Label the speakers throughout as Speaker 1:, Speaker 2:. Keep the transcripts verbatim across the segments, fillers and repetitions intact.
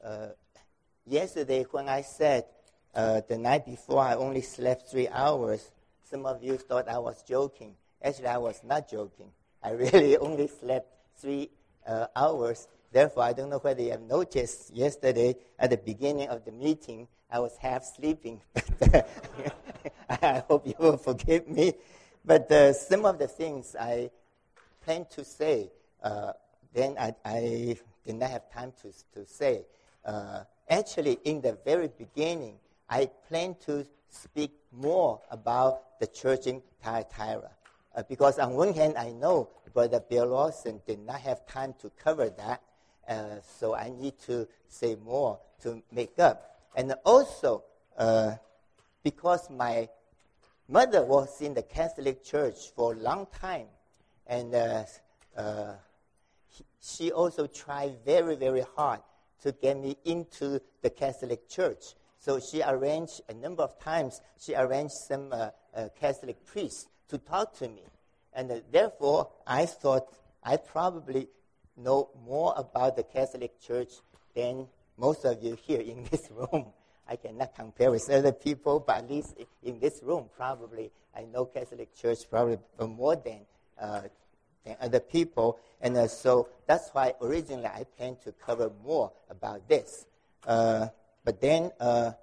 Speaker 1: uh, yesterday when I said uh, the night before I only slept three hours, some of you thought I was joking. Actually, I was not joking. I really only slept three uh, hours. Therefore, I don't know whether you have noticed yesterday at the beginning of the meeting, I was half sleeping. I hope you will forgive me. But uh, some of the things I plan to say, uh, then I, I did not have time to, to say. Uh, actually, in the very beginning, I planned to speak more about the church in Thyatira. Uh, because on one hand, I know Brother Bill Lawson did not have time to cover that. Uh, so I need to say more to make up. And also, uh, because my mother was in the Catholic Church for a long time, and uh, uh, she also tried very, very hard to get me into the Catholic Church. So she arranged a number of times, she arranged some uh, uh, Catholic priests to talk to me. And uh, therefore, I thought I probably know more about the Catholic Church than most of you here in this room. I cannot compare with other people, but at least in this room, probably I know Catholic Church probably more than, uh, than other people. And uh, so that's why originally I planned to cover more about this. Uh, but then, uh,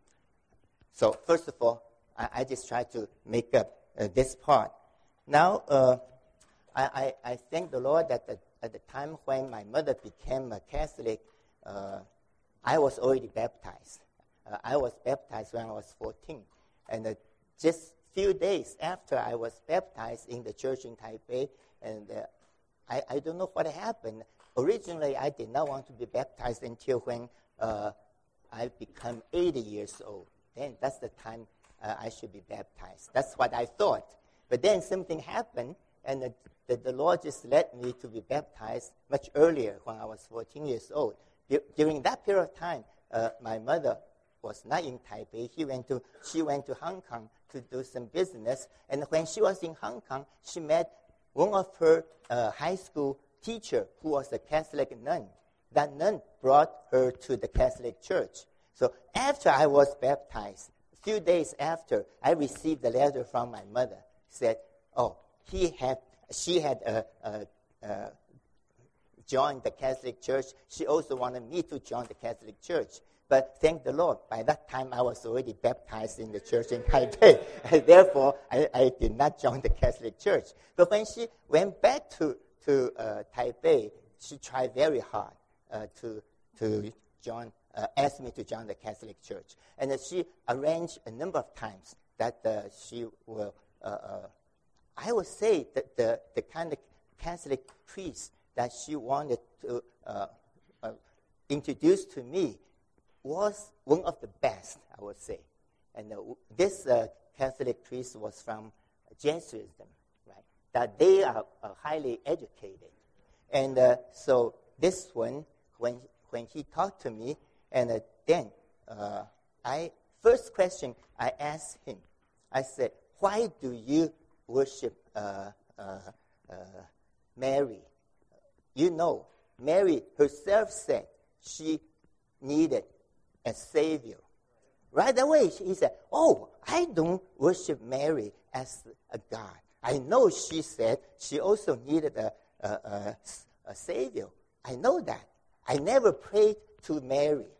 Speaker 1: so first of all, I, I just try to make up uh, this part. Now, uh, I, I, I thank the Lord that the At the time when my mother became a Catholic, uh, I was already baptized. Uh, I was baptized when I was fourteen. And uh, just a few days after I was baptized in the church in Taipei, and uh, I, I don't know what happened. Originally, I did not want to be baptized until when uh, I become eighty years old. Then that's the time uh, I should be baptized. That's what I thought. But then something happened, and the, the, the Lord just led me to be baptized much earlier when I was fourteen years old. D- during that period of time, uh, my mother was not in Taipei. He went to, she went to Hong Kong to do some business. And when she was in Hong Kong, she met one of her uh, high school teacher who was a Catholic nun. That nun brought her to the Catholic Church. So after I was baptized, a few days after, I received a letter from my mother. Said, oh, he had, she had uh, uh, uh, joined the Catholic Church. She also wanted me to join the Catholic Church. But thank the Lord, by that time I was already baptized in the church in Taipei. Therefore, I, I did not join the Catholic Church. But when she went back to, to uh, Taipei, she tried very hard uh, to, to join, uh, ask me to join the Catholic Church. And uh, she arranged a number of times that uh, she will Uh, uh, I would say that the, the kind of Catholic priest that she wanted to uh, uh, introduce to me was one of the best, I would say. And uh, this uh, Catholic priest was from Jesuitism, right? That they are uh, highly educated. And uh, so this one, when when he talked to me, and uh, then uh, I first question I asked him, I said, why do you worship uh, uh, uh, Mary? You know, Mary herself said she needed a Savior. Right away, he said, oh, I don't worship Mary as a God. I know she said she also needed a, a, a, a Savior. I know that. I never prayed to Mary.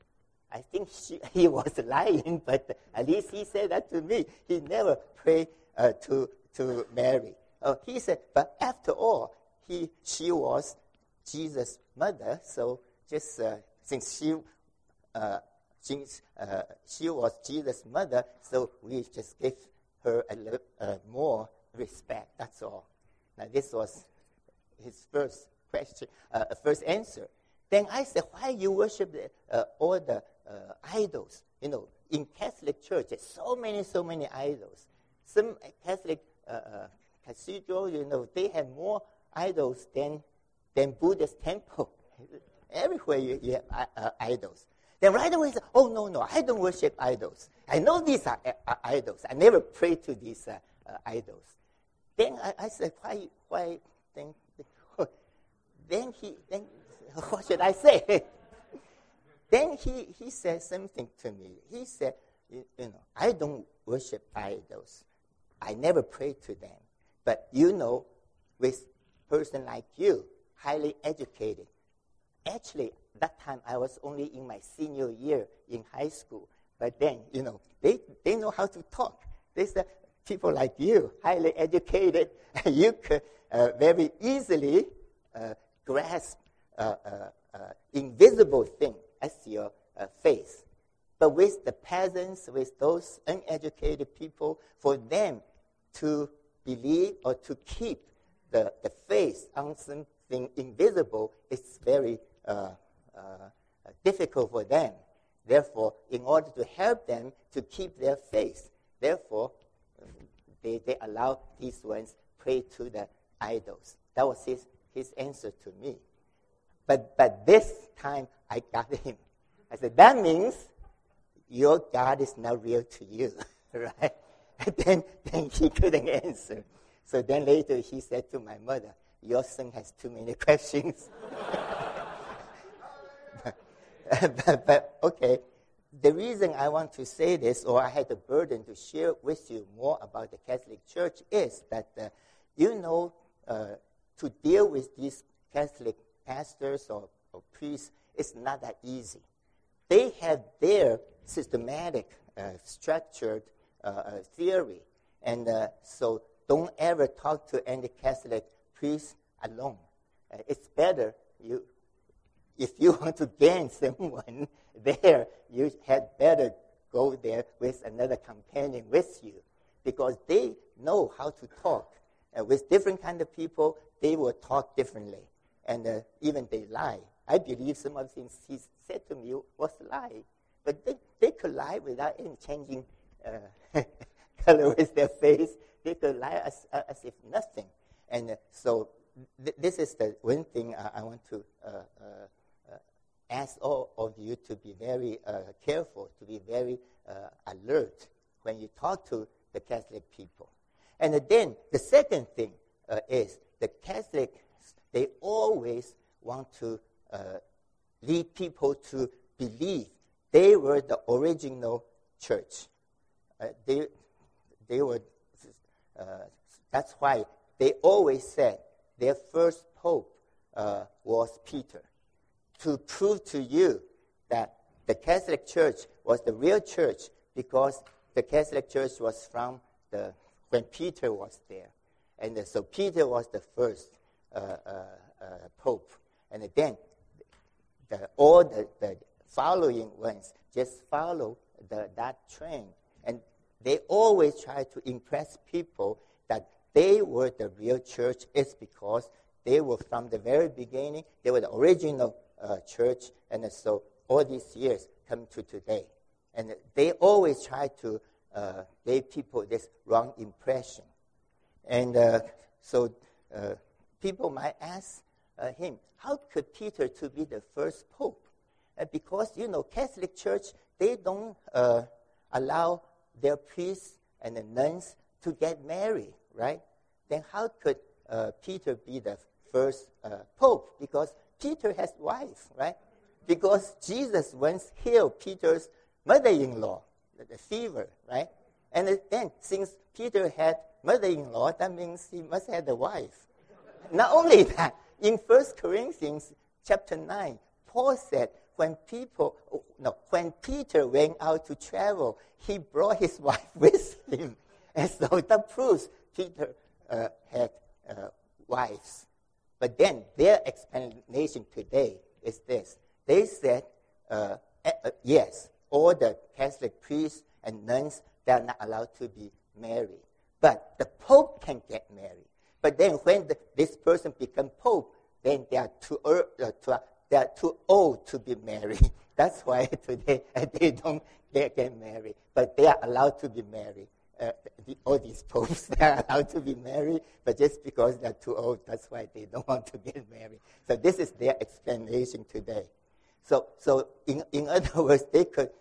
Speaker 1: I think she, he was lying, but at least he said that to me. He never prayed uh, to to Mary. Uh, he said, but after all, he she was Jesus' mother. So just uh, since she uh, since uh, she was Jesus' mother, so we just give her a little uh, more respect. That's all. Now this was his first question, uh, first answer. Then I said, why you worship the, uh, all the uh, idols? You know, in Catholic Church, there's so many, so many idols. Some Catholic uh, uh, cathedral, you know, they have more idols than than Buddhist temple. Everywhere you, you have uh, idols. Then right away, say, oh, no, no, I don't worship idols. I know these are uh, idols. I never pray to these uh, uh, idols. Then I, I said, why, why, then, then he, then, what should I say? then he, he said something to me. He said, you, you know, I don't worship idols. I never pray to them. But you know, with a person like you, highly educated, actually, that time I was only in my senior year in high school. But then, you know, they, they know how to talk. They said, people like you, highly educated, you could uh, very easily uh, grasp uh, uh, uh, invisible thing as your uh, face. But with the peasants, with those uneducated people, for them to believe or to keep the, the faith on something invisible is very uh, uh, difficult for them. Therefore, in order to help them to keep their faith, therefore, they, they allow these ones pray to the idols. That was his, his answer to me. But, but this time, I got him. I said, that means your God is not real to you, right? then, then he couldn't answer. So then later he said to my mother, your son has too many questions. but, but, okay, the reason I want to say this, or I had the burden to share with you more about the Catholic Church, is that, uh, you know, uh, to deal with these Catholic pastors or, or priests is not that easy. They have their systematic, uh, structured uh, uh, theory, and uh, so don't ever talk to any Catholic priest alone. Uh, it's better you, if you want to gain someone there, you had better go there with another companion with you, because they know how to talk. Uh, with different kind of people, they will talk differently, and uh, even they lie. I believe some of the things he said to me was lie, but they, they could lie without any changing uh, color with their face. They could lie as, uh, as if nothing. And uh, so th- this is the one thing uh, I want to uh, uh, uh, ask all of you to be very uh, careful, to be very uh, alert when you talk to the Catholic people. And uh, then the second thing uh, is the Catholics, they always want to uh, lead people to believe they were the original church. Uh, they, they were. Uh, that's why they always said their first pope uh, was Peter, to prove to you that the Catholic Church was the real church, because the Catholic Church was from the when Peter was there, and uh, so Peter was the first uh, uh, uh, pope, and then the, all the, the following ones just follow the, that trend. And they always try to impress people that they were the real church. It's because they were from the very beginning, they were the original uh, church, and so all these years come to today. And they always try to uh, give people this wrong impression. And uh, so uh, people might ask uh, him, how could Peter to be the first pope? Uh, because, you know, Catholic Church, they don't uh, allow their priests and the nuns to get married, right? Then how could uh, Peter be the first uh, pope? Because Peter has wife, right? Because Jesus once healed Peter's mother-in-law, the, the fever, right? And then since Peter had mother-in-law, that means he must have a wife. Not only that, in First Corinthians chapter nine, Paul said, when people, no, when Peter went out to travel, he brought his wife with him. And so that proves Peter uh, had uh, wives. But then their explanation today is this. They said, uh, uh, yes, all the Catholic priests and nuns, they are not allowed to be married. But the Pope can get married. But then when the, this person becomes Pope, then they are too, uh, too, they are too old to be married. That's why today uh, they don't get, get married. But they are allowed to be married. Uh, the, all these popes, they are allowed to be married, but just because they're too old, that's why they don't want to get married. So this is their explanation today. So, so in, in other words, they could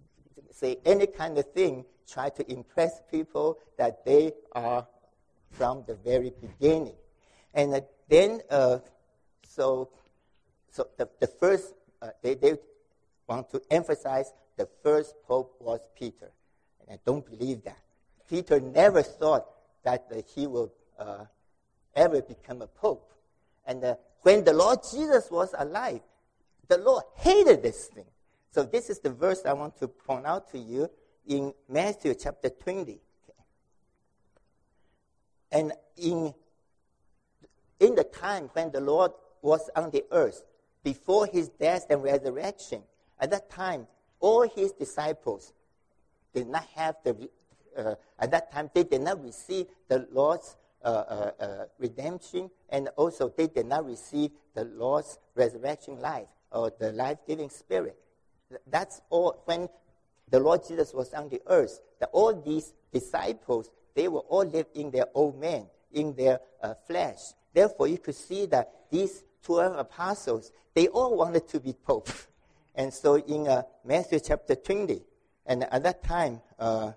Speaker 1: say any kind of thing, try to impress people that they are from the very beginning. And uh, then, uh, so so the, the first, uh, they, they want to emphasize the first pope was Peter. And I don't believe that. Peter never thought that uh, he will uh, ever become a pope. And uh, when the Lord Jesus was alive, the Lord hated this thing. So this is the verse I want to point out to you in Matthew chapter twenty. Okay. And in, in the time when the Lord was on the earth, before his death and resurrection, at that time, all his disciples did not have the, uh, at that time, they did not receive the Lord's uh, uh, uh, redemption, and also they did not receive the Lord's resurrection life or the life-giving spirit. That's all. When the Lord Jesus was on the earth, that all these disciples, they were all lived in their old man, in their uh, flesh. Therefore, you could see that these twelve apostles, they all wanted to be pope. And so in uh, Matthew chapter twenty, and at that time, uh,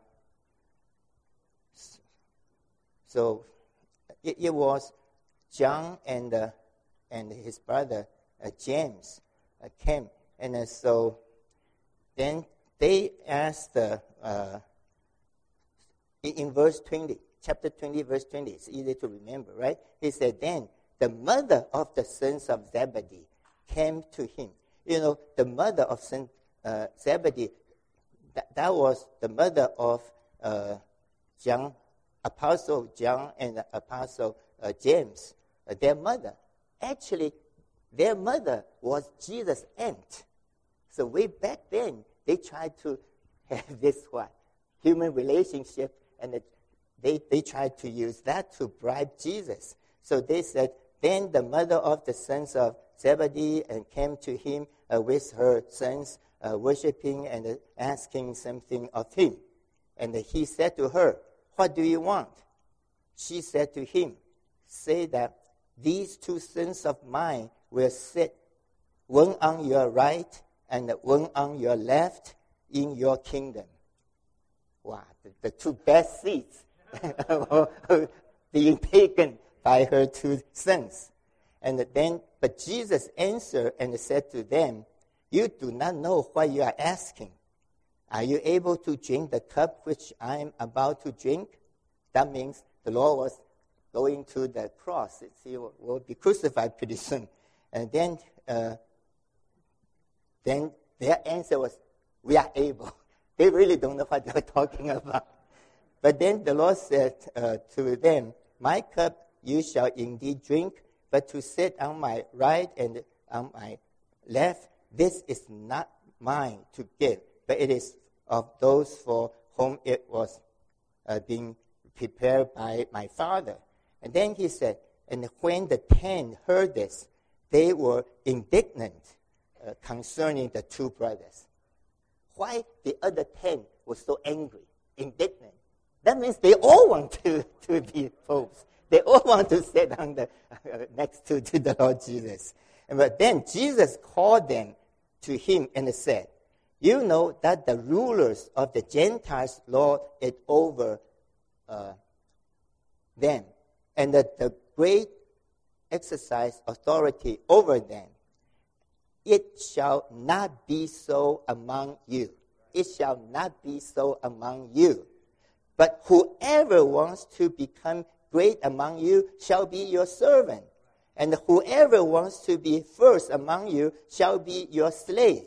Speaker 1: so it, it was John and uh, and his brother uh, James uh, came. And uh, so then they asked, uh, uh, in, in verse twenty, chapter twenty, verse twenty, it's easy to remember, right? He said, then the mother of the sons of Zebedee came to him. You know, the mother of son, uh, Zebedee, that, that was the mother of uh, John, Apostle John and Apostle uh, James, uh, their mother. Actually, their mother was Jesus' aunt. So way back then, they tried to have this what? Human relationship, and it, they, they tried to use that to bribe Jesus. So they said, then the mother of the sons of Zebedee and came to him uh, with her sons, uh, worshiping and uh, asking something of him. And uh, he said to her, what do you want? She said to him, say that these two sons of mine will sit, one on your right and one on your left in your kingdom. Wow, the, the two best seats being taken by her two sons. And then, but Jesus answered and said to them, you do not know what you are asking. Are you able to drink the cup which I am about to drink? That means the Lord was going to the cross. He will, will be crucified pretty soon. And then, uh, then their answer was, we are able. They really don't know what they're talking about. But then the Lord said uh, to them, my cup you shall indeed drink, but to sit on my right and on my left, this is not mine to give, but it is of those for whom it was uh, being prepared by my Father. And then he said, and when the ten heard this, they were indignant uh, concerning the two brothers. Why the other ten were so angry, indignant? That means they all want to, to be popes. They all want to sit on the, uh, next to, to the Lord Jesus. And, but then Jesus called them to him and said, you know that the rulers of the Gentiles lord it over uh, them, and that the great exercise authority over them. It shall not be so among you. It shall not be so among you. But whoever wants to become great among you shall be your servant. And whoever wants to be first among you shall be your slave.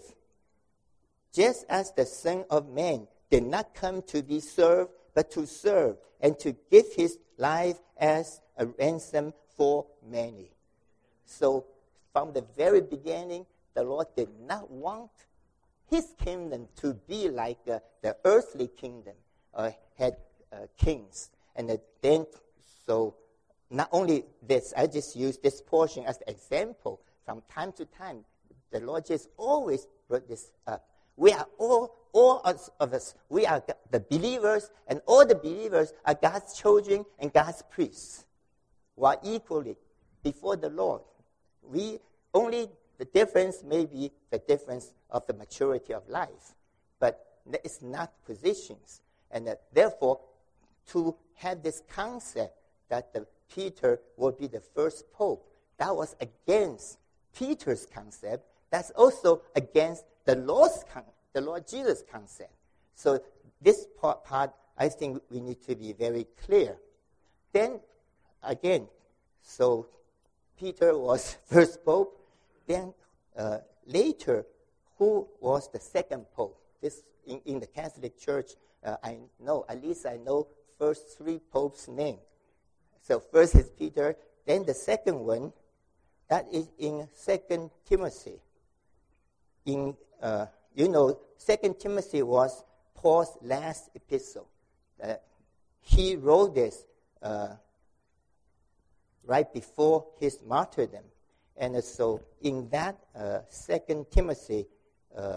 Speaker 1: Just as the Son of Man did not come to be served, but to serve, and to give his life as a ransom for many. So from the very beginning, the Lord did not want his kingdom to be like uh, the earthly kingdom, uh, had uh, kings. And uh, then, so not only this, I just use this portion as an example. From time to time, the Lord just always brought this up. We are all, all of us, we are the believers, and all the believers are God's children and God's priests. We are equally before the Lord. We only, the difference may be the difference of the maturity of life, but it's not positions. And uh, therefore, to have this concept that the Peter will be the first pope, that was against Peter's concept. That's also against the Lord's con- the Lord Jesus concept. So this part, part, I think we need to be very clear. Then, again, so Peter was first pope. Then uh, later, who was the second pope? This in, in the Catholic Church, uh, I know, at least I know first three popes' name. So first is Peter. Then the second one, that is in Second Timothy. In uh, you know, Second Timothy was Paul's last epistle. Uh, he wrote this uh, right before his martyrdom, and uh, so in that uh, Second Timothy, uh,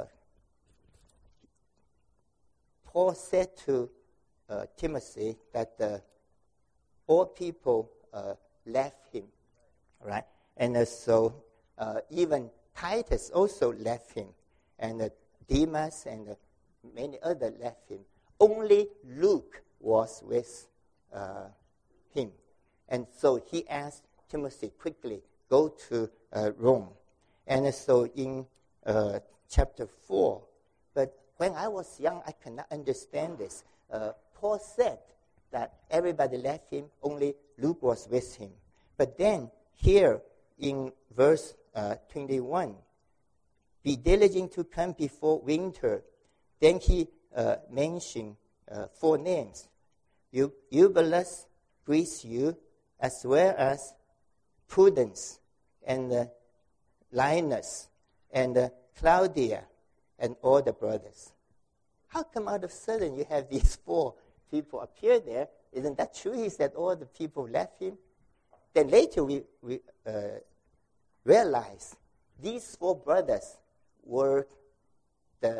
Speaker 1: Paul said to uh, Timothy that uh, all people uh, left him, right? And uh, so uh, even Titus also left him, and uh, Demas and uh, many others left him. Only Luke was with uh, him. And so he asked Timothy quickly, go to uh, Rome. And uh, so in uh, chapter four, but when I was young, I could not understand this. Uh, Paul said that everybody left him, only Luke was with him. But then here in verse uh, twenty-one, be diligent to come before winter. Then he uh, mentioned uh, four names. Eu- Eubulus greets you, as well as Prudence and uh, Linus and uh, Claudia and all the brothers. How come out of sudden you have these four people appear there? Isn't that true? He said all the people left him. Then later we, we uh, realize these four brothers were the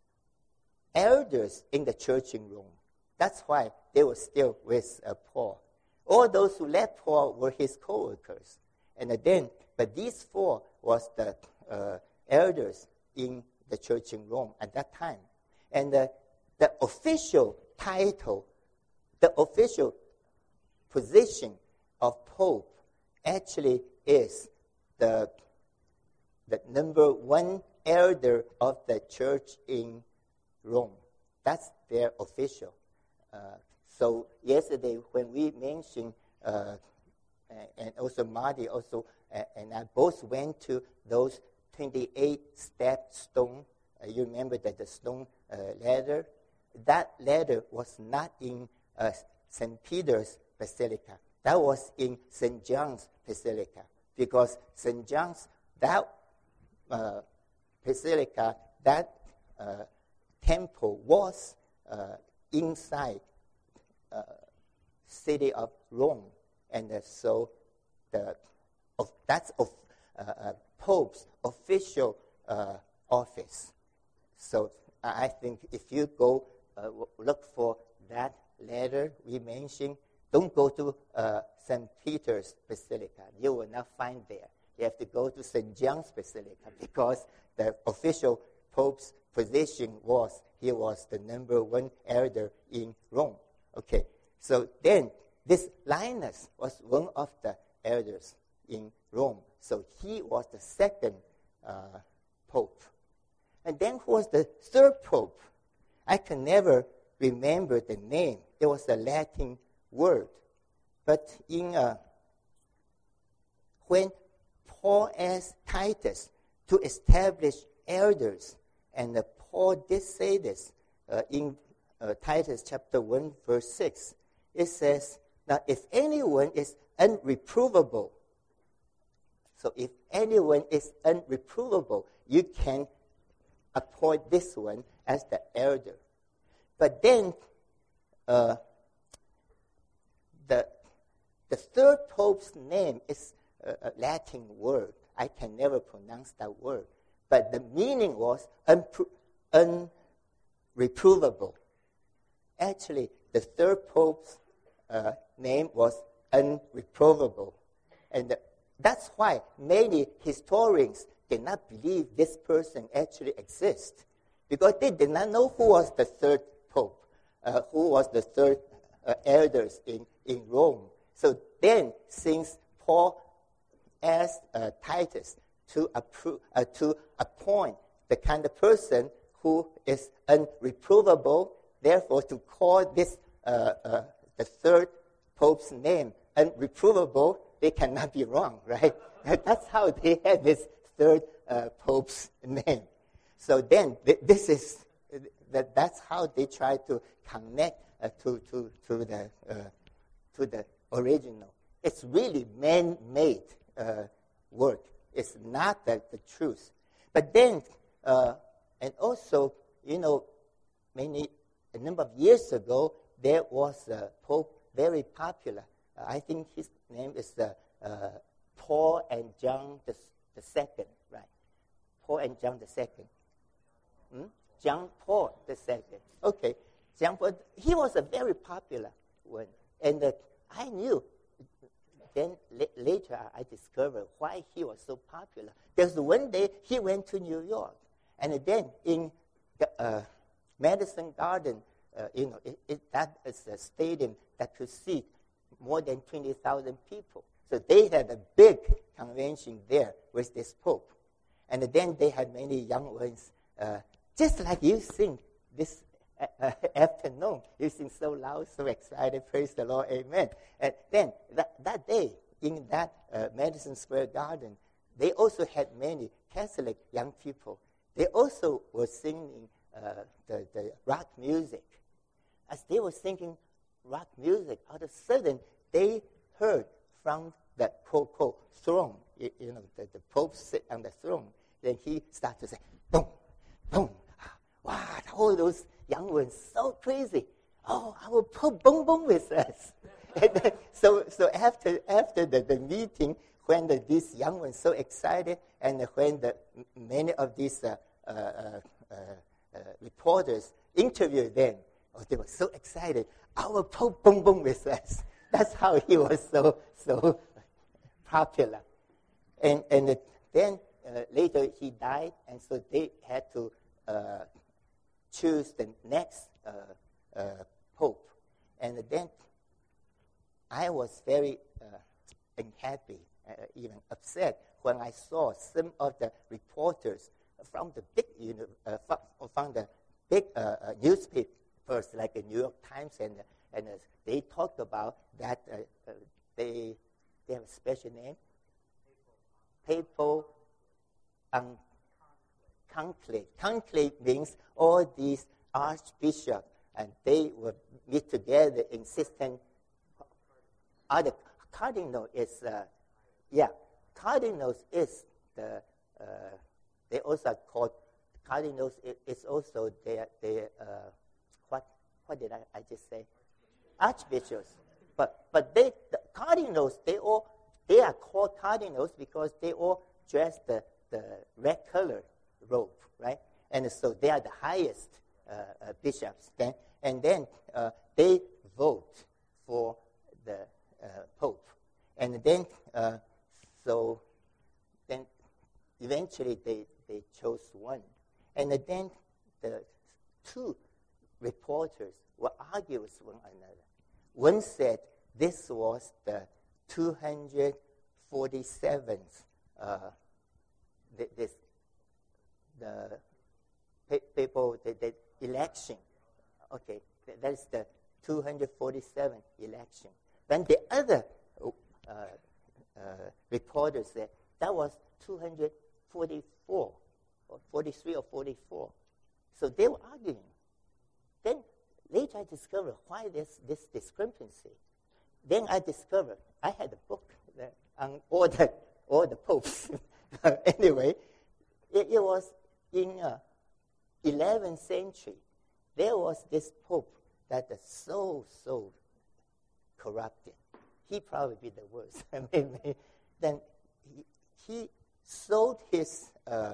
Speaker 1: elders in the church in Rome. That's why they were still with uh, Paul. All those who left Paul were his co-workers. And then, but these four was the uh, elders in the church in Rome at that time. And uh, the official title, the official position of Pope actually is the, the number one elder of the church in Rome. That's their official. Uh, so yesterday when we mentioned, uh, and also Marty also, uh, and I both went to those twenty-eight step stone. Uh, you remember that the stone uh, ladder? That ladder was not in uh, Saint Peter's Basilica. That was in Saint John's Basilica, because Saint John's, that uh, basilica, that uh, temple was uh, inside uh, city of Rome, and uh, so the of, that's of uh, uh, Pope's official uh, office. So I think if you go uh, look for that letter we mentioned, don't go to uh, Saint Peter's Basilica. You will not find there. You have to go to Saint John's Basilica, because the official Pope's position was he was the number one elder in Rome. Okay, so then this Linus was one of the elders in Rome. So he was the second uh, Pope. And then who was the third Pope? I can never remember the name. It was a Latin word. But in uh, when Paul asked Titus to establish elders, and uh, Paul did say this uh, in uh, Titus chapter one, verse six. It says, now if anyone is unreprovable, so if anyone is unreprovable, you can appoint this one as the elder. But then uh, the the third pope's name is a, a Latin word. I can never pronounce that word. But the meaning was unpro- unreprovable. Actually, the third pope's uh, name was unreprovable. And the, that's why many historians did not believe this person actually exists, because they did not know who was the third pope, uh, who was the third uh, elders in, in Rome. So then, since Paul asked uh, Titus to, appro- uh, to appoint the kind of person who is unreprovable. Therefore, to call this uh, uh, the third Pope's name unreprovable, they cannot be wrong, right? That's how they had this third uh, Pope's name. So then, th- this is that. That's how they try to connect uh, to to to the uh, to the original. It's really man-made uh, work. It's not the, the truth. But then, uh, and also, you know, many a number of years ago, there was a Pope very popular. Uh, I think his name is uh, uh, Paul and John the, the Second, right? Paul and John the Second. Hmm? John Paul the Second. Okay, John Paul. He was a very popular one, and uh, I knew. Then la- later, I discovered why he was so popular. There's one day he went to New York, and then in the uh, Madison Garden, uh, you know, it, it, that is a stadium that could seat more than twenty thousand people. So they had a big convention there with this Pope. And then they had many young ones, uh, just like you sing this uh, afternoon. You sing so loud, so excited, praise the Lord, amen. And then that, that day, in that uh, Madison Square Garden, they also had many Catholic young people. They also were singing uh, the, the rock music. As they were singing rock music, all of a sudden, they heard from the quote, quote, throne, you, you know, the, the Pope sit on the throne. Then he started to say, boom, boom. Wow, all those young ones, so crazy. Oh, our Pope, boom, boom with us. And then, so so after after the, the meeting, when the, these young ones so excited, and when the many of these uh, uh, uh, uh, reporters interviewed them, oh, they were so excited. Our Pope, boom, boom with us. That's how he was so so popular. And and then uh, later he died, and so they had to uh, choose the next uh, uh, Pope. And then I was very uh, unhappy, uh, even upset, when I saw some of the reporters from the big, you know, uh, from, from the big uh, uh, newspapers like the New York Times, and and uh, they talked about that uh, uh, they they have a special name, papal um, conclave. Conclave means all these archbishops, and they will meet together in Sistine. Other cardinal is, uh, yeah, cardinals is the, uh, they also are called, cardinals is also their, their uh, what, what did I, I just say? Archbishops. But, but they, the cardinals, they all, they are called cardinals because they all dress the, the red color robe, right? And so they are the highest uh, uh, bishops. Then, and then uh, they vote for the uh, Pope. And then, uh, so then eventually they, they chose one. And then the two reporters were arguing with one another. One said this was the two hundred forty-seventh uh, th- this the people the, the election. Okay, th- that is the two hundred forty-seventh election. Then the other uh, uh, reporter said that was two hundred forty-four, or forty-three or forty-four. So they were arguing. Then later I discovered why there's this discrepancy. Then I discovered I had a book that, on all the all the popes. Anyway, it, it was in uh, eleventh century. There was this pope that is so so corrupted. He probably be the worst. I mean, then he, he sold his uh,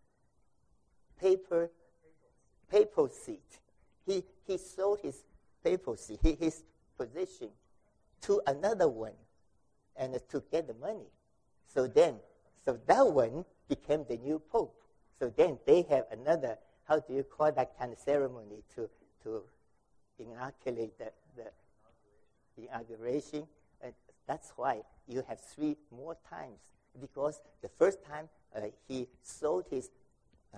Speaker 1: paper papal seat. He he sold his papal seat, his position, to another one, and uh, to get the money. So then, so that one became the new pope. So then they have another, how do you call that kind of ceremony to to inoculate the, the inauguration? And that's why you have three more times, because the first time uh, he sold his uh,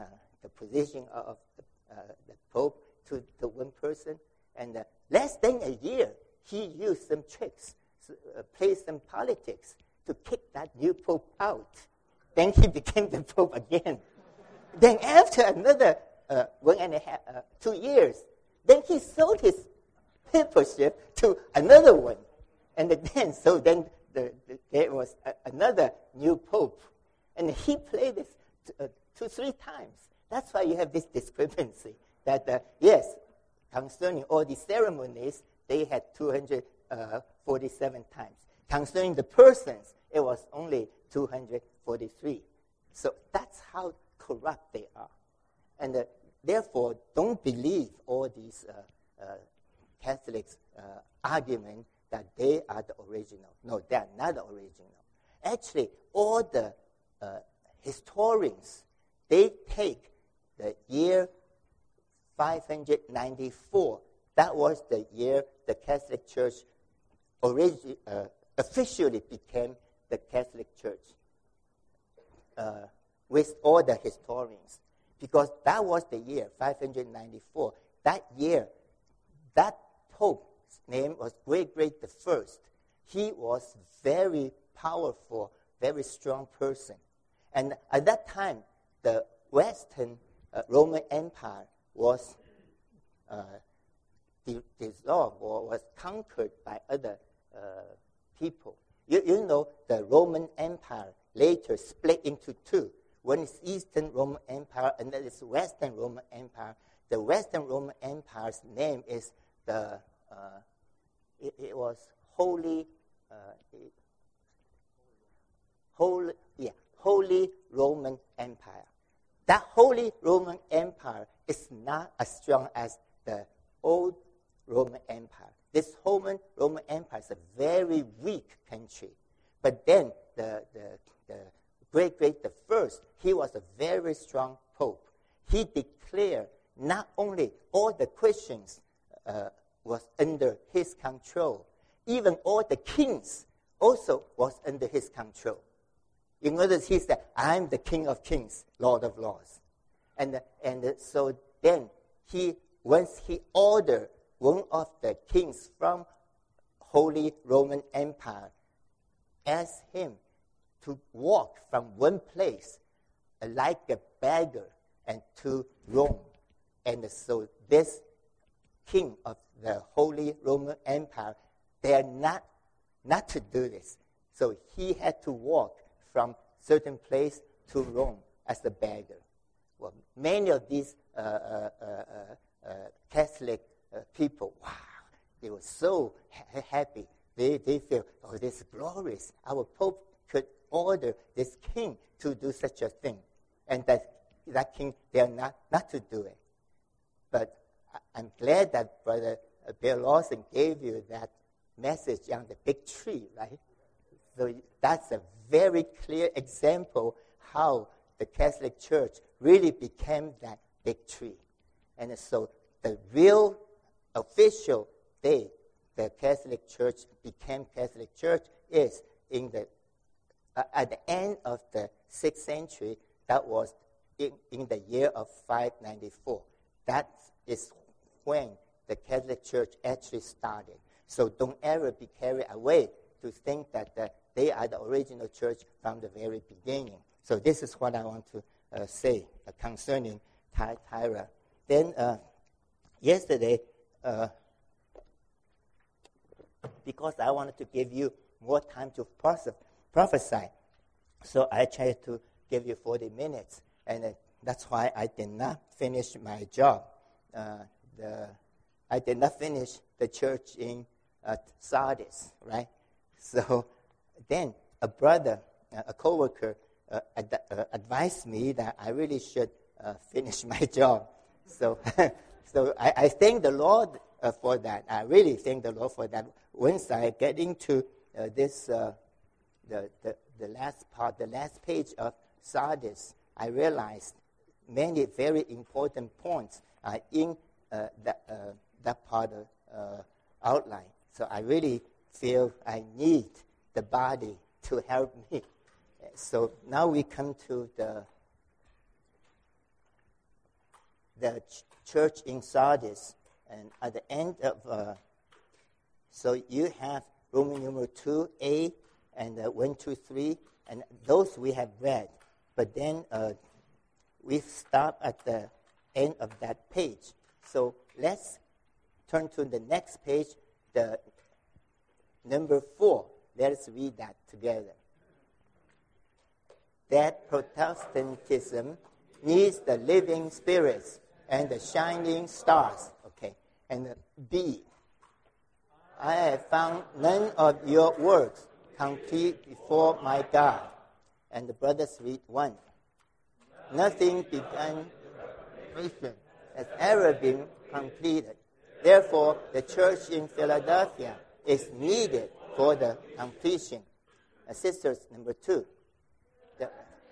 Speaker 1: the position of the, uh, the Pope to, to one person. And uh, less than a year, he used some tricks, uh, played some politics to kick that new Pope out. Then he became the Pope again. Then after another uh, one and a half, uh, two years, then he sold his papership to another one. And then, so then the, the, there was a, another new Pope. And he played this t- uh, two, three times. That's why you have this discrepancy that, uh, yes, concerning all the ceremonies, they had two hundred forty-seven times. Concerning the persons, it was only two hundred forty-three. So that's how corrupt they are. And uh, therefore, don't believe all these uh, uh, Catholics' uh, argument that they are the original. No, they are not the original. Actually, all the uh, historians, they take the year five hundred ninety-four. That was the year the Catholic Church origi- uh, officially became the Catholic Church uh, with all the historians. Because that was the year, five hundred ninety-four. That year, that Pope's name was Gregory the First. He was very powerful, very strong person. And at that time, the Western uh, Roman Empire was uh, dissolved or was conquered by other uh, people. You, you know, the Roman Empire later split into two. One is Eastern Roman Empire, and that is Western Roman Empire. The Western Roman Empire's name is the, uh, it, it was Holy, uh, it, Holy, yeah, Holy Roman Empire. That Holy Roman Empire is not as strong as the old Roman Empire. This Roman Roman Empire is a very weak country. But then the, the, the Gregory the First, he was a very strong pope. He declared not only all the Christians uh, was under his control, even all the kings also was under his control. In other words, he said, I'm the King of Kings, Lord of Lords. And, and so then, he once he ordered one of the kings from Holy Roman Empire, asked him to walk from one place uh, like a beggar and to Rome. And so this king of the Holy Roman Empire dared not, not to do this. So he had to walk from certain place to Rome as a beggar. Well, many of these uh, uh, uh, uh, Catholic uh, people, wow, they were so ha- happy. They, they feel, oh, this is glorious. Our Pope could order this king to do such a thing. And that, that king, they are not, not to do it. But I'm glad that Brother Bill Lawson gave you that message on the big tree, right? So that's a very clear example how the Catholic Church really became that big tree. And so the real official day the Catholic Church became Catholic Church is in the uh, at the end of the sixth century. That was in, in the year of five ninety-four. That is when the Catholic Church actually started. So don't ever be carried away to think that uh, they are the original church from the very beginning. So this is what I want to uh, say uh, concerning Ty- Tyra. Then uh, yesterday, uh, because I wanted to give you more time to prophes- prophesy, so I tried to give you forty minutes, and uh, that's why I did not finish my job. Uh, the, I did not finish the church in uh, Sardis, right? So then a brother, uh, a coworker, uh, ad- uh, advised me that I really should uh, finish my job. So, so I, I thank the Lord uh, for that. I really thank the Lord for that. Once I get into uh, this, uh, the, the the last part, the last page of Sardis, I realized many very important points are in uh, that uh, that part of uh, outline. So I really feel I need the body to help me. So now we come to the the ch- church in Sardis. And at the end of, uh, so you have Roman numeral two A and uh, one, two, three, and those we have read. But then uh, we stop at the end of that page. So let's turn to the next page, the number four. Let us read that together. That Protestantism needs the living spirits and the shining stars. Okay. And uh, B. I have found none of your works complete before my God. And the brothers read one. Nothing begun has ever been completed. Therefore, the church in Philadelphia is needed for the completion. Uh, sisters, number two. The,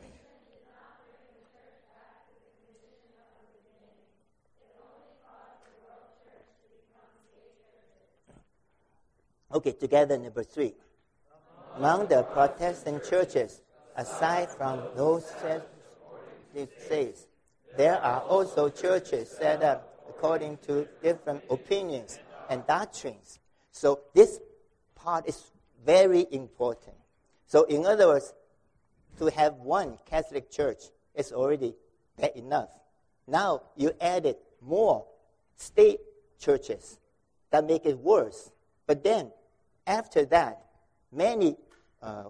Speaker 1: okay, together, number three. Among the Protestant churches, aside from those it says, there are also churches set up according to different opinions and doctrines. So this part is very important. So in other words, to have one Catholic church is already bad enough. Now you added more state churches that make it worse. But then after that, many uh,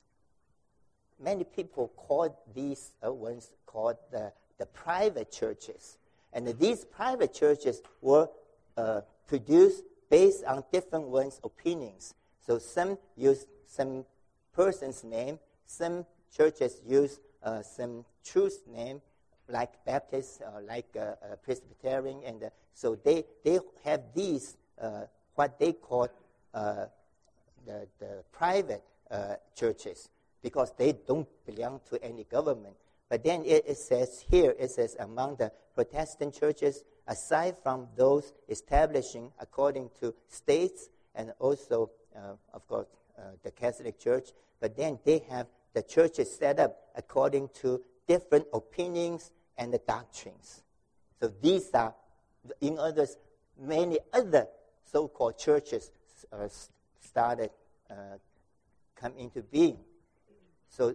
Speaker 1: many people call these uh, ones called the, the private churches. And these private churches were uh, produced based on different ones' opinions. So some use some person's name, some churches use uh, some truth's name, like Baptist, uh, like uh, uh, Presbyterian, and uh, so they, they have these, uh, what they call uh, the, the private uh, churches, because they don't belong to any government. But then it, it says here, it says among the Protestant churches, aside from those establishing according to states and also, uh, of course, uh, the Catholic Church, but then they have the churches set up according to different opinions and the doctrines. So these are, in others, many other so-called churches uh, started uh, come into being. So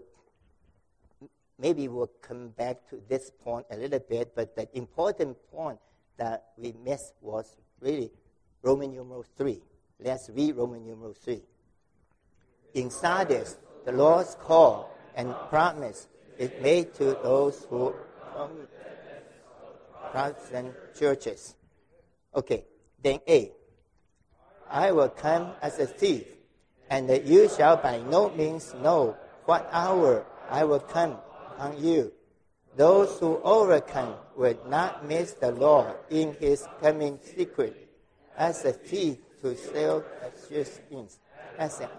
Speaker 1: maybe we'll come back to this point a little bit, but the important point that we missed was really Roman numeral three. Let's read Roman numeral three. In Sardis, the Lord's call and promise is made to those who come Protestant churches. Okay, then A. I will come as a thief, and that you shall by no means know what hour I will come on you. Those who overcome will not miss the Lord in his coming secretly, as a thief to steal precious things. As a,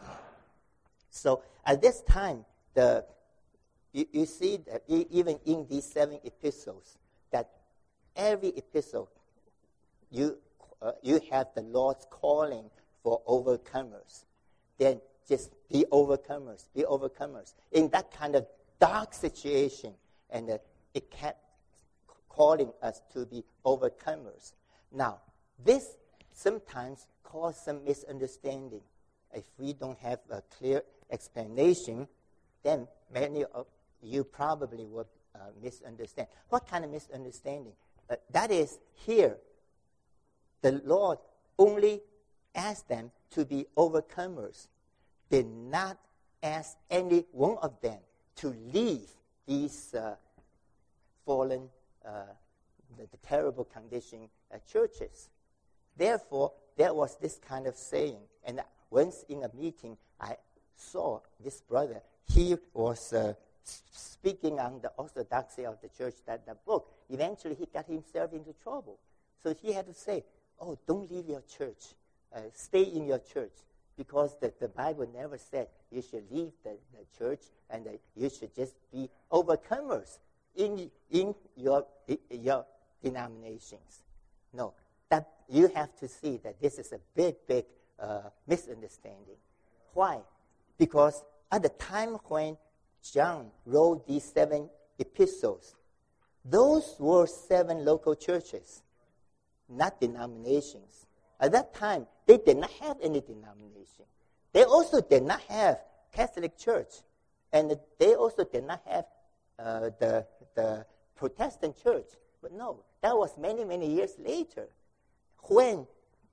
Speaker 1: so at this time, the you, you see that even in these seven epistles, that every epistle you uh, you have the Lord's calling for overcomers. Then just be overcomers, be overcomers. In that kind of dark situation, and uh, it kept calling us to be overcomers. Now, this sometimes causes some misunderstanding. If we don't have a clear explanation, then many of you probably will uh, misunderstand. What kind of misunderstanding? Uh, that is, here, the Lord only asked them to be overcomers, did not ask any one of them to leave these uh, fallen, uh, the, the terrible condition uh, churches. Therefore, there was this kind of saying. And once in a meeting, I saw this brother. He was uh, speaking on the orthodoxy of the church, that the book. Eventually, he got himself into trouble. So he had to say, oh, don't leave your church. Uh, stay in your church. Because the, the Bible never said you should leave the, the church and uh, you should just be overcomers in, in your, your denominations. No, that you have to see that this is a big, big uh, misunderstanding. Why? Because at the time when John wrote these seven epistles, Those were seven local churches, not denominations. At that time, they did not have any denomination. They also did not have Catholic Church, and they also did not have uh, the, the Protestant Church. But no, that was many, many years later when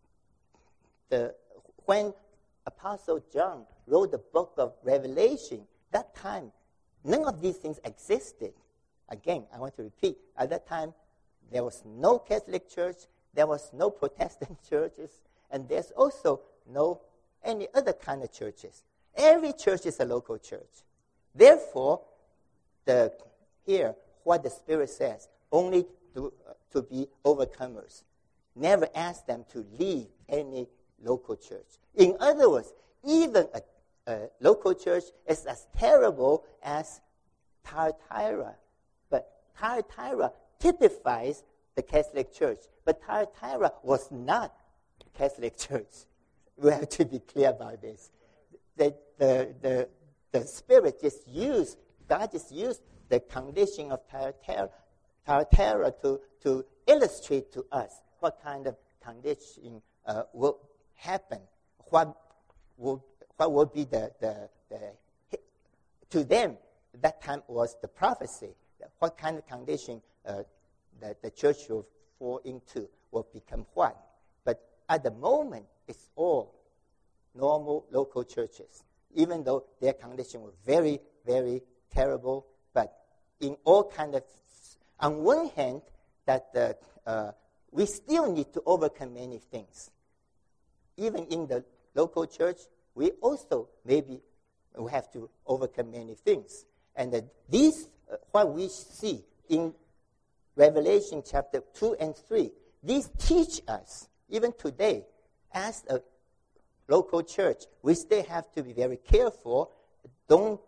Speaker 1: the when Apostle John wrote the book of Revelation. That time, none of these things existed. Again, I want to repeat, at that time, there was no Catholic Church, there was no Protestant churches, and there's also no any other kind of churches. Every church is a local church. Therefore, the here, what the Spirit says, only to, uh, to be overcomers. Never ask them to leave any local church. In other words, even a, a local church is as terrible as Thyatira. But Thyatira typifies the Catholic Church. But Thyatira was not Catholic Church. We have to be clear about this. The, the, the, the Spirit just used, God just used the condition of Thyatira, Thyatira to, to illustrate to us what kind of condition uh, will happen, what will, what will be the, the, the, to them, that time was the prophecy, what kind of condition uh, that the church will fall into, will become what. But at the moment, it's all normal local churches, even though their condition was very, very terrible. But in all kind of, on one hand, that the, uh, we still need to overcome many things. Even in the local church, we also maybe we have to overcome many things. And uh, these, uh, what we see in Revelation chapter two and three, these teach us, even today, as a local church, we still have to be very careful. Don't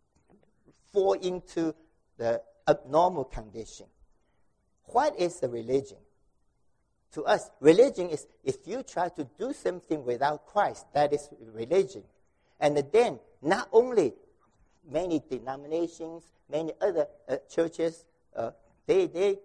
Speaker 1: fall into the abnormal condition. What is the religion? To us, religion is if you try to do something without Christ, that is religion. And then, not only many denominations, many other uh, churches, uh, they, they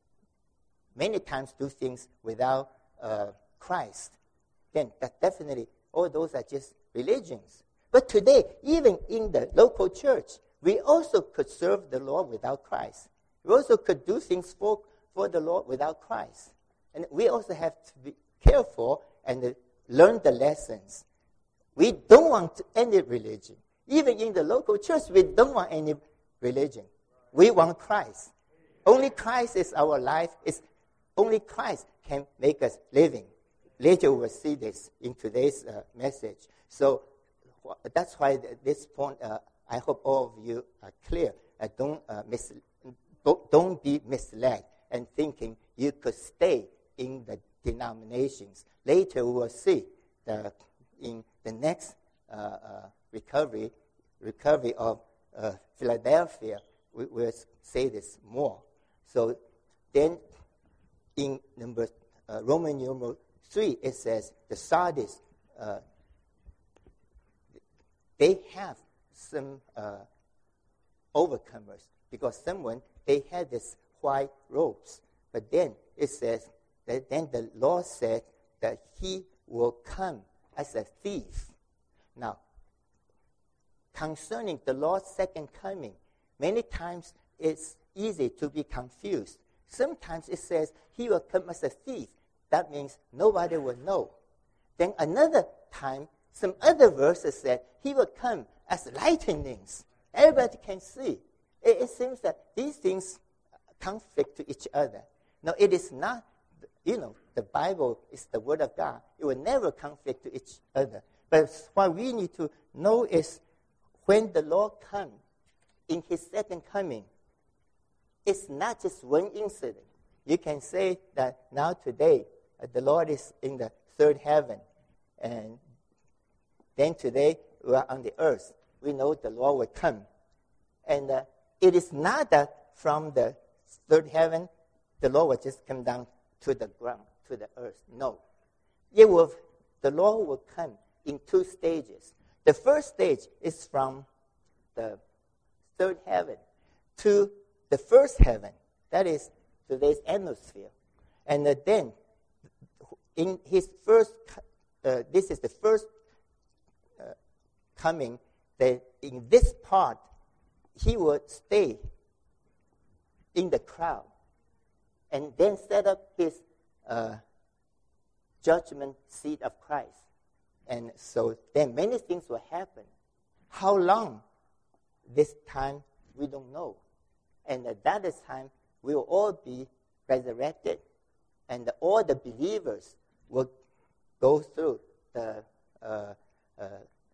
Speaker 1: many times do things without uh, Christ. Then that definitely, all those are just religions. But today, even in the local church, we also could serve the Lord without Christ. We also could do things for, for the Lord without Christ. And we also have to be careful and uh, learn the lessons. We don't want any religion. Even in the local church, we don't want any religion. We want Christ. Only Christ is our life. It's, only Christ can make us living. Later we'll see this in today's uh, message. So that's why at this point, uh, I hope all of you are clear. Uh, don't, uh, mis- don't, don't be misled and thinking you could stay in the denominations. Later we will see the, in the next uh, uh, recovery, recovery of uh, Philadelphia, we will say this more. So then in number uh, Roman numeral three, it says the Sardis, uh, they have some uh, overcomers because someone, they had this white robes. But then it says that then the Lord said that he will come as a thief. Now, concerning the Lord's second coming, many times it's easy to be confused. Sometimes it says he will come as a thief. That means nobody will know. Then another time, some other verses said he will come as lightnings. Everybody can see. It, it seems that these things conflict to each other. No, it is not, you know, the Bible is the Word of God. It will never conflict to each other. But what we need to know is when the Lord comes in his second coming, it's not just one incident. You can say that now today, uh, the Lord is in the third heaven. And then today, we are on the earth. We know the Lord will come. And uh, it is not that from the third heaven, the Lord will just come down to the ground, to the earth. No. It will, the Lord will come in two stages. The first stage is from the third heaven to the first heaven. That is today's atmosphere. And uh, then, in his first, uh, this is the first uh, coming, that in this part, he would stay in the crowd and then set up his uh, judgment seat of Christ. And so then many things will happen. How long? This time, we don't know. And at that time, we will all be resurrected. And all the believers will go through the uh, uh,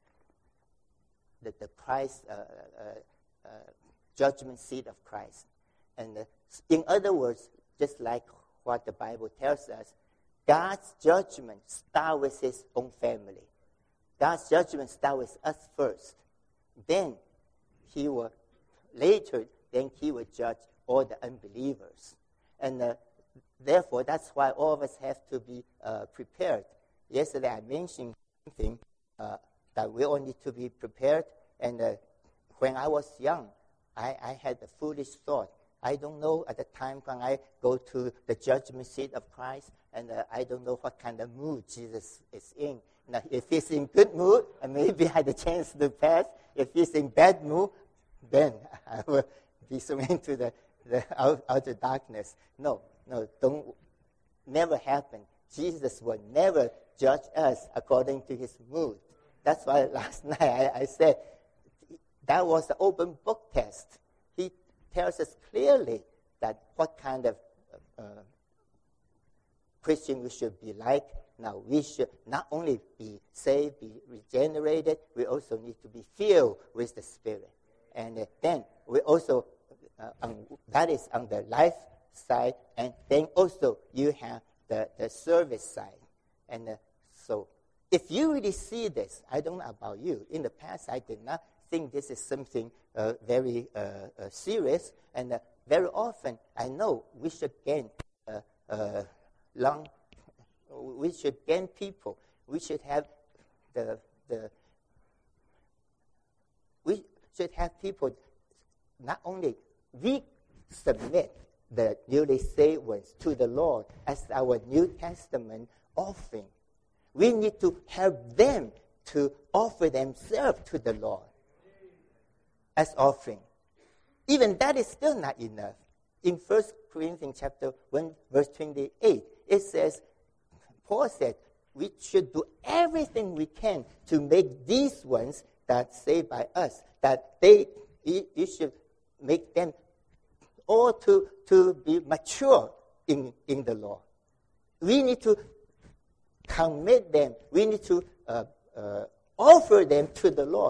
Speaker 1: the, the Christ uh, uh, uh, judgment seat of Christ. And uh, in other words, just like what the Bible tells us, God's judgment starts with his own family. God's judgment starts with us first. Then he will, later, then he will judge all the unbelievers. And uh, therefore, that's why all of us have to be uh, prepared. Yesterday I mentioned something uh, that we all need to be prepared. And uh, when I was young, I, I had a foolish thought. I don't know at the time when I go to the judgment seat of Christ, and uh, I don't know what kind of mood Jesus is in. Now, if he's in good mood, I maybe had a chance to pass. If he's in bad mood, then I will be thrown into the, the out, outer darkness. No, no, don't, never happen. Jesus will never judge us according to his mood. That's why last night I, I said that was the open book test. He tells us clearly that what kind of uh, Christian we should be like. Now, we should not only be saved, be regenerated, we also need to be filled with the Spirit. And uh, then we also, uh, um, that is on the life side, and then also you have the, the service side. And uh, so if you really see this, I don't know about you. In the past, I did not think this is something uh, very uh, uh, serious. And uh, very often, I know we should gain uh, uh, long, we should gain people. We should have the the. We should have people not only we submit the newly saved ones to the Lord as our New Testament offering. We need to help them to offer themselves to the Lord as offering. Even that is still not enough. In First Corinthians chapter one, verse twenty-eight, it says, Paul said, we should do everything we can to make these ones that saved by us, that they, you should make them all to, to be mature in, in the Lord. We need to commit them. We need to uh, uh, offer them to the Lord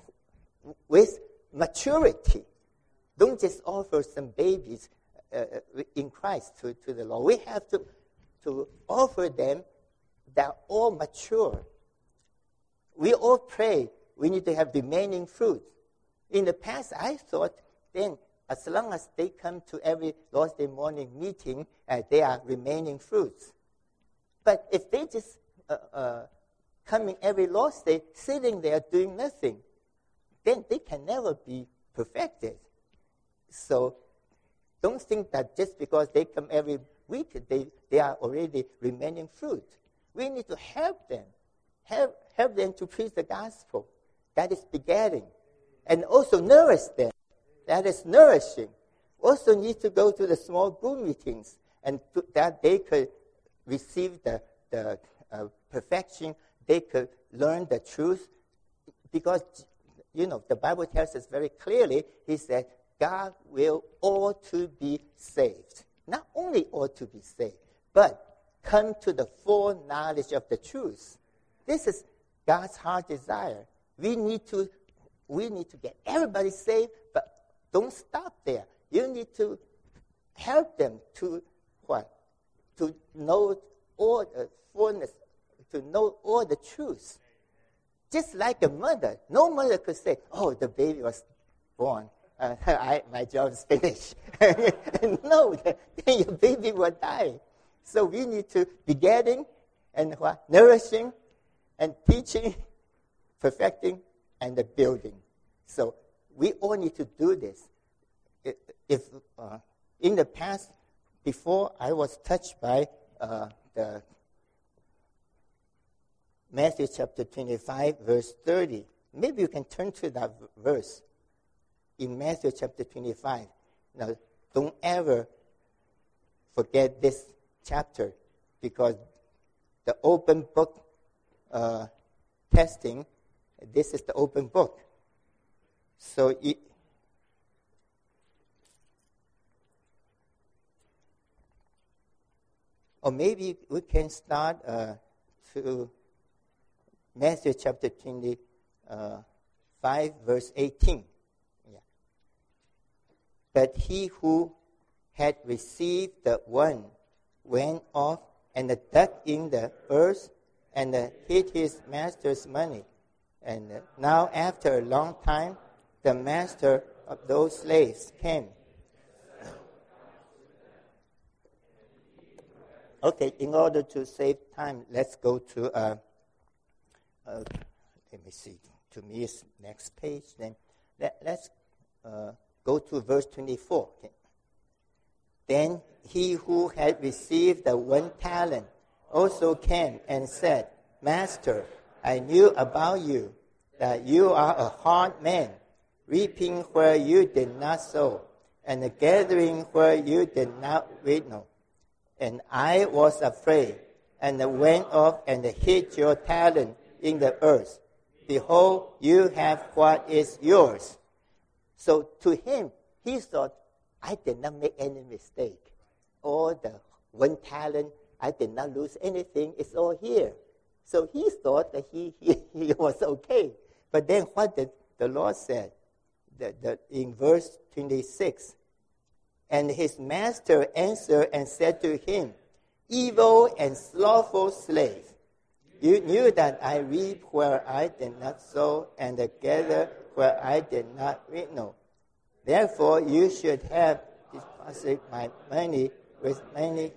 Speaker 1: with maturity. Don't just offer some babies uh, in Christ to, to the Lord. We have to, to offer them that are all mature. We all pray we need to have remaining fruit. In the past, I thought then as long as they come to every Lord's Day morning meeting, uh, they are remaining fruits. But if they just uh, uh, coming every Lord's Day, sitting there doing nothing, then they can never be perfected. So don't think that just because they come every week, they, they are already remaining fruit. We need to help them, help, help them to preach the gospel. That is begetting. And also nourish them. That is nourishing. Also need to go to the small group meetings, and to, that they could receive the, the uh, perfection. They could learn the truth. Because, you know, the Bible tells us very clearly, he said, God will all to be saved. Not only all to be saved, but come to the full knowledge of the truth. This is God's heart desire. We need to, we need to get everybody saved, but don't stop there. You need to help them to what? To know all the fullness, to know all the truth. Just like a mother. No mother could say, oh, the baby was born. Uh, I, my job is finished. No, then your baby will die. So we need to be getting and what? Nourishing and teaching, perfecting, and the building. So we all need to do this. If uh, in the past, before I was touched by uh, the Matthew chapter twenty-five, verse thirty. Maybe you can turn to that v- verse in Matthew chapter twenty-five. Now, don't ever forget this chapter, because the open book uh, testing, this is the open book. So it, or maybe we can start uh, to Matthew chapter twenty-five, verse eighteen. Yeah. But he who had received the one went off and dug in the earth and hid his master's money. And now, after a long time, the master of those slaves came. Okay, in order to save time, let's go to, uh, uh, let me see, to me it's next page. Then let, let's uh, go to verse twenty-four. Okay. Then he who had received the one talent also came and said, Master, I knew about you, that you are a hard man, reaping where you did not sow, and gathering where you did not winnow. And I was afraid, and went off and hid your talent in the earth. Behold, you have what is yours. So to him, he thought, I did not make any mistake. All the one talent, I did not lose anything. It's all here. So he thought that he, he, he was okay. But then what did the Lord said? The, the, in verse twenty-six, and his master answered and said to him, Evil and slothful slave, you knew that I reap where I did not sow, and gather where I did not winnow. Therefore you should have deposited my money with many.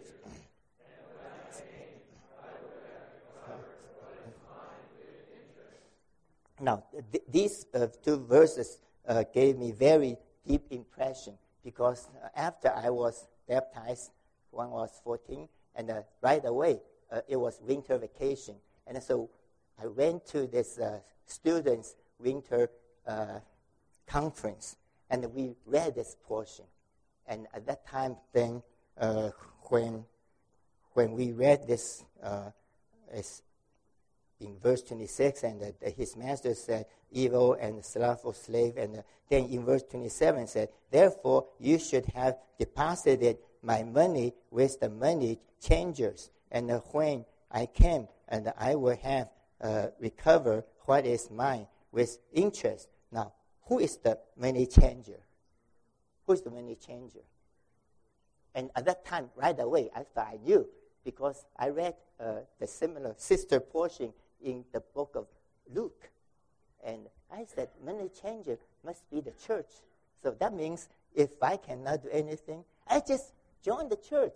Speaker 1: Now, th- these uh, two verses uh, gave me very deep impression, because uh, after I was baptized, when I was fourteen, and uh, right away uh, it was winter vacation, and so I went to this uh, students' winter uh, conference, and we read this portion. And at that time, then uh, when when we read this, uh, in verse twenty-six, and uh, his master said, evil and slothful slave, and uh, then in verse twenty-seven said, therefore you should have deposited my money with the money changers, and uh, when I came, and I will have uh, recovered what is mine with interest. Now, who is the money changer? Who is the money changer? And at that time, right away, after I knew, because I read uh, the similar sister portion in the book of Luke. And I said, money changer must be the church. So that means if I cannot do anything, I just join the church.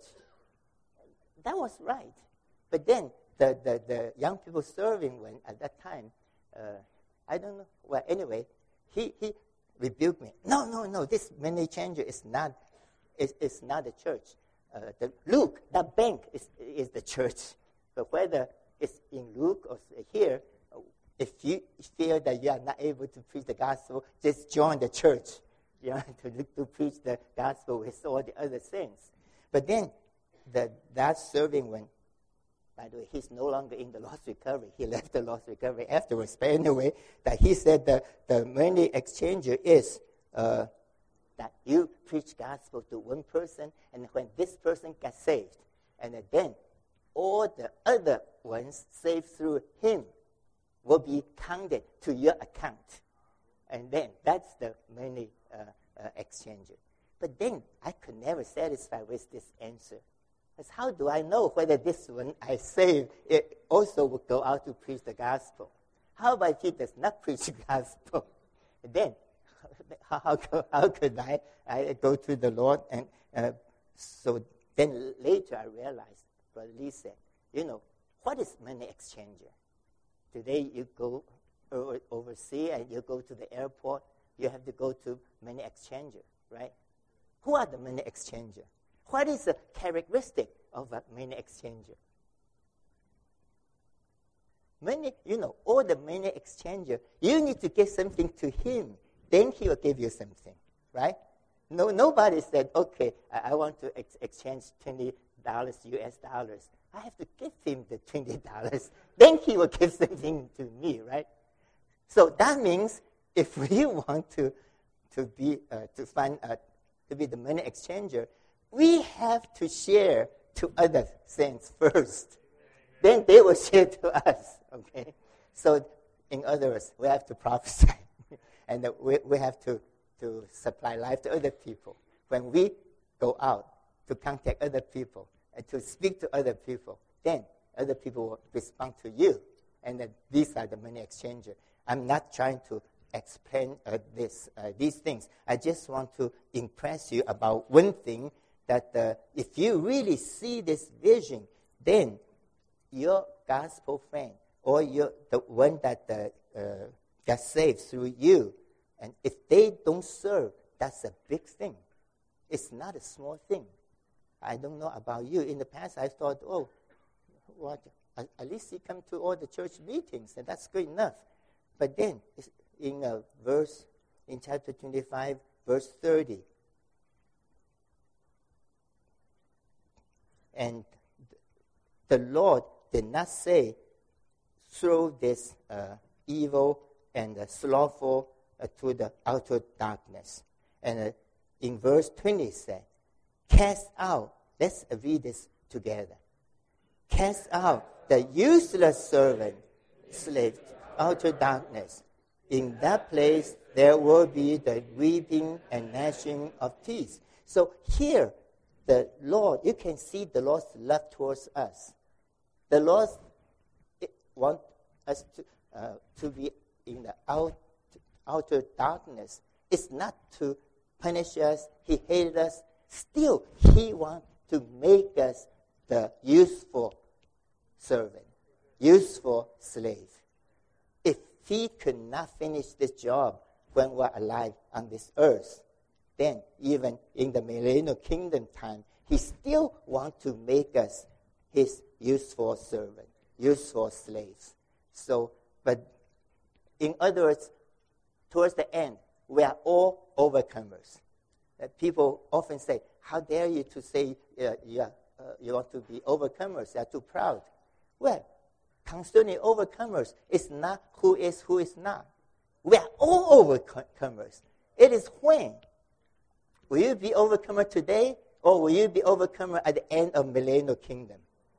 Speaker 1: That was right. But then the, the, the young people serving when at that time, uh, I don't know. Well, anyway, he, he rebuked me. No, no, no, this money changer is not, is, is not the church. Uh, the Luke, that bank is, is the church. But whether it's in Luke or here, if you feel that you are not able to preach the gospel, just join the church, you know, to, to preach the gospel with all the other saints. But then the, that serving when, by the way, he's no longer in the Lost Recovery. He left the Lost Recovery afterwards. But anyway, that he said that the money exchanger is uh, that you preach gospel to one person, and when this person gets saved, and then all the other ones saved through him will be counted to your account. And then that's the money uh, uh, exchanger. But then I could never satisfy with this answer. Because how do I know whether this one I saved it also will go out to preach the gospel? How about if he does not preach the gospel? And then how, how, how could I, I go to the Lord? And uh, so then later I realized, Brother Lee said, you know, what is money exchanger? Today you go over, overseas and you go to the airport, you have to go to money exchanger, right? Who are the money exchanger? What is the characteristic of a money exchanger? Money, you know, all the money exchanger, you need to give something to him, then he will give you something, right? No, nobody said, okay, I, I want to ex- exchange twenty dollars U S dollars. I have to give him the twenty dollars. Then he will give something to me, right? So that means if we want to to be uh, to find uh, to be the money exchanger, we have to share to other saints first. Then they will share to us. Okay, so in other words, we have to prophesy, and uh, we we have to to supply life to other people. When we go out to contact other people and to speak to other people, then other people will respond to you, and then these are the money exchanger. I'm not trying to explain uh, this uh, these things. I just want to impress you about one thing, that uh, if you really see this vision, then your gospel friend, or your the one that uh, uh, got saved through you, and if they don't serve, that's a big thing. It's not a small thing. I don't know about you. In the past, I thought, oh, what? At, at least he come to all the church meetings, and that's good enough. But then, in a verse, in chapter twenty-five, verse thirty, and the Lord did not say, throw this uh, evil and uh, slothful uh, to the outer darkness. And uh, in verse twenty it said, cast out, let's read this together. Cast out the useless servant, slave, outer darkness. In that place there will be the weeping and gnashing of teeth. So here, the Lord, you can see the Lord's love towards us. The Lord wants us to, uh, to be in the out, outer darkness. It's not to punish us. He hated us. Still, he wants to make us the useful servant, useful slave. If he could not finish this job when we're alive on this earth, then even in the millennial kingdom time, he still wants to make us his useful servant, useful slaves. So, but in other words, towards the end, we are all overcomers. Uh, people often say, how dare you to say uh, you, are, uh, you want to be overcomers, you are too proud. Well, concerning overcomers, it's not who is, who is not. We are all overcomers. It is when. Will you be overcomer today, or will you be overcomer at the end of millennial kingdom?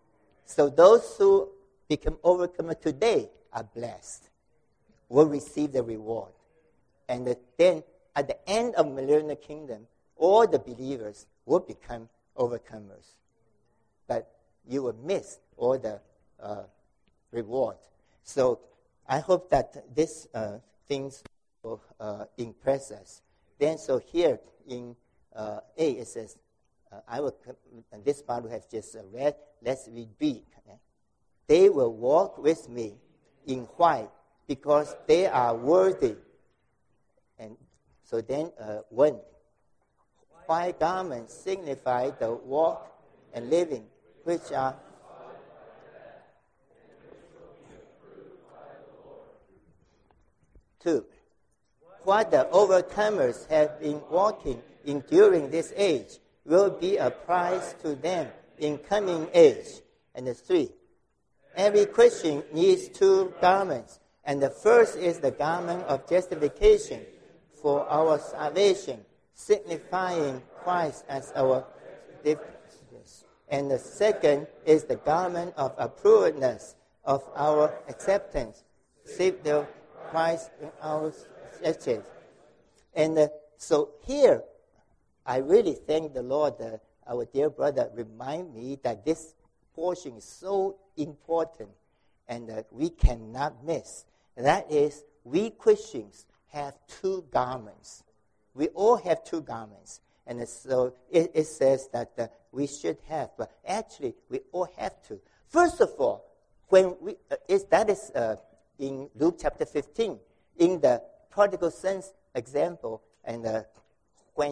Speaker 1: So those who become overcomer today are blessed, will receive the reward. And then at the end of millennial kingdom, all the believers will become overcomers. But you will miss all the uh, reward. So I hope that these uh, things will uh, impress us. Then so here in uh, A it says, uh, I will, and this part we have just uh, read, let's read B. Okay? They will walk with me in white because they are worthy. And so then uh, one, white garments signify the walk and living, which are two. What the overcomers have been walking in during this age will be a prize to them in coming age. And the three, every Christian needs two garments, and the first is the garment of justification for our salvation, signifying Christ as our defense. And the second is the garment of approvedness of our acceptance, save the Christ in our churches. And uh, so here, I really thank the Lord, uh, our dear brother, remind me that this portion is so important and that we cannot miss. That is, we Christians have two garments. We all have two garments. And so it, it says that uh, we should have, but actually we all have to. First of all, when we, uh, is, that is uh, in Luke chapter fifteen, in the prodigal son's example, and uh, when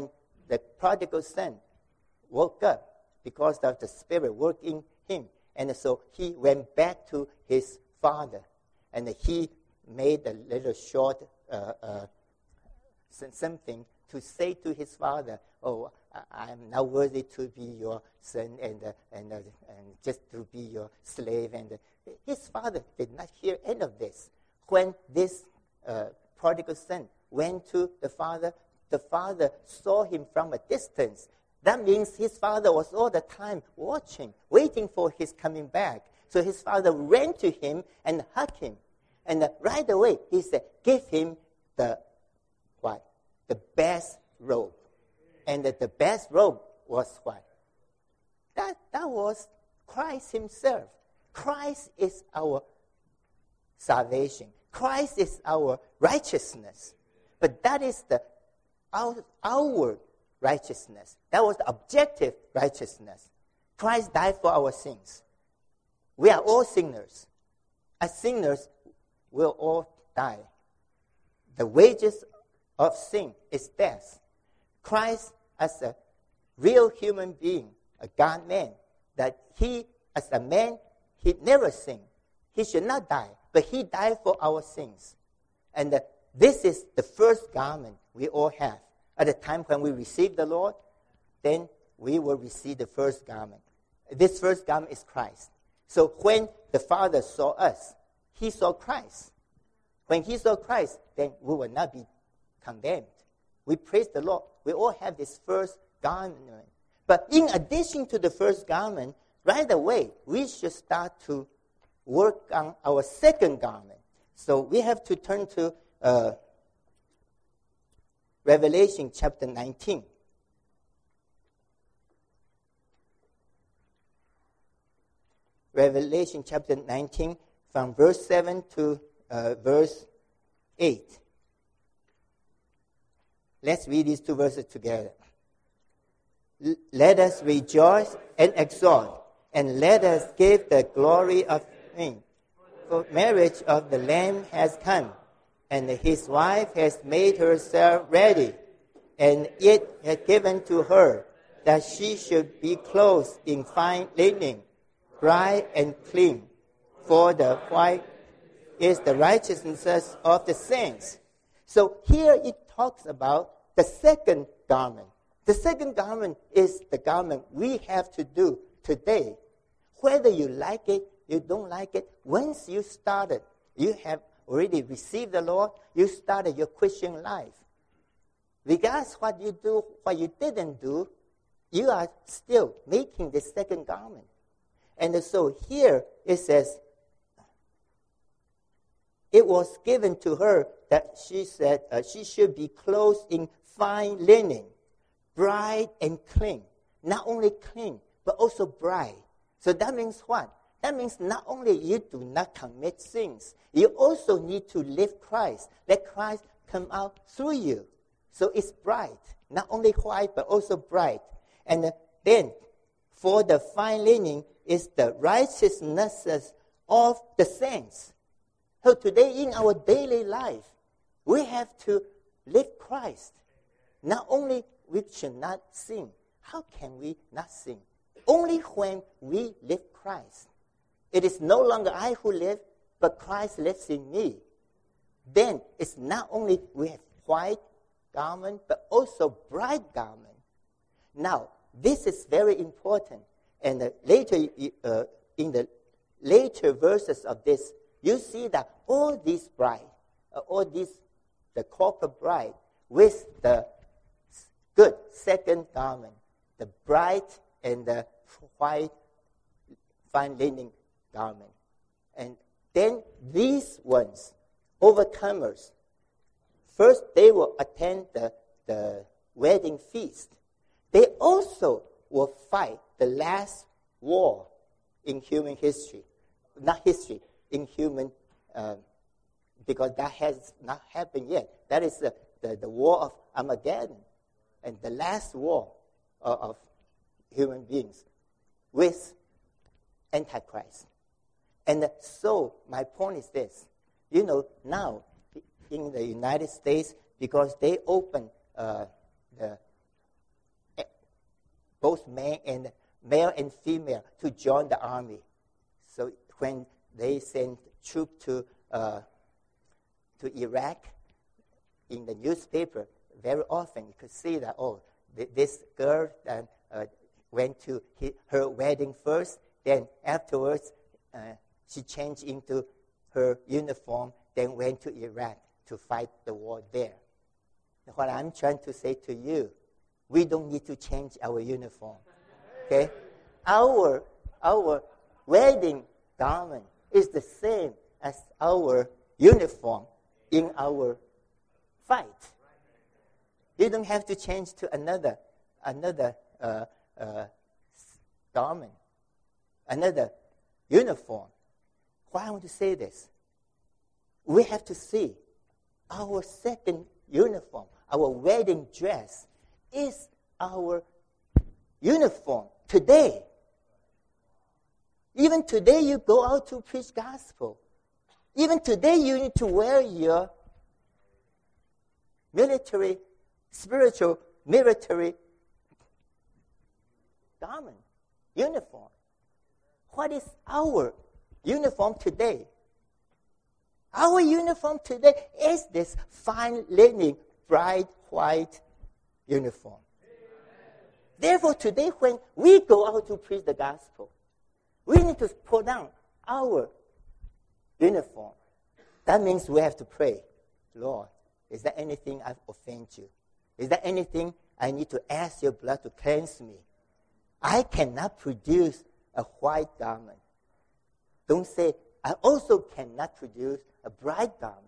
Speaker 1: the prodigal son woke up because of the Spirit working him. And so he went back to his father. And he made a little short uh, uh, something to say to his father, oh, I am not worthy to be your son and, uh, and, uh, and just to be your slave. And uh, his father did not hear any of this. When this uh, prodigal son went to the father, the father saw him from a distance. That means his father was all the time watching, waiting for his coming back. So his father ran to him and hugged him. And uh, right away, he said, give him the what? The best robe. And uh, the best robe was what? That, that was Christ himself. Christ is our salvation. Christ is our righteousness. But that is the out, outward righteousness. That was the objective righteousness. Christ died for our sins. We are all sinners. As sinners, we'll all die. The wages of sin is death. Christ, as a real human being, a God-man, that he, as a man, he never sinned. He should not die, but he died for our sins. And uh, this is the first garment we all have. At the time when we receive the Lord, then we will receive the first garment. This first garment is Christ. So when the Father saw us, he saw Christ. When he saw Christ, then we will not be condemned. We praise the Lord. We all have this first garment. But in addition to the first garment, right away, we should start to work on our second garment. So we have to turn to uh, Revelation chapter nineteen. Revelation chapter nineteen, from verse seven to uh, verse eight. Let's read these two verses together. L- let us rejoice and exult, and let us give the glory of Him. For marriage of the Lamb has come, and his wife has made herself ready, and it has given to her that she should be clothed in fine linen, bright and clean. For the white is the righteousness of the saints. So here it talks about the second garment. The second garment is the garment we have to do today. Whether you like it, you don't like it, once you started, you have already received the Lord, you started your Christian life. Regardless what you do, what you didn't do, you are still making the second garment. And so here it says, it was given to her that she said uh, she should be clothed in fine linen, bright and clean. Not only clean, but also bright. So that means what? That means not only you do not commit sins, you also need to live Christ. Let Christ come out through you. So it's bright. Not only white, but also bright. And uh, then, for the fine linen is the righteousness of the saints. So today in our daily life, we have to live Christ. Not only we should not sin. How can we not sin? Only when we live Christ. It is no longer I who live, but Christ lives in me. Then it's not only we have white garment, but also bright garment. Now, this is very important. And uh, later, uh, in the later verses of this, you see that all these bride, uh, all these, the corporate bride, with the good second garment, the bright and the white fine linen garment. And then these ones, overcomers, first they will attend the, the wedding feast. They also will fight the last war in human history. Not history, in human, uh, because that has not happened yet. That is the, the, the war of Armageddon, and the last war of, of human beings with Antichrist. And so my point is this. You know, now in the United States, because they open uh, the both male and male and female to join the army. So when they sent troops to uh, to Iraq, in the newspaper, very often you could see that, oh, th- this girl uh, uh, went to his, her wedding first, then afterwards uh, she changed into her uniform, then went to Iraq to fight the war there. What I'm trying to say to you, we don't need to change our uniform. Okay? Our, our wedding garment is the same as our uniform in our fight. You don't have to change to another another uh, uh, garment, another uniform. Why I want to say this? We have to see our second uniform, our wedding dress, is our uniform today. Even today, you go out to preach gospel. Even today, you need to wear your military, spiritual, military garment, uniform. What is our uniform today? Our uniform today is this fine linen, bright white uniform. Therefore, today when we go out to preach the gospel, we need to put on our uniform. That means we have to pray, Lord, is there anything I've offended you? Is there anything I need to ask your blood to cleanse me? I cannot produce a white garment. Don't say, I also cannot produce a bright garment.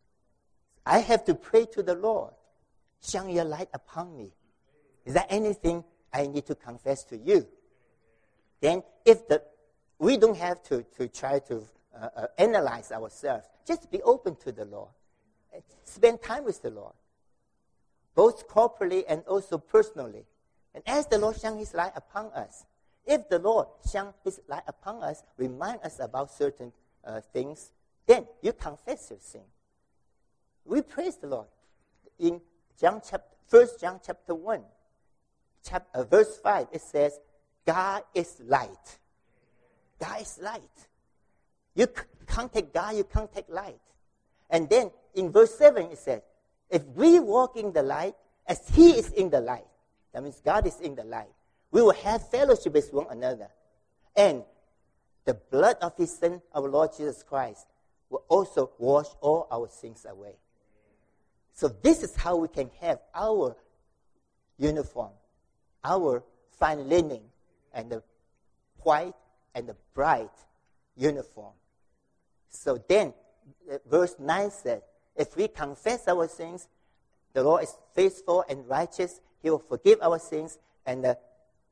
Speaker 1: I have to pray to the Lord. Shine your light upon me. Is there anything I need to confess to you? Then if the we don't have to, to try to uh, uh, analyze ourselves. Just be open to the Lord. Spend time with the Lord, both corporally and also personally. And as the Lord shine His light upon us, if the Lord shine His light upon us, remind us about certain uh, things, then you confess your sin. We praise the Lord. In John chapter, First John chapter one, chapter, uh, verse five, it says, God is light. God is light. You can't take God, you can't take light. And then in verse seven it says, if we walk in the light as He is in the light, that means God is in the light, we will have fellowship with one another. And the blood of His Son, our Lord Jesus Christ, will also wash all our sins away. So this is how we can have our uniform, our fine linen, and the white and the bright uniform. So then, verse nine said, if we confess our sins, the Lord is faithful and righteous. He will forgive our sins and uh,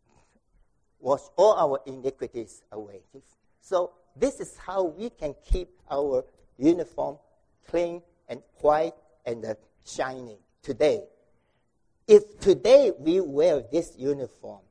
Speaker 1: wash all our iniquities away. So this is how we can keep our uniform clean and white and uh, shining today. If today we wear this uniform,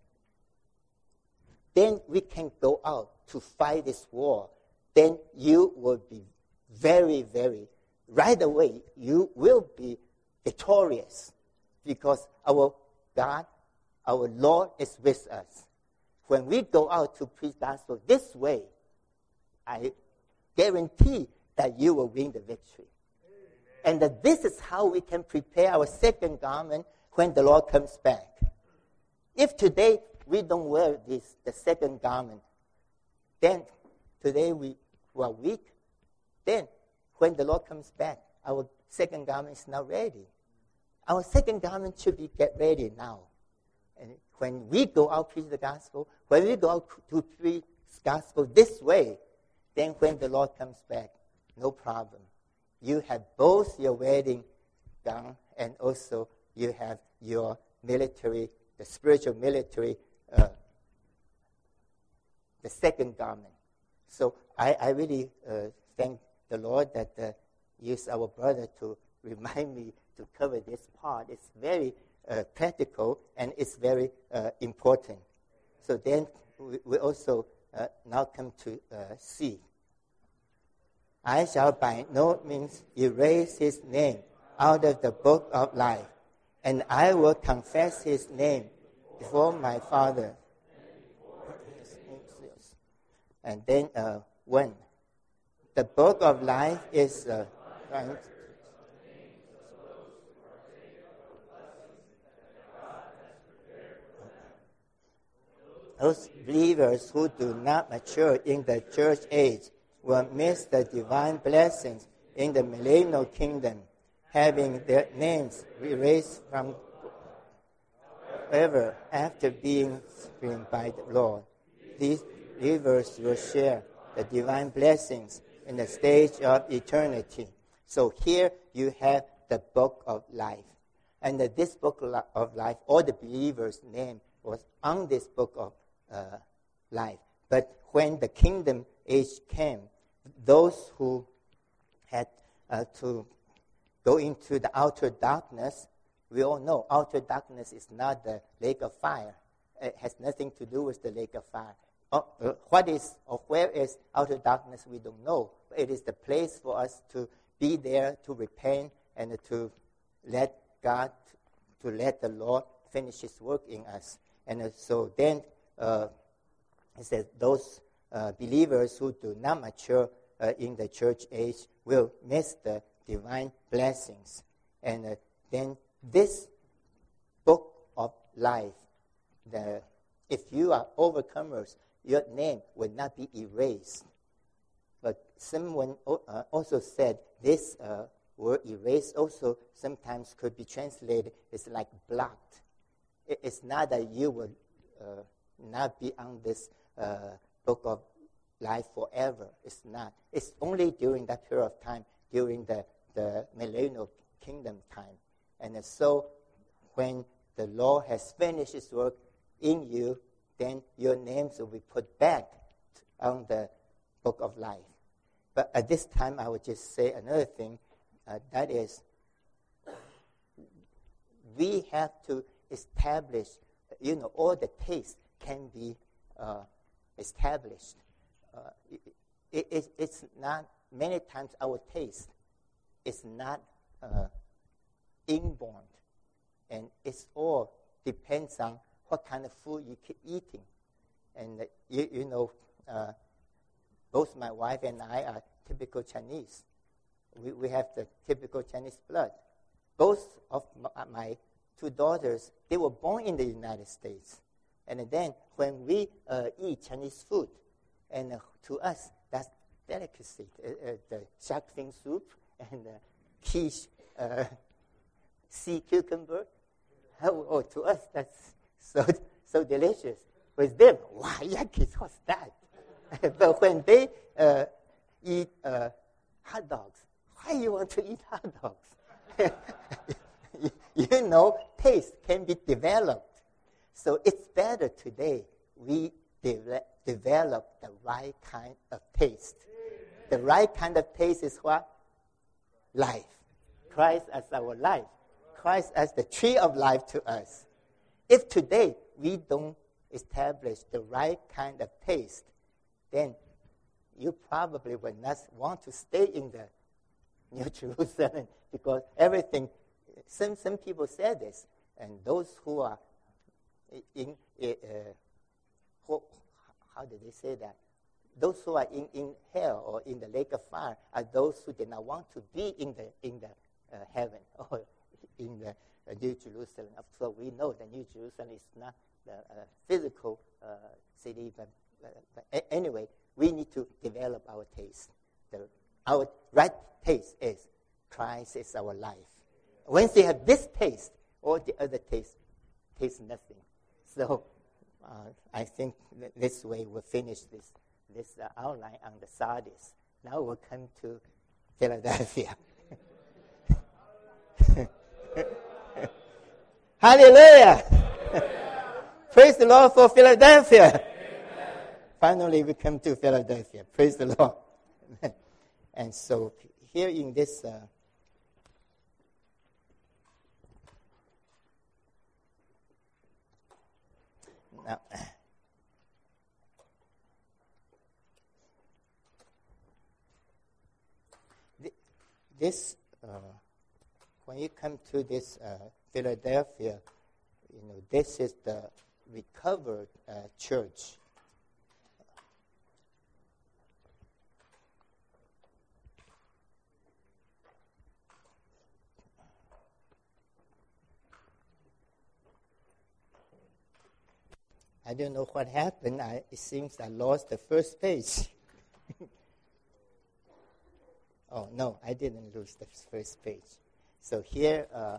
Speaker 1: then we can go out to fight this war. Then you will be very, very, right away, you will be victorious because our God, our Lord is with us. When we go out to preach gospel this way, I guarantee that you will win the victory. Amen. And that this is how we can prepare our second garment when the Lord comes back. If today we don't wear this, the second garment, then today we are weak. Then when the Lord comes back, our second garment is not ready. Our second garment should be get ready now. And when we go out preach the gospel, when we go out to preach gospel this way, then when the Lord comes back, no problem. You have both your wedding gown and also you have your military, the spiritual military, uh, the second garment. So I, I really uh, thank the Lord that uh, used our brother to remind me to cover this part. It's very uh, practical and it's very uh, important. So then we, we also uh, now come to uh, C. I shall by no means erase His name out of the book of life, and I will confess His name before my Father. And then uh, when the book of life is uh, right. Those believers who do not mature in the church age will miss the divine blessings in the millennial kingdom, having their names erased from ever after being screened by the Lord. These believers will share the divine blessings in the stage of eternity. So here you have the book of life. And this book of life, all the believers' name was on this book of uh, life. But when the kingdom age came, those who had uh, to go into the outer darkness, we all know outer darkness is not the lake of fire. It has nothing to do with the lake of fire. Uh, uh, what is or where is outer darkness, we don't know. It is the place for us to be there, to repent, and to let God, to let the Lord finish His work in us. And uh, so then uh, it says those uh, believers who do not mature uh, in the church age will miss the divine blessings. And uh, then this book of life, the, if you are overcomers, your name will not be erased. But someone uh, also said this uh, word erased also sometimes could be translated as like blocked. It, it's not that you will uh, not be on this uh, book of life forever. It's not. It's only during that period of time, during the, the millennial kingdom time. And so when the Lord has finished His work in you, then your names will be put back on the book of life. But at this time, I would just say another thing. Uh, that is, we have to establish, you know, all the tastes can be uh, established. Uh, it, it, it's not, many times our taste is not uh, inborn. And it's all depends on what kind of food you keep eating. And uh, you, you know, uh, both my wife and I are typical Chinese. We, we have the typical Chinese blood. Both of my, my two daughters, they were born in the United States. And then when we uh, eat Chinese food, and uh, to us, that's delicacy. Uh, uh, the shark fin soup and the quiche, uh, sea cucumber. Oh, oh, to us, that's so so delicious. With them, wow, yucky, what's that? But when they uh, eat uh, hot dogs, why you want to eat hot dogs? You know, taste can be developed. So it's better today we de- develop the right kind of taste. The right kind of taste is what? Life. Christ as our life. Christ as the tree of life to us. If today we don't establish the right kind of taste, then you probably will not want to stay in the New Jerusalem because everything, some, some people say this, and those who are in, uh, who, how did they say that? Those who are in, in hell or in the lake of fire are those who did not want to be in the, in the uh, heaven or in the uh, New Jerusalem. So we know the New Jerusalem is not the uh, physical uh, city, but, uh, but a- anyway, we need to develop our taste. The, our right taste is Christ is our life. Once you have this taste, all the other taste taste nothing. So uh, I think that this way we'll finish this this uh, outline on the Sardis. Now we'll come to Philadelphia. Hallelujah! Praise the Lord for Philadelphia. Amen. Finally, we come to Philadelphia. Praise the Lord. And so here in this uh, now, this uh, when you come to this uh, Philadelphia, you know, this is the recovered uh, church. I don't know what happened. I, it seems I lost the first page. Oh, no, I didn't lose the first page. So here, uh,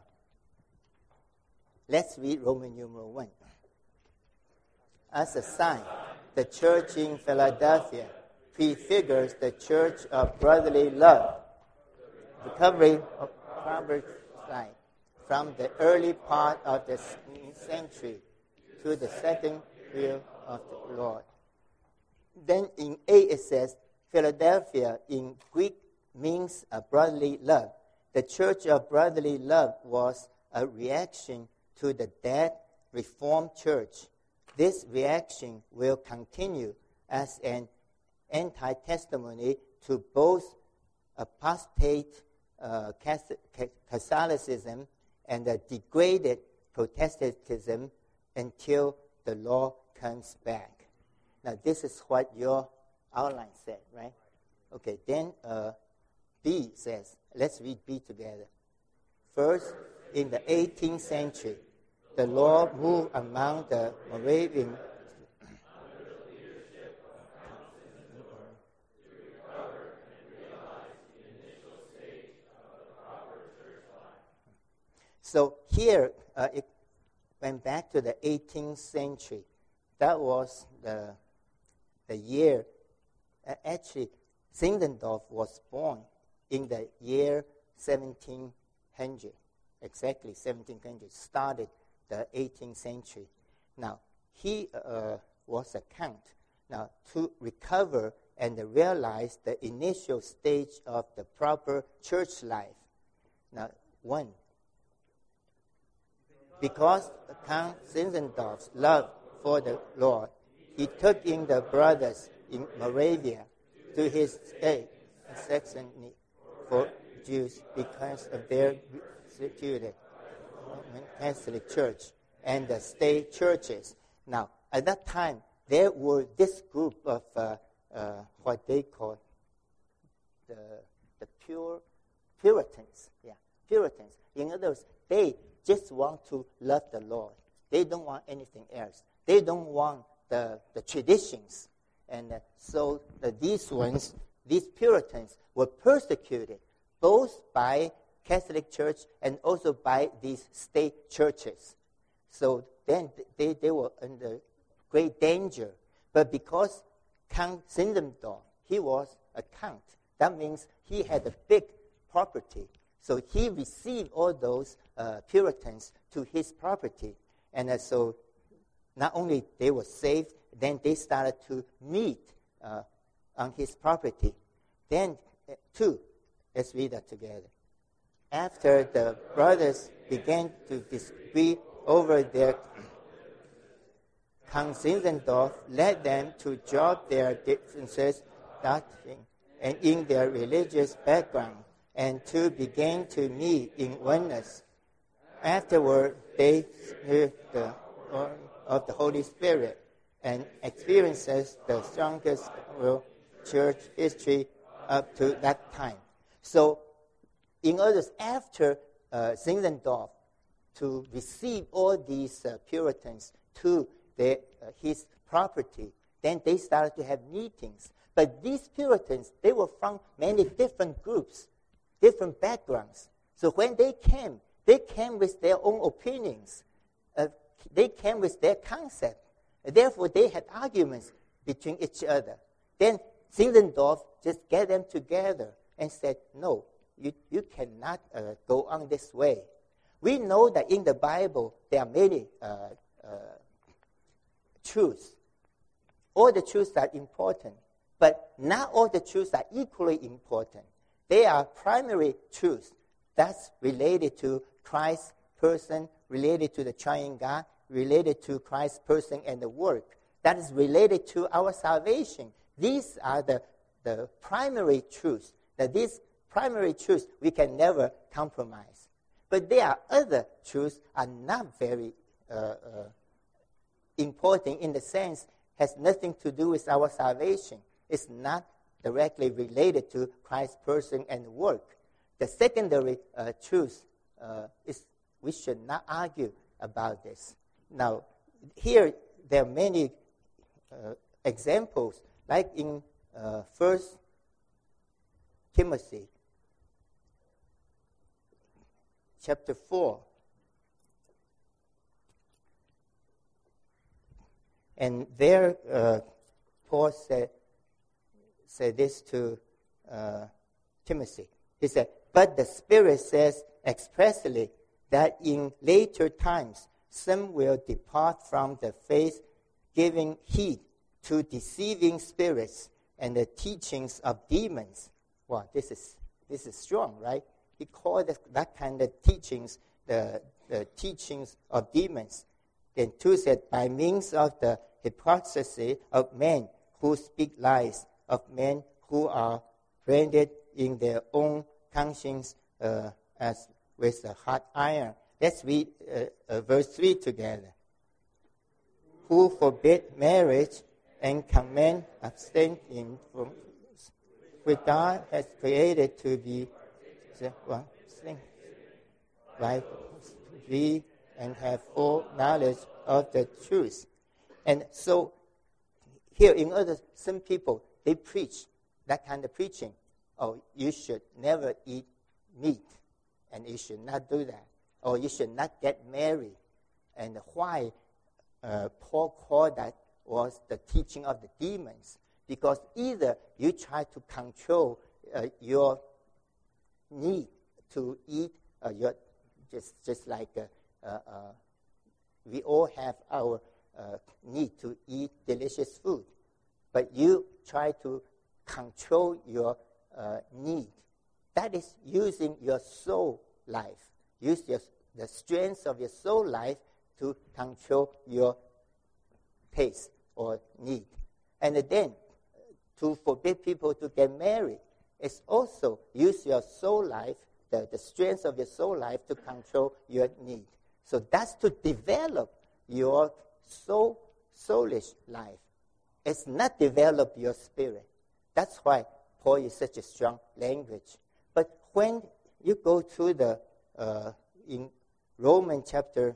Speaker 1: let's read Roman numeral one. As a sign, the church in Philadelphia prefigures the church of brotherly love, recovery of Proverbs life from the early part of the century to the second year of the Lord. Then in A it says, Philadelphia in Greek means a brotherly love. The church of brotherly love was a reaction to the dead Reformed church. This reaction will continue as an anti-testimony to both apostate uh, Catholicism and the degraded Protestantism until the Lord comes back. Now, this is what your outline said, right? Okay, then uh, B says, let's read B together. First, in the eighteenth century, the Lord moved among the Moravian So here, uh, it went back to the eighteenth century. That was the, the year, uh, actually, Zinzendorf was born in the year seventeen hundred, exactly seventeen hundred, started the eighteenth century. Now, he uh, was a count. Now, to recover and realize the initial stage of the proper church life. Now, one, because Count Zinzendorf's love for the Lord, he took in the brothers in Moravia to his state in Saxony for Jews because of their persecuted Roman Catholic Church and the state churches. Now, at that time, there were this group of uh, uh, what they call the the pure Puritans. Yeah, Puritans. In other words, they just want to love the Lord. They don't want anything else. They don't want the, the traditions. And uh, so uh, these ones, these Puritans, were persecuted both by Catholic Church and also by these state churches. So then they, they were under great danger. But because Count Zinzendorf, he was a count, that means he had a big property. So he received all those uh, Puritans to his property. And uh, so not only they were saved, then they started to meet uh, on his property. Then, uh, two, let's read that together. After the brothers began to disagree over their, Count Zinzendorf led them to drop their differences and in their religious background, and to begin to meet in oneness. Afterward, they heard the Lord of the Holy Spirit and experiences the strongest church history up to that time. So, in other words, after uh, Zinzendorf to receive all these uh, Puritans to their, uh, his property, then they started to have meetings. But these Puritans, they were from many different groups, different backgrounds. So when they came, they came with their own opinions. Uh, they came with their concept. Therefore, they had arguments between each other. Then Zinzendorf just get them together and said, no, you, you cannot uh, go on this way. We know that in the Bible, there are many uh, uh, truths. All the truths are important, but not all the truths are equally important. They are primary truths that's related to Christ's person, related to the triune God, related to Christ's person and the work. That is related to our salvation. These are the, the primary truths. That these primary truths we can never compromise. But there are other truths are not very uh, uh, important in the sense has nothing to do with our salvation. It's not directly related to Christ's person and work. The secondary uh, truth uh, is we should not argue about this. Now, here there are many uh, examples, like in uh, First Timothy chapter four. And there, uh, Paul said, said this to uh, Timothy. He said, but the Spirit says expressly that in later times some will depart from the faith, giving heed to deceiving spirits and the teachings of demons. Wow, this is this is strong, right? He called that, that kind of teachings the, the teachings of demons. Then two said, by means of the hypocrisy of men who speak lies, of men who are branded in their own conscience uh, as with a hot iron. Let's read uh, uh, verse three together. Who forbid marriage and command abstaining from which God has created to be one thing, right? Be and have full knowledge of the truth. And so here in other, some people, they preach that kind of preaching. Oh, you should never eat meat, and you should not do that. Or you should not get married. And why uh, Paul called that was the teaching of the demons. Because either you try to control uh, your need to eat, uh, your, just, just like uh, uh, uh, we all have our uh, need to eat delicious food. But you try to control your uh, need. That is using your soul life. Use your, the strength of your soul life to control your taste or need. And then to forbid people to get married is also use your soul life, the, the strength of your soul life to control your need. So that's to develop your soul, soulish life. It's not develop your spirit. That's why Paul is such a strong language. But when you go to the, uh, in Romans chapter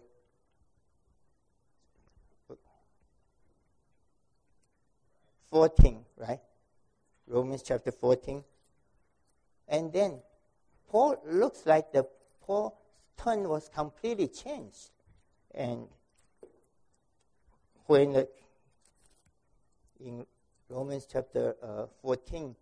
Speaker 1: fourteen, right? Romans chapter fourteen. And then Paul looks like the Paul's tone was completely changed. And when uh, in Romans chapter uh, fourteen,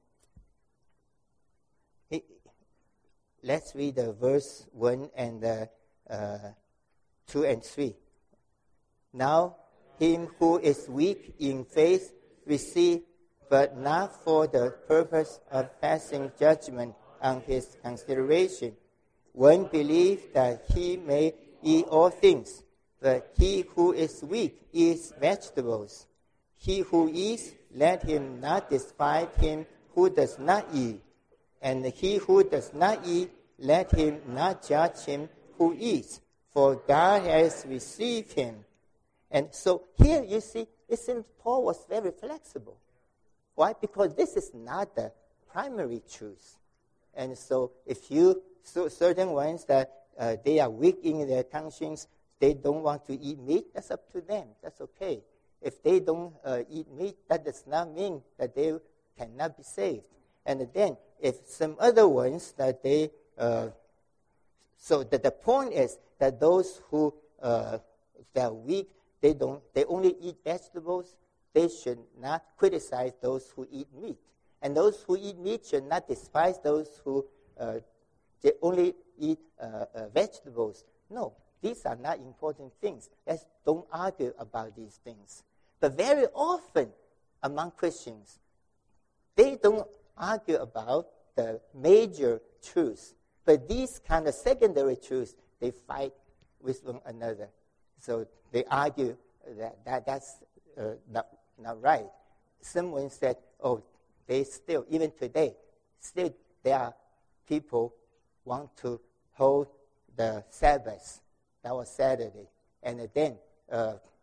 Speaker 1: it, let's read the verse one and uh, uh, two and three. Now, him who is weak in faith receive, but not for the purpose of passing judgment on his consideration. One believes that he may eat all things, but he who is weak eats vegetables. He who eats, let him not despise him who does not eat. And he who does not eat, let him not judge him who eats, for God has received him. And so here you see, it seems Paul was very flexible. Why? Because this is not the primary truth. And so if you, so certain ones that uh, they are weak in their conscience, they don't want to eat meat, that's up to them. That's okay. If they don't uh, eat meat, that does not mean that they cannot be saved. And then if some other ones that they, uh, so that the point is that those who uh, that are weak, they don't, they only eat vegetables. They should not criticize those who eat meat. And those who eat meat should not despise those who uh, they only eat uh, uh, vegetables. No, these are not important things. Let's don't argue about these things. But very often among Christians, they don't argue about the major truths. But these kind of secondary truths, they fight with one another. So they argue that, that that's uh, not, not right. Someone said, oh, they still, even today, still there are people want to hold the Sabbath. That was Saturday. And then uh,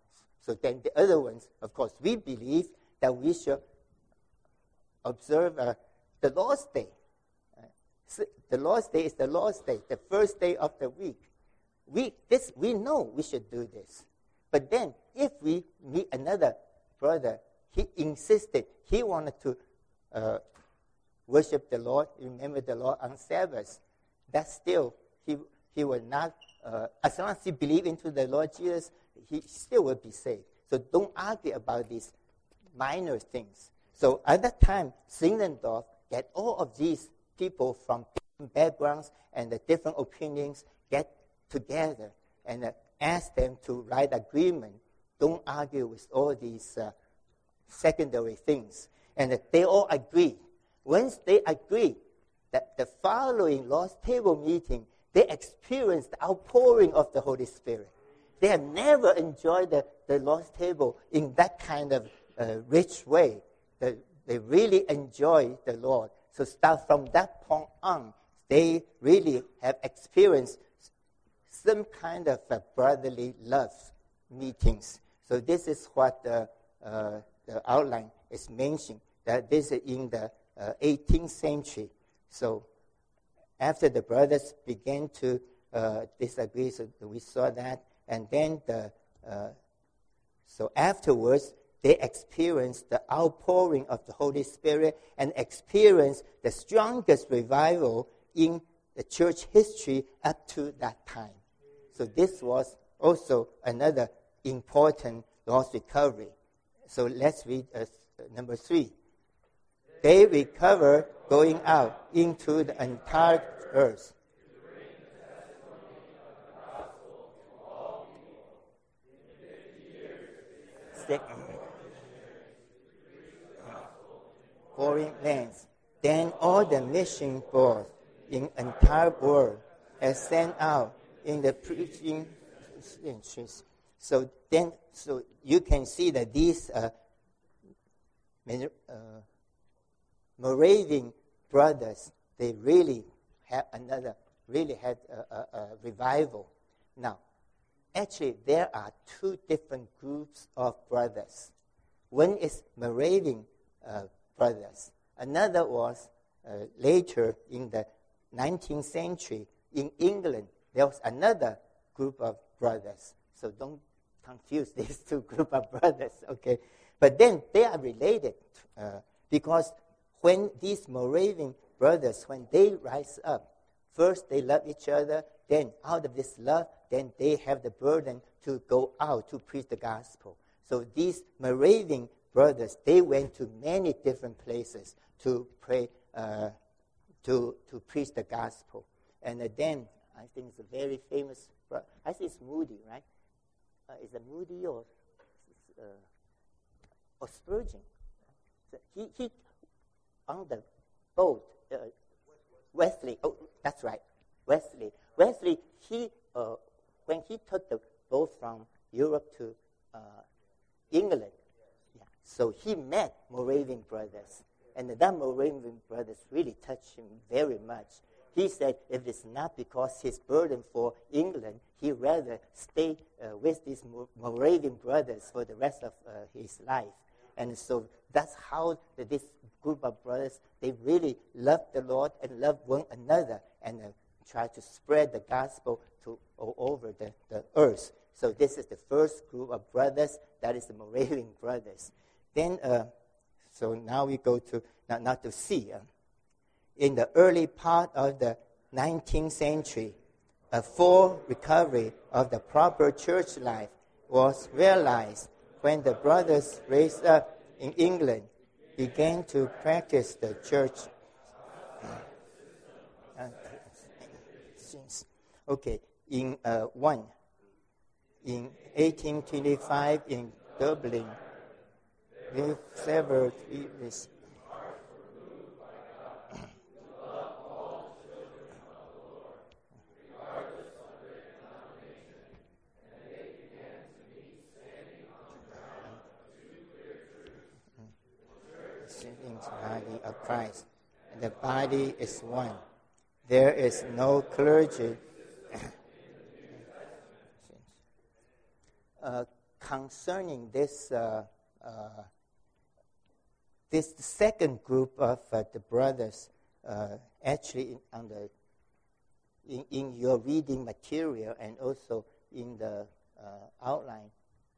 Speaker 1: So then the other ones, of course, we believe that we should observe uh, the Lord's Day. Uh, so the Lord's Day is the Lord's Day, the first day of the week. We, this, we know we should do this. But then if we meet another brother, he insisted, he wanted to uh, worship the Lord, remember the Lord on Sabbath, that still, he, he will not, uh, as long as he believes into the Lord Jesus, he still will be saved. So don't argue about these minor things. So at that time, Zinzendorf get all of these people from different backgrounds and the different opinions get together and uh, ask them to write agreement. Don't argue with all these uh, secondary things. And uh, they all agree. Once they agree, that the following Lord's Table meeting, they experience the outpouring of the Holy Spirit. They have never enjoyed the, the Lord's Table in that kind of uh, rich way. The, they really enjoy the Lord. So start from that point on, they really have experienced some kind of uh, brotherly love meetings. So this is what the, uh, the outline is mentioning, that this is in the uh, eighteenth century. So after the brothers began to uh, disagree, so we saw that, and then the uh, so afterwards they experienced the outpouring of the Holy Spirit and experienced the strongest revival in the church history up to that time. So this was also another important lost recovery. So let's read uh, number three. They recover going out into the entire earth. Second, foreign lands. Then all the mission boards in entire world are sent out in the preaching interest. So then, so you can see that these uh, uh, Moravian brothers, they really had another, really had a, a, a revival. Now, actually, there are two different groups of brothers. One is Moravian uh, brothers. Another was uh, later in the nineteenth century in England. There was another group of brothers. So don't confuse these two groups of brothers, okay? But then they are related uh, because when these Moravian brothers, when they rise up, first they love each other, then out of this love, then they have the burden to go out to preach the gospel. So these Moravian brothers, they went to many different places to pray, uh, to, to preach the gospel. And uh, then, I think it's a very famous, I think it's Moody, right? Uh, is it Moody or, uh, or Spurgeon? So he, he, on the boat, uh, Wesley, oh, that's right, Wesley. Wesley, he, uh, when he took the boat from Europe to uh, England, yeah, so he met Moravian brothers. And that Moravian brothers really touched him very much. He said if it's not because his burden for England, he'd rather stay uh, with these Moravian brothers for the rest of uh, his life. And so that's how the, this group of brothers, they really loved the Lord and loved one another and uh, try to spread the gospel to all over the, the earth. So this is the first group of brothers. That is the Moravian brothers. Then, uh, so now we go to, now, now to see. Uh, in the early part of the nineteenth century, a full recovery of the proper church life was realized when the brothers raised up in England began to practice the church. Okay, in uh, one, in eighteen twenty-five in Dublin, with several years. Body of Christ. And the body is one. There is no clergy. uh, concerning this uh, uh, this second group of uh, the brothers, uh, actually in, on the, in, in your reading material and also in the uh, outline,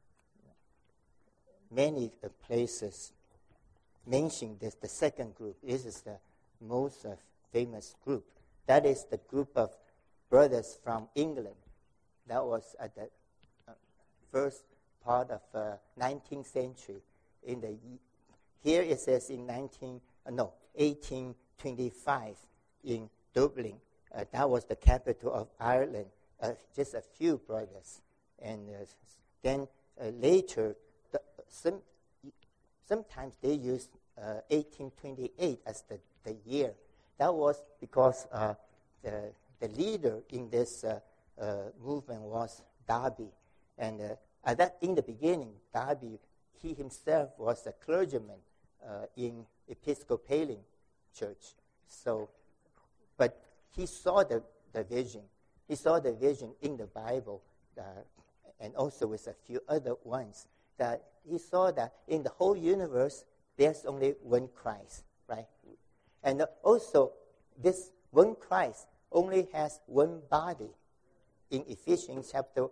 Speaker 1: many uh, places mention this, the second group. This is the most uh, famous group. That is the group of brothers from England. That was at the uh, first part of uh, nineteenth century. In the here it says in nineteen uh, no eighteen twenty-five in Dublin. Uh, that was the capital of Ireland. Uh, just a few brothers, and uh, then uh, later, the, some sometimes they use uh, eighteen twenty-eight as the, the year. That was because uh, the the leader in this uh, uh, movement was Darby, and uh, at that in the beginning, Darby he himself was a clergyman uh, in Episcopalian church. So, but he saw the, the vision. He saw the vision in the Bible, uh, and also with a few other ones. That he saw that in the whole universe, there's only one Christ, right? And also, this one Christ only has one body. In Ephesians chapter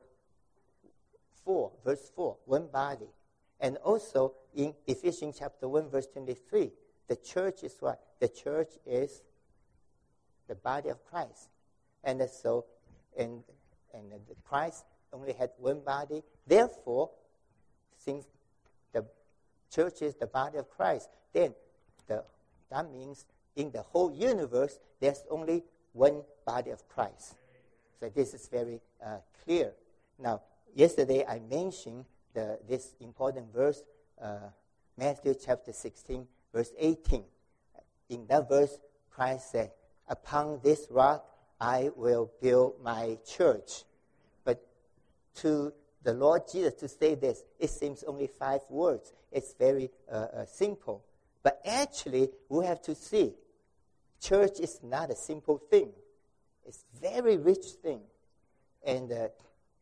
Speaker 1: four, verse four, one body. And also in Ephesians chapter one, verse twenty-three, the church is what? The church is the body of Christ. And so, and, and the Christ only had one body. Therefore, since the church is the body of Christ, then the, that means in the whole universe, there's only one body of Christ. So this is very uh, clear. Now, yesterday I mentioned the, this important verse, uh, Matthew chapter sixteen, verse eighteen. In that verse, Christ said, "Upon this rock I will build my church." But to the Lord Jesus to say this, it seems only five words. It's very uh, uh, simple. But actually, we have to see, church is not a simple thing. It's a very rich thing. And uh,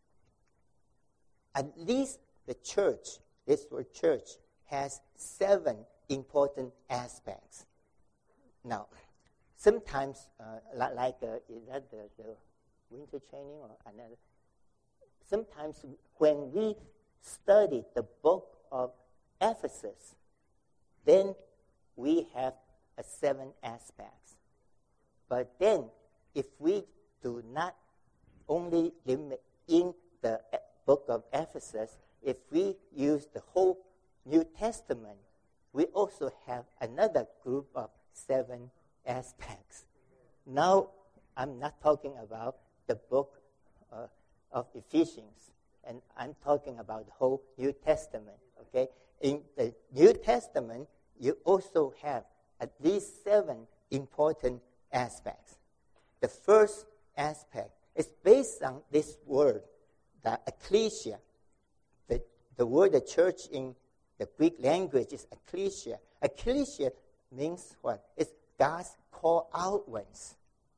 Speaker 1: at least the church, this word church, has seven important aspects. Now, sometimes, uh, like, uh, is that the, the winter training or another? Sometimes when we study the book of Ephesus, then we have uh, seven aspects. But then, if we do not only limit in the book of Ephesus, if we use the whole New Testament, we also have another group of seven aspects. Now, I'm not talking about the book uh, of Ephesians, and I'm talking about the whole New Testament, okay? In the New Testament, you also have at least seven important aspects. The first aspect is based on this word, the ecclesia. The, the word the church in the Greek language is ecclesia. Ecclesia means what? It's God's called out ones.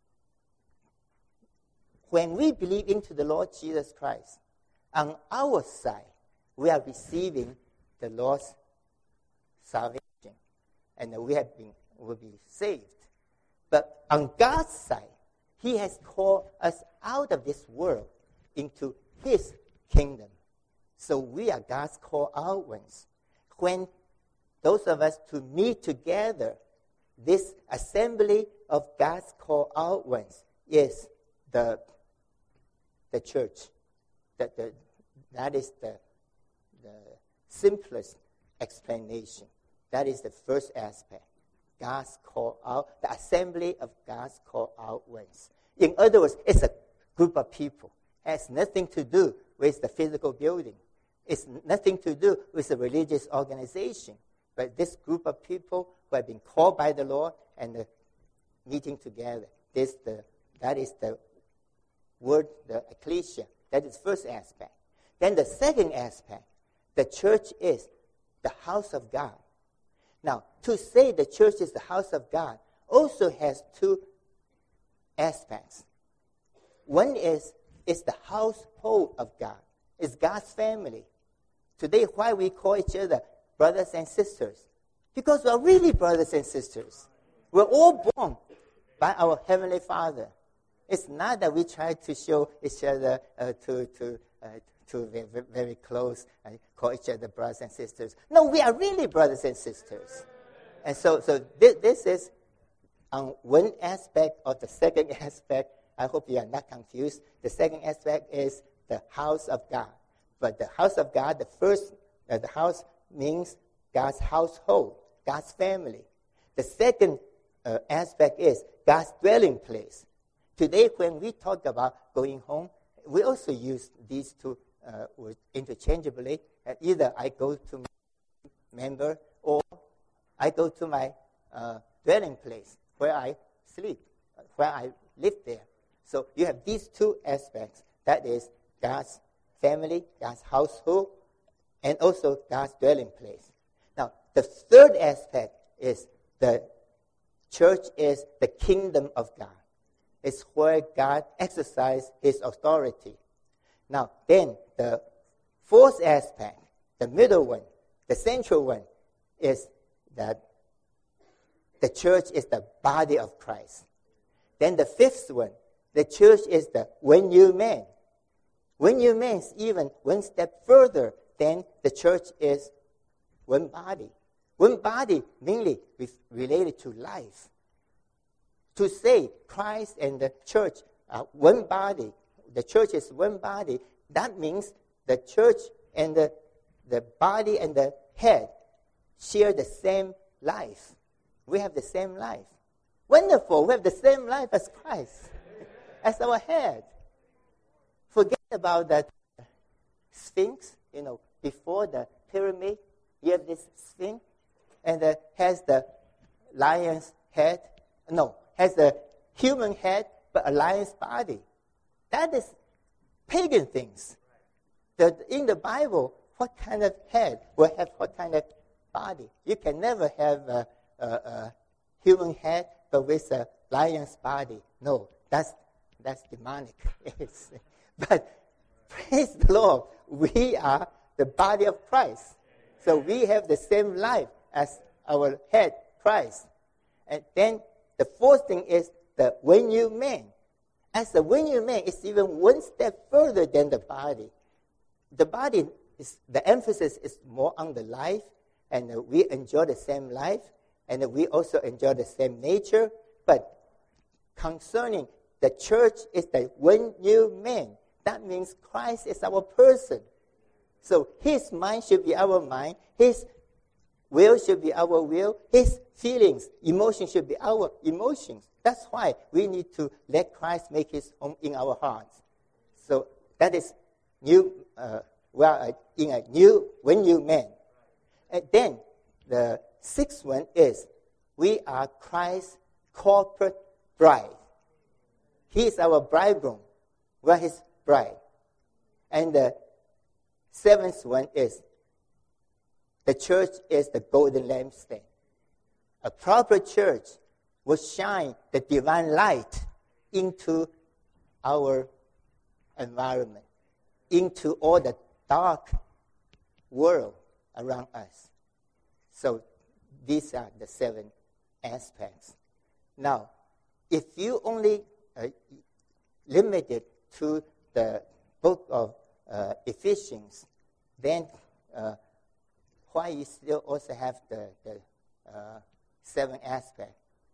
Speaker 1: When we believe into the Lord Jesus Christ, on our side, we are receiving the Lord's salvation, and we have been will be saved. But on God's side, He has called us out of this world into His kingdom. So we are God's called out ones. When those of us to meet together, this assembly of God's called out ones is the the church. That the, that is the the simplest explanation. That is the first aspect. God's called out, the assembly of God's called out ones. In other words, it's a group of people. It has nothing to do with the physical building. It's nothing to do with a religious organization. But this group of people who have been called by the Lord and uh, meeting together. This the that is the word, the ecclesia. That is the first aspect. Then the second aspect, the church is the house of God. Now, to say the church is the house of God also has two aspects. One is, it's the household of God. It's God's family. Today, why we call each other brothers and sisters? Because we're really brothers and sisters. We're all born by our Heavenly Father. It's not that we try to show each other uh, to, to, uh, to very, very close and call each other brothers and sisters. No, we are really brothers and sisters. And so, so this, this is on one aspect of the second aspect. I hope you are not confused. The second aspect is the house of God. But the house of God, the first, uh, the house means God's household, God's family. The second uh, aspect is God's dwelling place. Today, when we talk about going home, we also use these two uh, words interchangeably. Uh, either I go to my member or I go to my uh, dwelling place where I sleep, where I live there. So you have these two aspects. That is God's family, God's household, and also God's dwelling place. Now, the third aspect is the church is the kingdom of God. It's where God exercises his authority. Now, then the fourth aspect, the middle one, the central one, is that the church is the body of Christ. Then the fifth one, the church is the when you man. When you man is even one step further than the church is one body. One body mainly related to life. To say Christ and the church are one body, the church is one body, that means the church and the, the body and the head share the same life. We have the same life. Wonderful, we have the same life as Christ, as our head. Forget about that Sphinx, you know, before the pyramid, you have this Sphinx, and it has the lion's head. No, has a human head, but a lion's body. That is pagan things. The, in the Bible, what kind of head will have what kind of body? You can never have a, a, a human head, but with a lion's body. No, that's that's demonic. But praise the Lord, we are the body of Christ. So we have the same life as our head, Christ. And then the fourth thing is the when you man. As the when you man, it's even one step further than the body. The body, is the emphasis is more on the life, and uh, we enjoy the same life, and uh, we also enjoy the same nature. But concerning the church is the when you man. That means Christ is our person. So his mind should be our mind. His will should be our will. His feelings, emotions should be our emotions. That's why we need to let Christ make his home in our hearts. So that is new. Uh, we are in a new, when you man. And then the sixth one is we are Christ's corporate bride. He is our bridegroom. We are his bride. And the seventh one is the church is the golden lampstand. A proper church will shine the divine light into our environment, into all the dark world around us. So these are the seven aspects. Now, if you only uh, limit it to the book of uh, Ephesians, then uh, why you still also have the, the uh, seven aspects?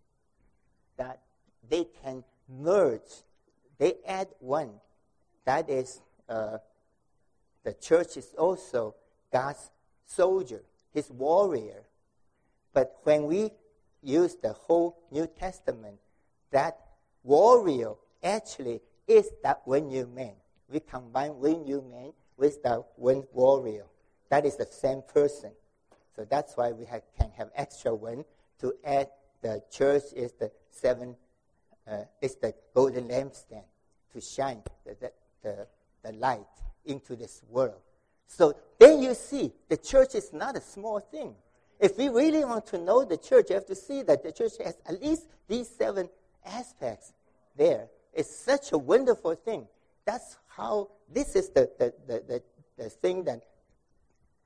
Speaker 1: That they can merge, they add one. That is, uh, the church is also God's soldier, his warrior. But when we use the whole New Testament, that warrior actually is that one new man. We combine one new man with the one warrior. That is the same person. So that's why we have, can have extra one to add. The church is the seven, uh, is the golden lampstand to shine the, the, the, the light into this world. So then you see the church is not a small thing. If we really want to know the church, you have to see that the church has at least these seven aspects there. It's such a wonderful thing. That's how, this is the, the, the, the, the thing that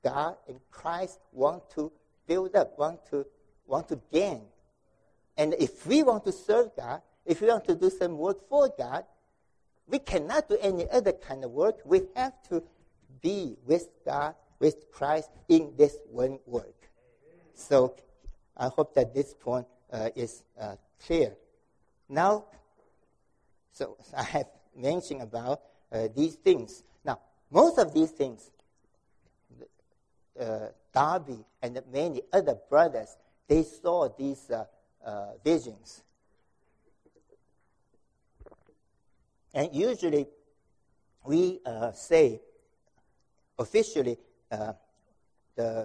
Speaker 1: want to build up, want to want to gain. And if we want to serve God, if we want to do some work for God, we cannot do any other kind of work. We have to be with God, with Christ in this one work. So I hope that this point uh, is uh, clear. Now, so I have mentioned about uh, these things. Now, most of these things, uh, Darby and many other brothers, they saw these uh, uh, visions. And usually, we uh, say, officially, uh, the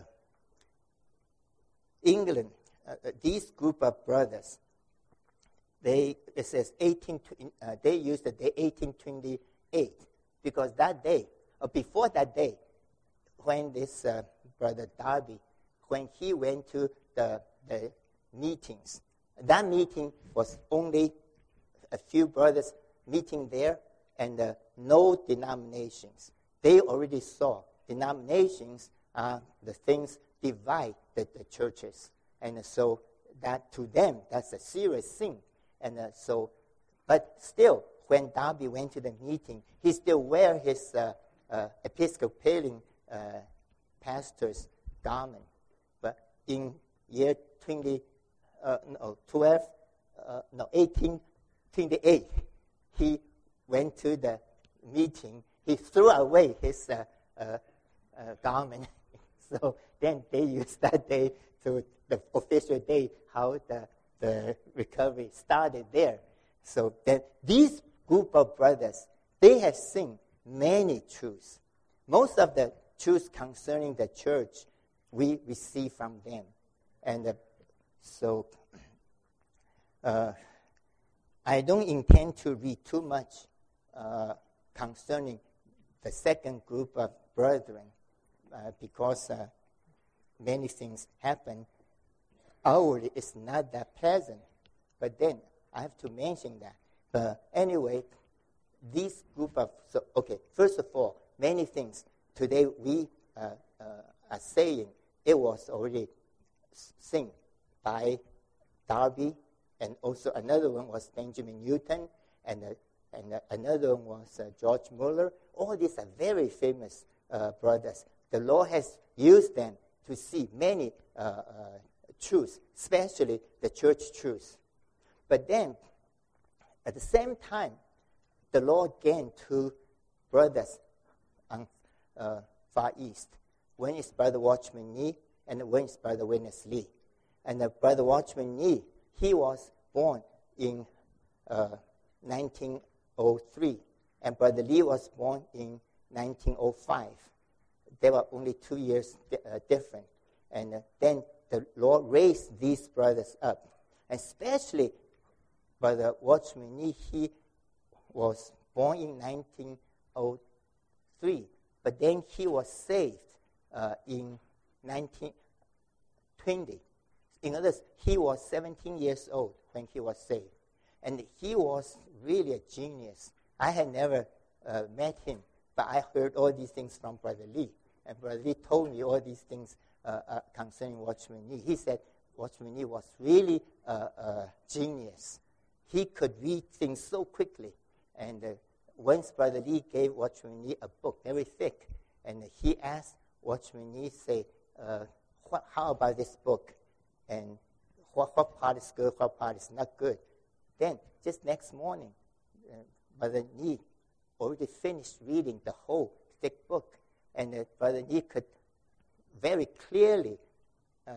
Speaker 1: England, uh, these group of brothers, they it says eighteen. Uh, they used the day eighteen twenty-eight because that day, or before that day, when this uh, brother Darby, when he went to the the meetings, that meeting was only a few brothers meeting there, and uh, no denominations. They already saw denominations are the things divide the, the churches, and uh, so that to them that's a serious thing. And uh, so, but still, when Darby went to the meeting, he still wear his uh, uh, Episcopalian uh, pastor's garment. But in year twenty, uh, no, twelve, uh, no, eighteen twenty-eight, he went to the meeting. He threw away his uh, uh, uh, garment. So then they used that day to the official day how the the recovery started there. So then these group of brothers, they have seen many truths. Most of the truths concerning the church we receive from them. And uh, so uh, I don't intend to read too much uh, concerning the second group of brethren uh, because uh, many things happen. Outwardly, it's not that pleasant. But then I have to mention that. But anyway, this group of, so, okay, first of all, many things today we uh, uh, are saying, it was already seen by Darby, and also another one was Benjamin Newton, and, uh, and uh, another one was uh, George Muller. All these are very famous uh, brothers. The Lord has used them to see many uh, uh, truths, especially the church truths. But then, at the same time, the Lord gained two brothers on uh, Far East. One is Brother Watchman Nee, and one is Brother Witness Lee. And uh, Brother Watchman Nee, he was born in uh, nineteen oh three, and Brother Lee was born in nineteen oh five. They were only two years di- uh, different. And uh, then the Lord raised these brothers up. And especially Brother Watchman Nee, he was born in nineteen oh three, but then he was saved uh, in nineteen twenty. In other words, he was seventeen years old when he was saved. And he was really a genius. I had never uh, met him, but I heard all these things from Brother Lee. And Brother Lee told me all these things uh, uh, concerning Watchman Nee. He said Watchman Nee was really a uh, uh, genius. He could read things so quickly. And uh, once Brother Lee gave Watchman Nee a book, very thick, and uh, he asked Watchman Nee, say, uh, what, how about this book? And what, what part is good, what part is not good? Then, just next morning, uh, Brother Nee already finished reading the whole thick book. And uh, Brother Nee could very clearly uh,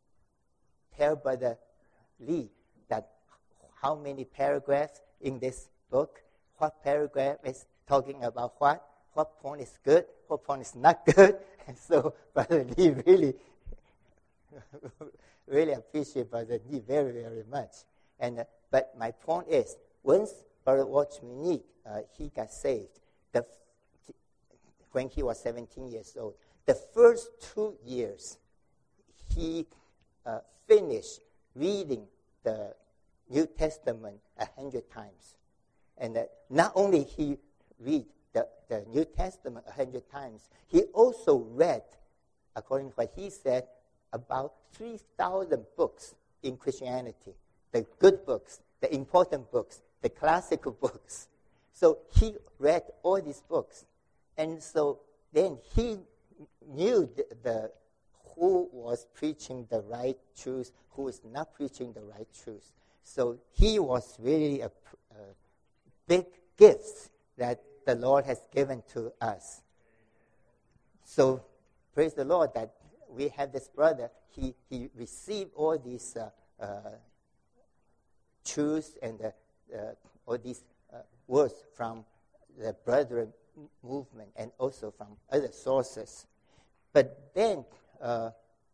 Speaker 1: tell Brother Lee that how many paragraphs in this book, what paragraph is talking about what, what point is good, what point is not good. And so Brother Lee really, really appreciate Brother Lee very, very much. And uh, but my point is, once Brother Watchman Nee, uh, he got saved, the when he was seventeen years old. The first two years, he uh, finished reading the New Testament a hundred times. And uh, not only he read the, the New Testament a hundred times, he also read, according to what he said, about three thousand books in Christianity, the good books, the important books, the classical books. So he read all these books. And so then he knew the, the who was preaching the right truth, who was not preaching the right truth. So he was really a, a big gift that the Lord has given to us. So praise the Lord that we have this brother. He he received all these uh, uh, truths and uh, uh, all these uh, words from the Brethren movement and also from other sources. But then, uh,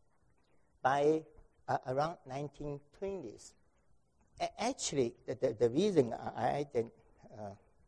Speaker 1: by uh, around nineteen twenties, a- actually, the, the, the reason I, I didn't, uh,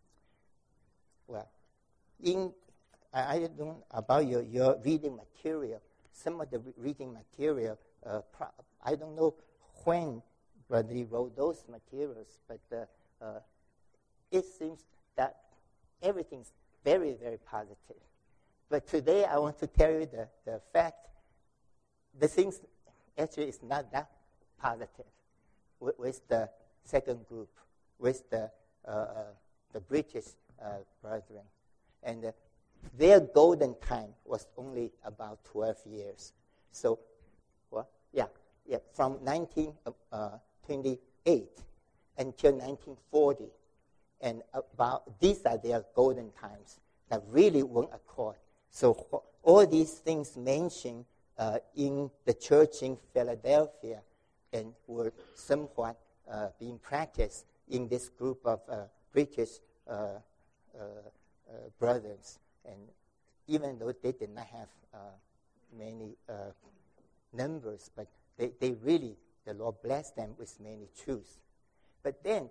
Speaker 1: well, in I, I don't know about your, your reading material. Some of the re- reading material, uh, pro- I don't know when Brother Lee wrote those materials, but uh, uh, it seems that everything's very, very positive. But today I want to tell you the, the fact, the things actually is not that positive with, with the second group, with the uh, uh, the British uh, brethren. And uh, their golden time was only about twelve years. So, well, yeah, yeah, from nineteen twenty-eight until nineteen forty. And about these are their golden times that really won't accord. So all these things mentioned uh, in the church in Philadelphia and were somewhat uh, being practiced in this group of uh, British uh, uh, uh, brothers. And even though they did not have uh, many uh, numbers, but they, they really, the Lord blessed them with many truths. But then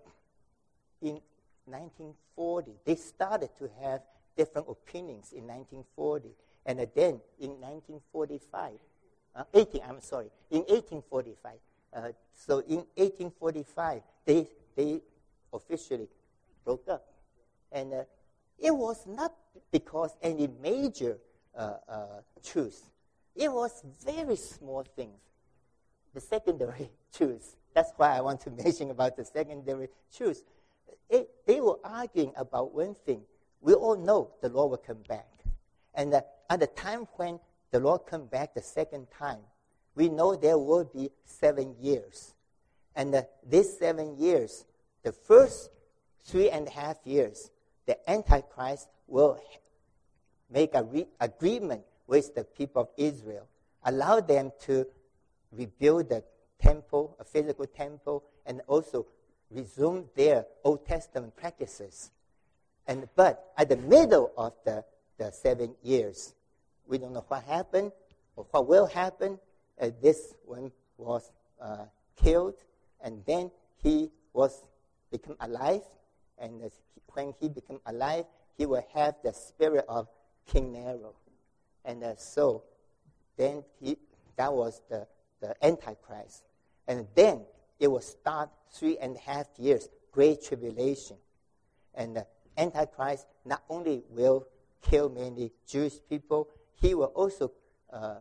Speaker 1: in nineteen forty, they started to have different opinions in nineteen forty. And then in nineteen forty-five, uh, eighteen, I'm sorry, in eighteen forty-five, uh, so in eighteen forty-five, they they officially broke up. And uh, it was not because any major uh, uh, truths. It was very small things, the secondary truths. That's why I want to mention about the secondary truths. It, they were arguing about one thing. We all know the Lord will come back. And uh, at the time when the Lord come back the second time, we know there will be seven years. And uh, these seven years, the first three and a half years, the Antichrist will make a re- agreement with the people of Israel, allow them to rebuild the temple, a physical temple, and also resume their Old Testament practices. And but at the middle of the, the seven years, we don't know what happened or what will happen. Uh, this one was uh, killed, and then he was become alive. And uh, when he became alive, he will have the spirit of King Nero. And uh, so then he, that was the, the Antichrist. And then it will start three and a half years, great tribulation. And the Antichrist not only will kill many Jewish people, he will also uh,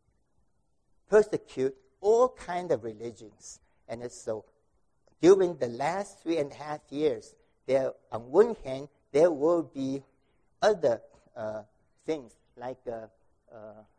Speaker 1: persecute all kinds of religions. And so during the last three and a half years, there, on one hand, there will be other uh, things like uh, uh,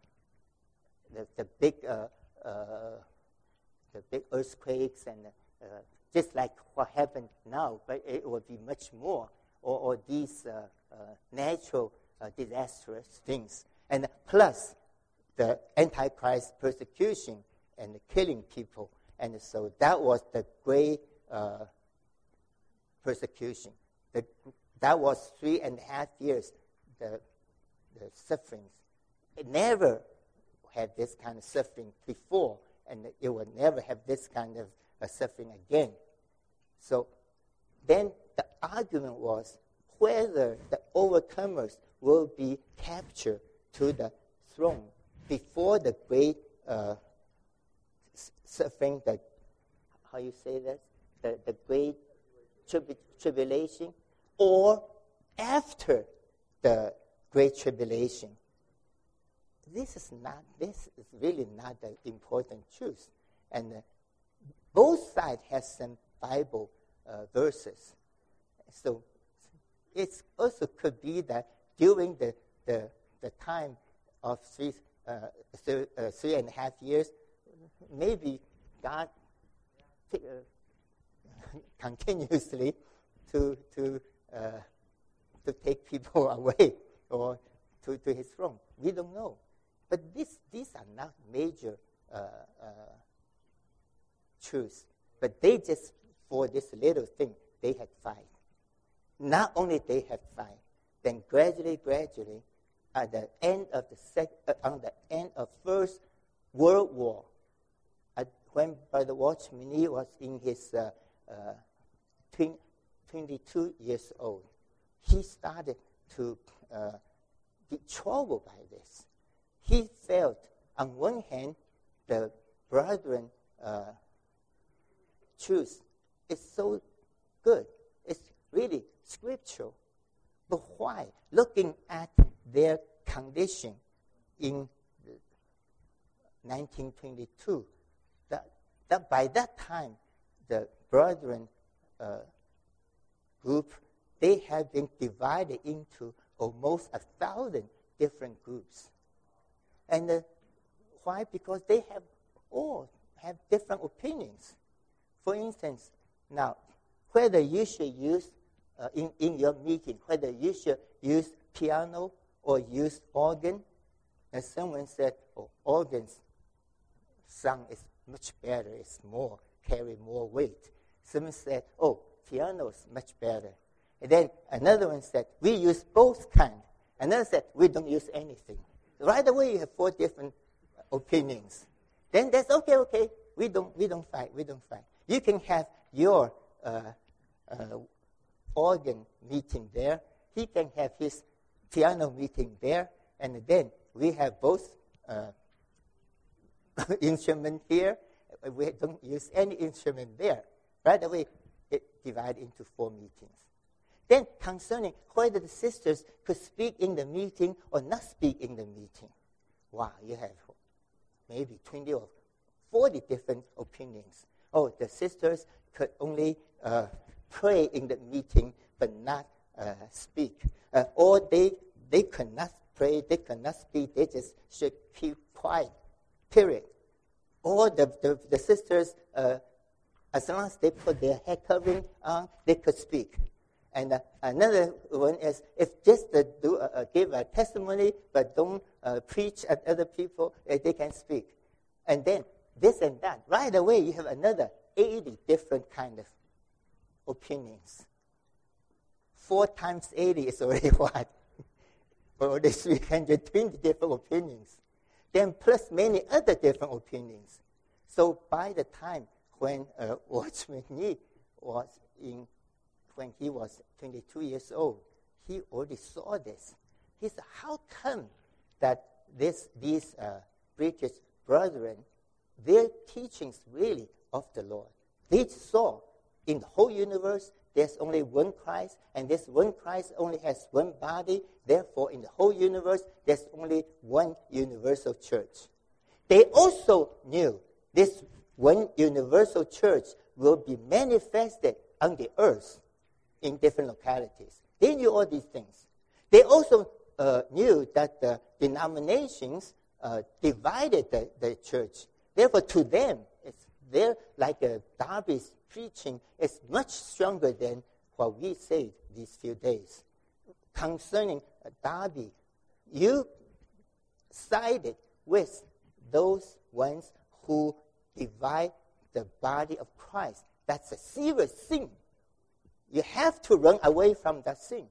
Speaker 1: the, the big uh, uh, the big earthquakes and uh, just like what happened now, but it will be much more, or, or these uh, uh, natural uh, disastrous things. And plus the Antichrist persecution and killing people. And so that was the great uh, persecution. The, that was three and a half years, the, the sufferings. It never had this kind of suffering before, and it will never have this kind of uh, suffering again. So then the argument was whether the overcomers will be captured to the throne before the great uh, suffering, the, how you say that, the, the great tribu- tribulation, or after the great tribulation. this is not, this is really not the important truth. And uh, both sides have some Bible uh, verses. So it also could be that during the, the, the time of three, uh, th- uh, three and a half years, maybe God t- uh, continuously to to uh, to take people away or to, to his throne. We don't know. But this, these are not major uh, uh, truths. But they just, for this little thing, they had fight. Not only they had fight, then gradually, gradually, at the end of the sec, uh, on the end of First World War, at, when Brother Watchman Nee was in his uh, uh, twin, twenty-two years old, he started to uh, be troubled by this. He felt, on one hand, the brethren uh, truth is so good. It's really scriptural. But why? Looking at their condition in nineteen twenty-two, that, that by that time, the brethren uh, group, they have been divided into almost a thousand different groups. And uh, why? Because they have all have different opinions. For instance, now, whether you should use, uh, in, in your meeting, whether you should use piano or use organ, and someone said, oh, organ's sound is much better, it's more, carry more weight. Someone said, oh, piano is much better. And then another one said, we use both kinds. Another said, we don't use anything. Right away, you have four different opinions. Then that's okay, okay. We don't, we don't fight, we don't fight. You can have your uh, uh, organ meeting there. He can have his piano meeting there. And then we have both uh, instruments here. We don't use any instrument there. Right away, it divides into four meetings. Then concerning whether the sisters could speak in the meeting or not speak in the meeting. Wow, you have maybe twenty or forty different opinions. Oh, the sisters could only uh, pray in the meeting but not uh, speak. Uh, or they, they could not pray, they could not speak, they just should keep quiet, period. Or the, the, the sisters, uh, as long as they put their head covering on, they could speak. And uh, another one is, if just uh, do uh, uh, give a testimony but don't uh, preach at other people, uh, they can speak. And then this and that. Right away, you have another eighty different kind of opinions. Four times eighty is already what? Already three hundred twenty different opinions. Then plus many other different opinions. So by the time when uh, Watchman Nee was in when he was twenty-two years old, he already saw this. He said, how come that this, these uh, British brethren, their teachings really of the Lord? They saw in the whole universe, there's only one Christ, and this one Christ only has one body. Therefore, in the whole universe, there's only one universal church. They also knew this one universal church will be manifested on the earth in different localities. They knew all these things. They also uh, knew that the denominations uh, divided the, the church. Therefore, to them, it's they're like a Darby's preaching is much stronger than what we said these few days. Concerning Darby, you sided with those ones who divide the body of Christ. That's a serious sin. You have to run away from that sin.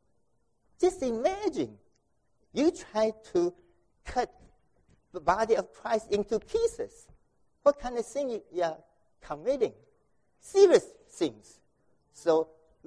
Speaker 1: Just imagine, you try to cut the body of Christ into pieces. What kind of sin you are committing? Serious sins. So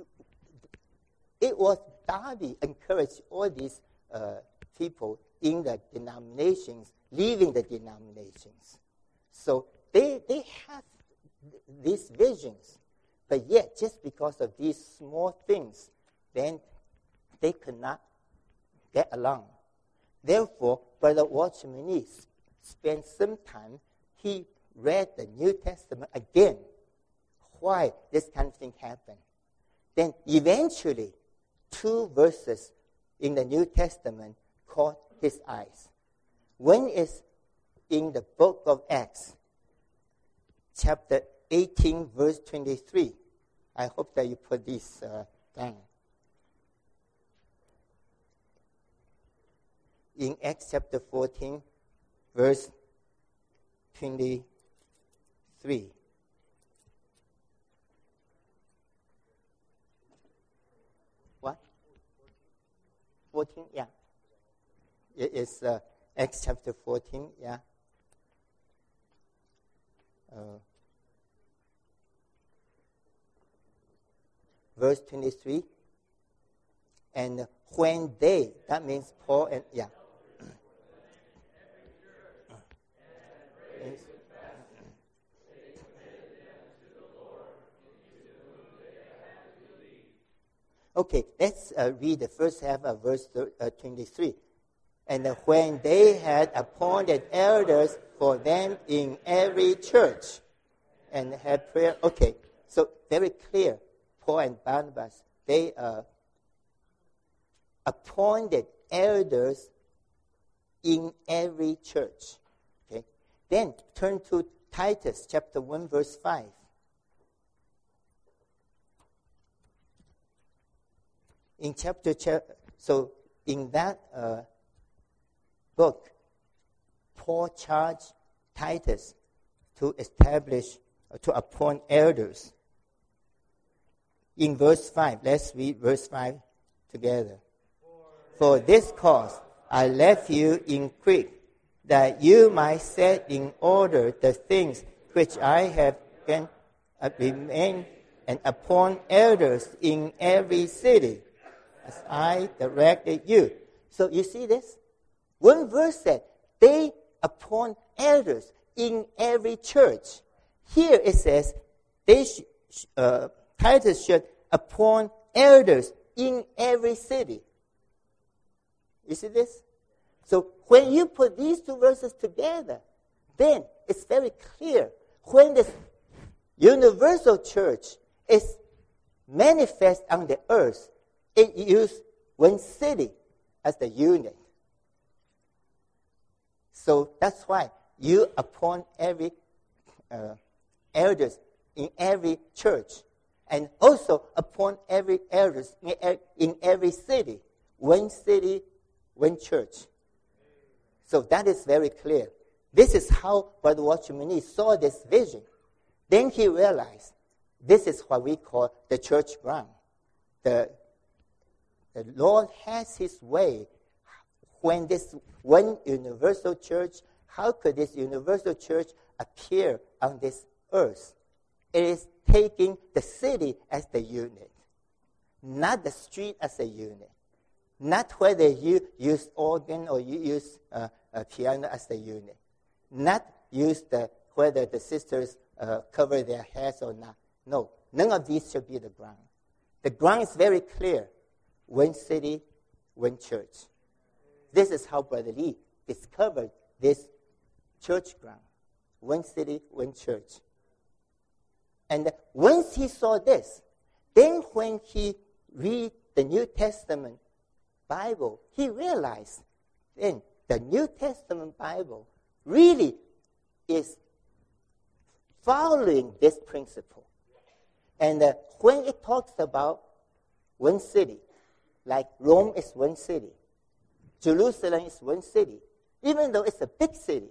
Speaker 1: it was Darby encouraged all these uh, people in the denominations, leaving the denominations. So they, they have these visions. But yet, just because of these small things, then they could not get along. Therefore, Brother Watchman Nee spent some time, he read the New Testament again. Why this kind of thing happened? Then eventually, two verses in the New Testament caught his eyes. One is in the book of Acts, chapter eighteen, verse twenty-three. I hope that you put this uh, down. In Acts chapter fourteen, verse twenty-three. What? fourteen, yeah. It is uh, Acts chapter fourteen, yeah. Uh, verse twenty-three. And when they, that means Paul and, yeah. Okay, let's uh, read the first half of verse uh, twenty-three. And uh, when they had appointed elders for them in every church and had prayer. Okay, so very clear. Paul and Barnabas, they uh, appointed elders in every church. Okay, then turn to Titus chapter one, verse five. In chapter, so in that uh, book, Paul charged Titus to establish, uh, to appoint elders. In verse five, let's read verse five together. For this cause I left you in Crete, that you might set in order the things which I have been, uh, remain and appoint elders in every city, as I directed you. So you see this? One verse said, they appoint elders in every church. Here it says, they sh- uh, Titus should appoint elders in every city. You see this? So when you put these two verses together, then it's very clear. When this universal church is manifest on the earth, it uses one city as the unit. So that's why you appoint every uh, elders in every church, and also appoint every elders in, in every city. One city, one church. So that is very clear. This is how Brother Watchman Nee saw this vision. Then he realized this is what we call the church ground. The The Lord has His way. When this one universal church, how could this universal church appear on this earth? It is taking the city as the unit, not the street as a unit, not whether you use organ or you use uh, a piano as the unit, not use the whether the sisters uh, cover their heads or not. No, none of these should be the ground. The ground is very clear. One city, one church. This is how Brother Lee discovered this church ground. One city, one church. And once he saw this, then when he read the New Testament Bible, he realized then the New Testament Bible really is following this principle. And uh, when it talks about one city, like Rome is one city, Jerusalem is one city, even though it's a big city,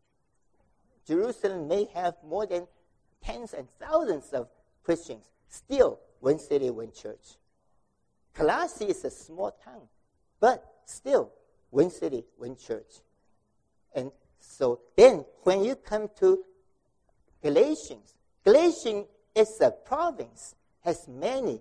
Speaker 1: Jerusalem may have more than tens and thousands of Christians, still one city, one church. Colossae is a small town, but still one city, one church. And so then when you come to Galatians, Galatians is a province, has many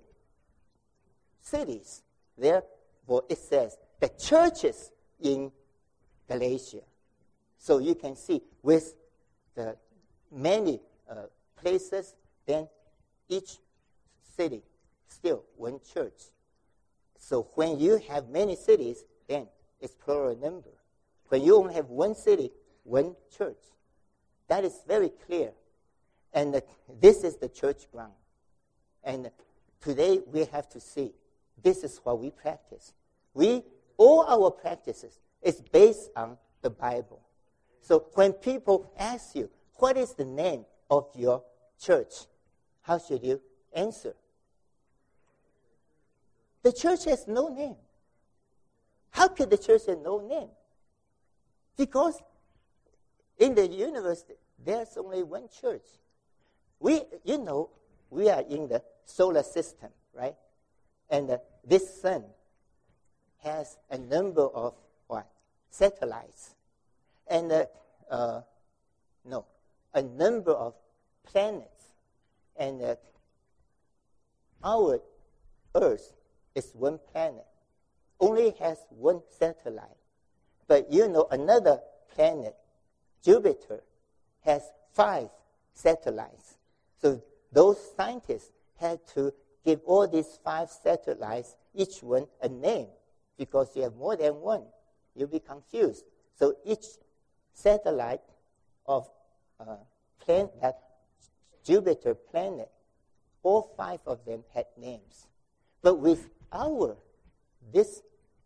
Speaker 1: cities. Therefore, it says the churches in Galatia. So you can see with the many uh, places, then each city still one church. So when you have many cities, then it's plural number. when you only have one city, one church. That is very clear. And uh, this is the church ground. And uh, today we have to see this is what we practice. We, all our practices is based on the Bible. So when people ask you, what is the name of your church? How should you answer? The church has no name. How could the church have no name? Because in the universe, there's only one church. We, you know, we are in the solar system, right? And uh, this sun has a number of what? Satellites. And, uh, uh, no, a number of planets. And uh, our Earth is one planet. Only has one satellite. But you know, another planet, Jupiter, has five satellites. So those scientists had to give all these five satellites, each one a name, because you have more than one. You'll be confused. So each satellite of uh, plan- that Jupiter planet, all five of them had names. But with our, this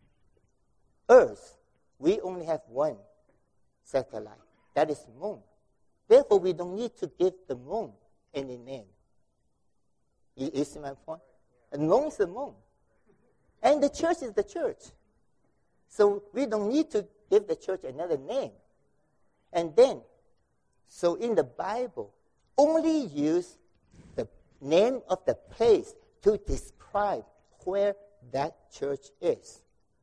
Speaker 1: Earth, we only have one satellite. That is moon. Therefore, we don't need to give the moon any name. You, you see my point? The moon is the moon. And the church is the church. So we don't need to give the church another name. And then, so in the Bible, only use the name of the place to describe where that church is.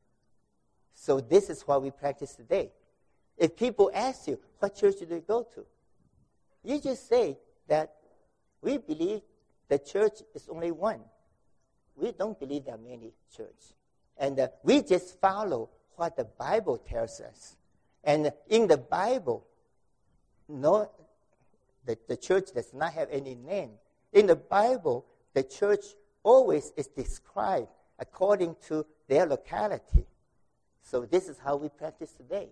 Speaker 1: So this is what we practice today. If people ask you, what church do you go to? You just say that we believe the church is only one. We don't believe there are many churches. And uh, we just follow what the Bible tells us. And in the Bible, no, the, the church does not have any name. In the Bible, the church always is described according to their locality. So this is how we practice today.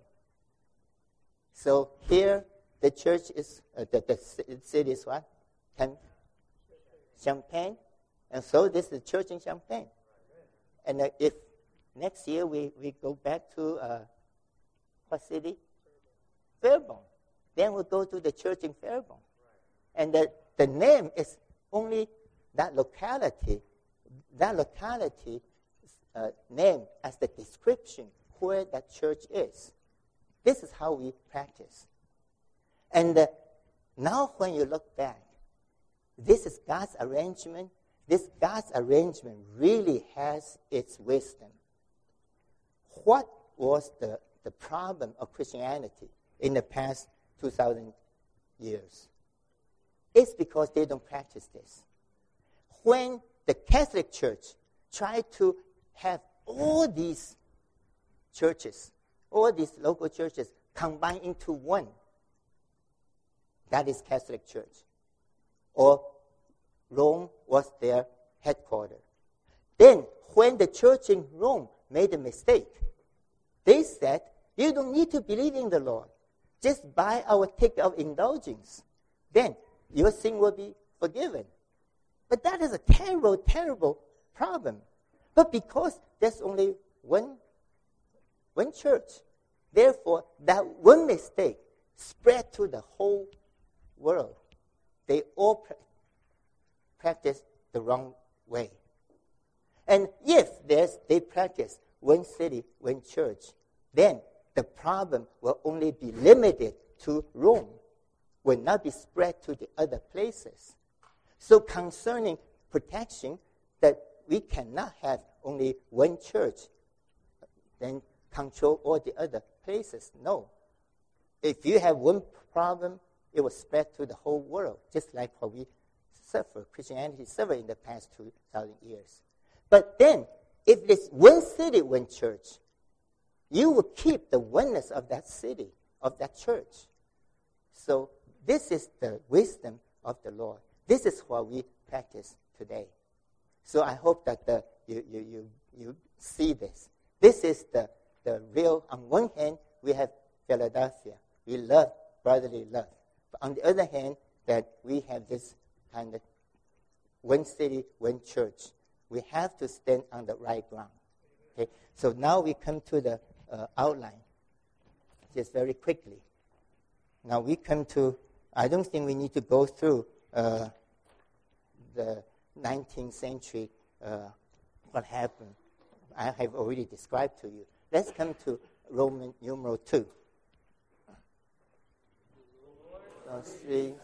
Speaker 1: So here, the church is, uh, the, the city is what? Can, Champaign. And so this is the church in Champaign. And uh, if next year we, we go back to, uh, what city? Fairborn. Then we'll go to the church in Fairborn. And the, the name is only that locality, that locality uh, name as the description where that church is. This is how we practice. And uh, now when you look back, this is God's arrangement. This God's arrangement really has its wisdom. What was the, the problem of Christianity in the past two thousand years? It's because they don't practice this. When the Catholic Church tried to have all these churches, all these local churches combined into one, that is Catholic Church. Or Rome was their headquarters. Then, when the church in Rome made a mistake, they said, you don't need to believe in the Lord. Just buy our ticket of indulgence. Then, your sin will be forgiven. But that is a terrible, terrible problem. But because there's only one, one church, therefore, that one mistake spread to the whole world. They all pra- practice the wrong way. And if there's, they practice one city, one church, then the problem will only be limited to Rome, will not be spread to the other places. So concerning protection, that we cannot have only one church, then control all the other places. No. If you have one problem, it will spread to the whole world, just like what we suffer, Christianity suffered in the past two thousand years. But then, if there's one city, one church, you will keep the oneness of that city, of that church. So this is the wisdom of the Lord. This is what we practice today. So I hope that the, you, you, you, you see this. This is the, the real, on one hand, we have Philadelphia. We love brotherly love. But on the other hand, that we have this kind of one city, one church. We have to stand on the right ground. Okay, so now we come to the uh, outline, just very quickly. Now we come to, I don't think we need to go through uh, the nineteenth century, uh, what happened. I have already described to you. Let's come to Roman numeral two. So three.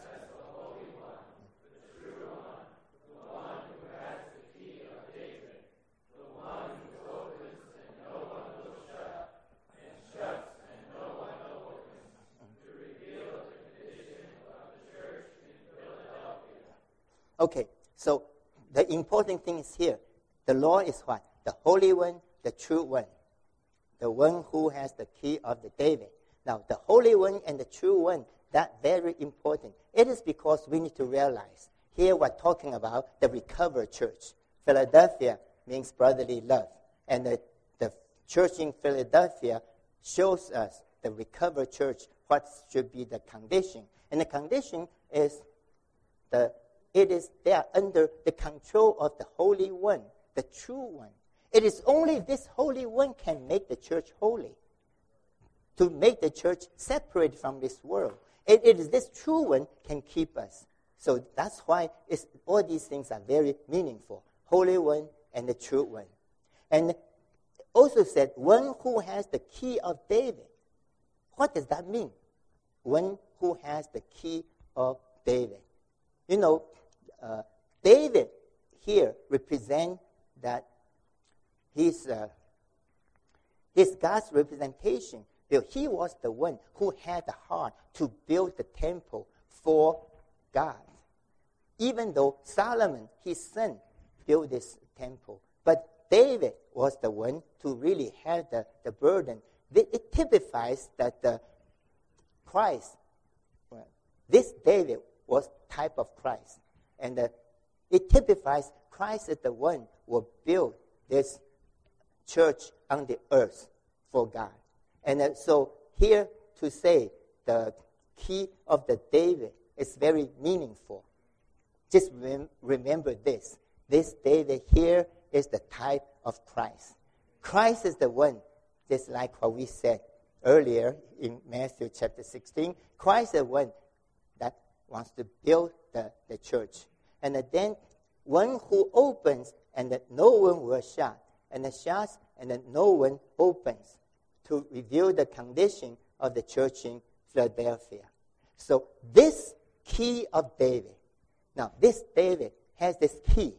Speaker 1: Okay, so the important thing is here. The Lord is what? The Holy One, the True One. The one who has the key of the David. Now, the Holy One and the True One, that's very important. It is because we need to realize, here we're talking about the recovered church. Philadelphia means brotherly love. And the, the church in Philadelphia shows us, the recovered church, what should be the condition. And the condition is the It is there under the control of the Holy One, the True One. It is only this Holy One can make the church holy, to make the church separate from this world. It, it is this True One can keep us. So that's why it's, all these things are very meaningful. Holy One and the True One. And also said, one who has the key of David. What does that mean? One who has the key of David. You know, uh, David here represents that he's, uh, he's God's representation. He was the one who had the heart to build the temple for God. Even though Solomon, his son, built this temple. But David was the one to really have the, the burden. It typifies that the Christ, well, this David was type of Christ. And uh, it typifies Christ is the one who will build this church on the earth for God. And uh, so here to say the key of the David is very meaningful. Just rem- remember this. This David here is the type of Christ. Christ is the one, just like what we said earlier in Matthew chapter sixteen. Christ is the one that wants to build the, the church. And then one who opens and that no one will shut. And the shuts and then no one opens, to reveal the condition of the church in Philadelphia. So this key of David. Now this David has this key.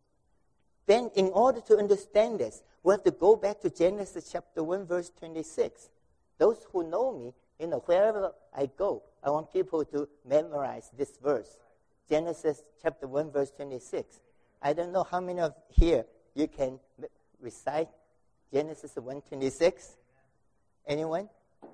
Speaker 1: Then in order to understand this, we have to go back to Genesis chapter one verse twenty-six. Those who know me, you know, wherever I go, I want people to memorize this verse. Genesis chapter one, verse twenty-six. I don't know how many of here you can recite Genesis one twenty-six. Anyone?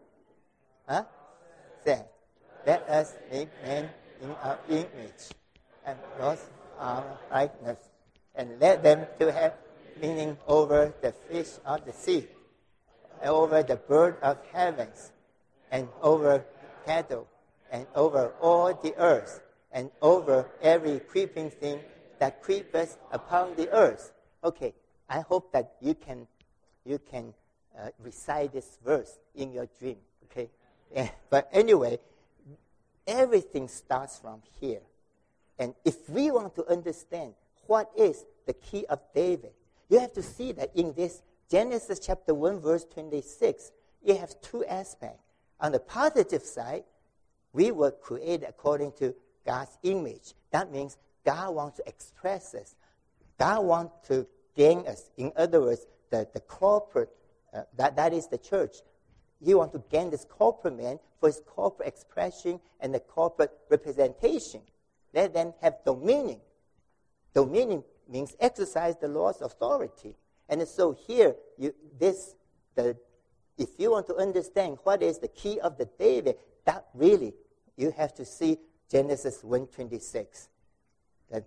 Speaker 1: Huh? Say, let us make man in our image and lost our likeness, and let them to have meaning over the fish of the sea, over the bird of heavens, and over cattle, and over all the earth, and over every creeping thing that creepeth upon the earth. Okay, I hope that you can you can uh, recite this verse in your dream. Okay, yeah. But anyway, everything starts from here. And if we want to understand what is the key of David, you have to see that in this Genesis chapter one, verse twenty-six, you have two aspects. On the positive side, we were created according to God's image. That means God wants to express us. God wants to gain us. In other words, the, the corporate, uh, that, that is the church. He wants to gain this corporate man for his corporate expression and the corporate representation. Let them have dominion. Dominion means exercise the Lord's authority. And so here, you, this, the, if you want to understand what is the key of the David, that really, you have to see Genesis one twenty-six. That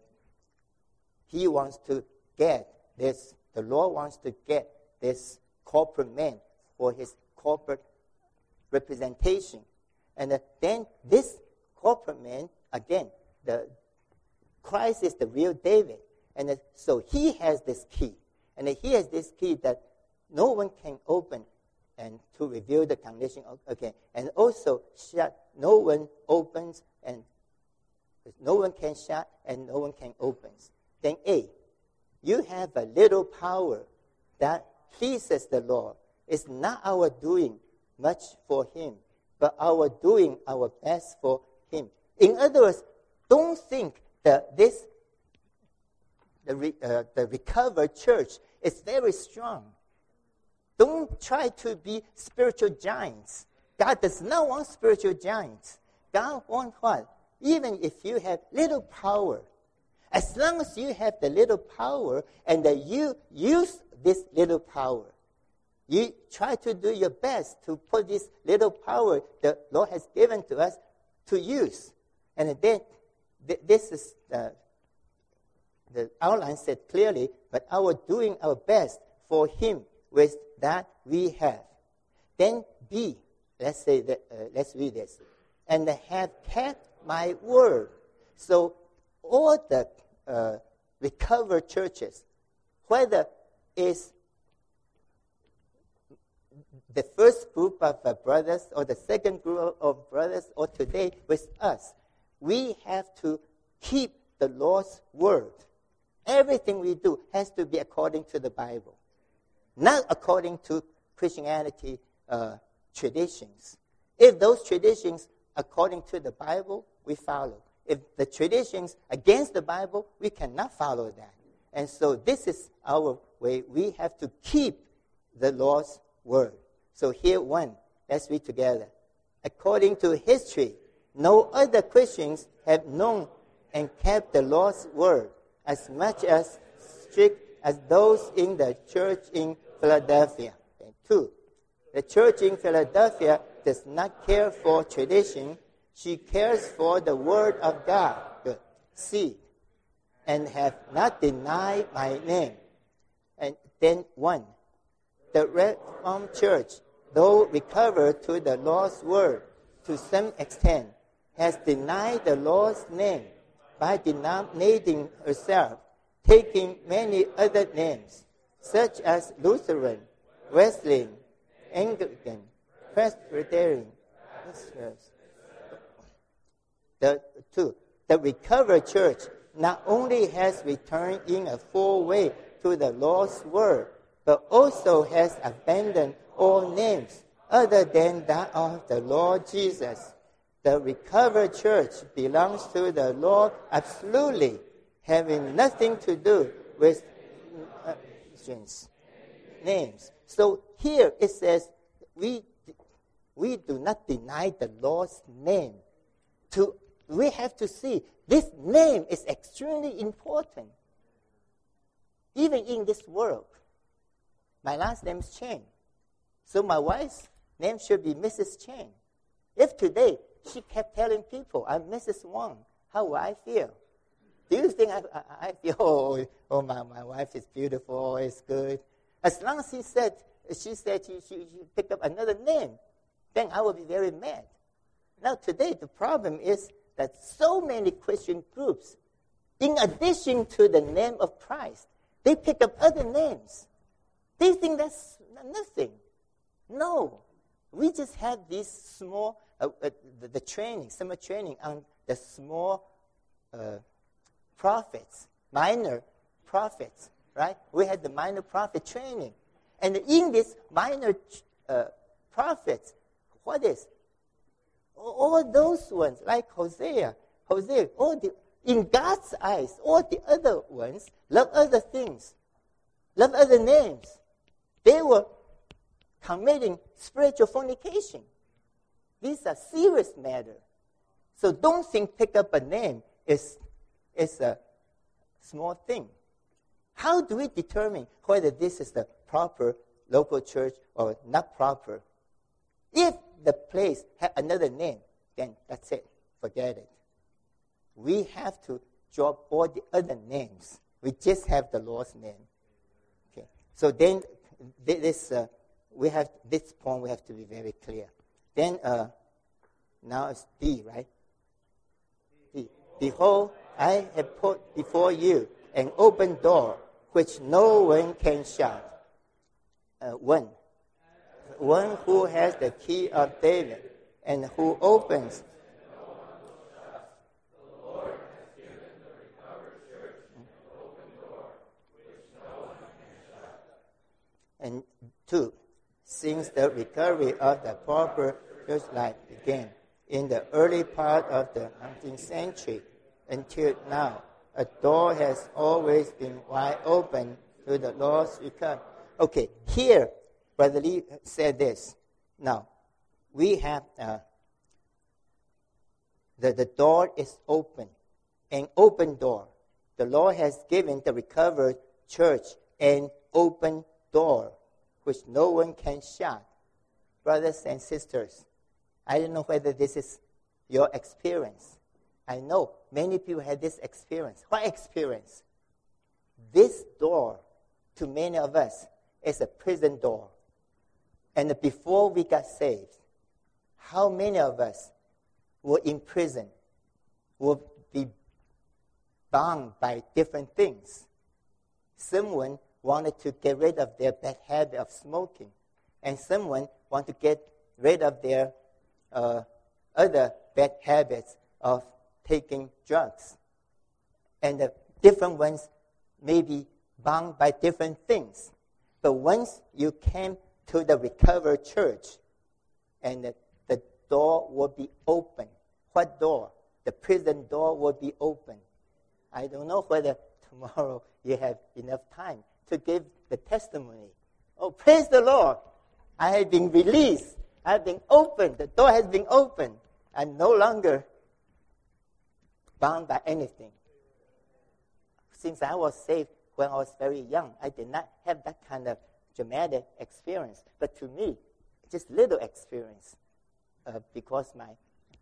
Speaker 1: he wants to get this, the Lord wants to get this corporate man for his corporate representation. And uh, then this corporate man, again, the Christ is the real David. And uh, so he has this key. And uh, he has this key that no one can open and to reveal the condition. Okay. And also shut. No one opens and no one can shut and no one can open. Then A, you have a little power that pleases the Lord. It's not our doing much for him, but our doing our best for him. In other words, don't think that this, the, re, uh, the recovered church is very strong. Don't try to be spiritual giants. God does not want spiritual giants. God wants what? Even if you have little power, as long as you have the little power and that you use this little power, you try to do your best to put this little power the Lord has given to us to use. And then th- this is the, the outline said clearly, but our doing our best for him with that we have. Then B, let's say that, uh, let's read this. And have kept my word. So all the uh, recovered churches, whether it's the first group of uh, brothers or the second group of brothers or today with us, we have to keep the Lord's word. Everything we do has to be according to the Bible, not according to Christianity uh, traditions. If those traditions according to the Bible, we follow. If the traditions against the Bible, we cannot follow that. And so this is our way. We have to keep the Lord's word. So here one, let's read together. According to history, no other Christians have known and kept the Lord's word as much as strict as those in the church in Philadelphia. And two, the church in Philadelphia does not care for tradition. She cares for the word of God. Good. C, and have not denied my name. And then one, the Reformed Church, though recovered to the Lord's word to some extent, has denied the Lord's name by denominating herself, taking many other names, such as Lutheran, Wesleyan, Anglican, Presbyterian. The two, the recovered church not only has returned in a full way to the Lord's word, but also has abandoned all names other than that of the Lord Jesus. The recovered church belongs to the Lord absolutely, having nothing to do with uh, names. So here it says, we we do not deny the Lord's name. To we have to see this name is extremely important. Even in this world, my last name is Chen, so my wife's name should be Missus Chen. If today she kept telling people, I'm Missus Wang, how will I feel? Do you think I, I, I feel, oh, oh my, my wife is beautiful, it's good? As long as she said, she said she, she, she picked up another name, then I will be very mad. Now today the problem is that so many Christian groups, in addition to the name of Christ, they pick up other names. They think that's nothing. No. We just had this small, uh, uh, the, the training, summer training on the small uh, prophets, minor prophets, right? We had the minor prophet training. And in this minor uh, prophets, what is? All those ones, like Hosea, Hosea, all the, in God's eyes, all the other ones love other things, love other names. They were committing spiritual fornication. These are serious matters. So don't think pick up a name is, is a small thing. How do we determine whether this is the proper local church or not proper? If the place had another name, then that's it. Forget it. We have to drop all the other names. We just have the Lord's name. Okay. So then, this uh, we have this point we have to be very clear. Then uh, now it's D, right? D. Behold, I have put before you an open door which no one can shut. Uh, one. One who has the key of David and who opens. And two, since the recovery of the proper church life began in the early part of the nineteenth century until now, a door has always been wide open to the Lord's recovery. Okay, here, Brother Lee said this. Now, we have, uh, the, the door is open, an open door. The Lord has given the recovered church an open door, which no one can shut. Brothers and sisters, I don't know whether this is your experience. I know many people had this experience. What experience? This door, to many of us, is a prison door. And before we got saved, how many of us were in prison, will be bound by different things? Someone wanted to get rid of their bad habit of smoking, and someone wanted to get rid of their uh, other bad habits of taking drugs. And the different ones may be bound by different things. But once you came to the recovered church, and the, the door will be open. What door? The prison door will be open. I don't know whether tomorrow you have enough time to give the testimony. Oh, praise the Lord. I have been released. I have been opened. The door has been opened. I'm no longer bound by anything. Since I was saved when I was very young, I did not have that kind of dramatic experience. But to me, just little experience. Uh, because my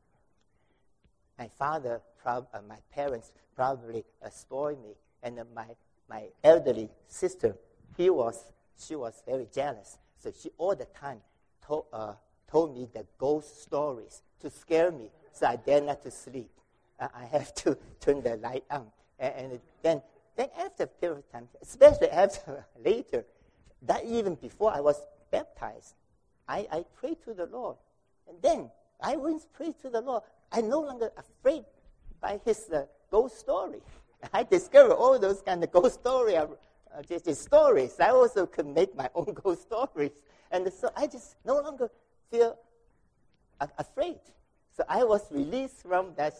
Speaker 1: my father, prob- uh, my parents probably uh, spoiled me. And uh, my my elderly sister, he was, she was very jealous. So she all the time told, uh, told me the ghost stories to scare me, so I dare not to sleep. Uh, I have to turn the light on. And, and then, then after a period of time, especially after later, that even before I was baptized, I, I prayed to the Lord. And then I once prayed to the Lord. I'm no longer afraid by his uh, ghost story. I discovered all those kind of ghost story, uh, just, just stories. I also could make my own ghost stories. And so I just no longer feel uh, afraid. So I was released from that.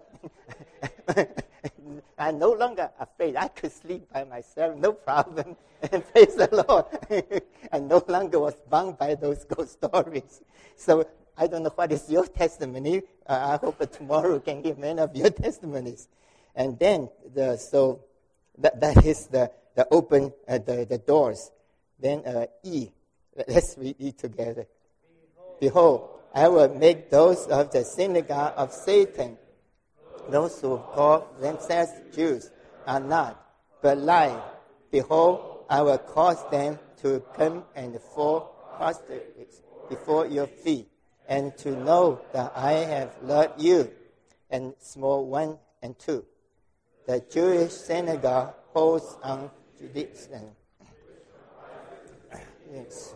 Speaker 1: Uh, I'm no longer afraid. I could sleep by myself, no problem. And praise the Lord. I no longer was bound by those ghost stories. So I don't know what is your testimony. Uh, I hope that tomorrow you can give many of your testimonies. And then, the, so that, that is the, the open, uh, the, the doors. Then uh, E, let's read E together. Behold. Behold, I will make those of the synagogue of Satan, those who call themselves Jews, are not, but lie. Behold, I will cause them to come and fall prostrate before your feet, and to know that I have loved you. And small one and two. The Jewish synagogue holds on Judaism. Yes.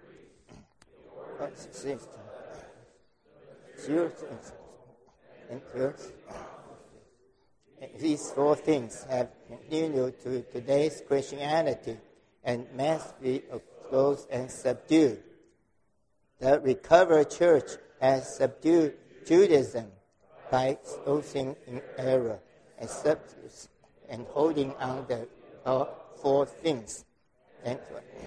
Speaker 1: These four things have continued to today's Christianity and must be exposed and subdued. The recovered church has subdued Judaism by exposing in error and substance and holding on the uh, four things. And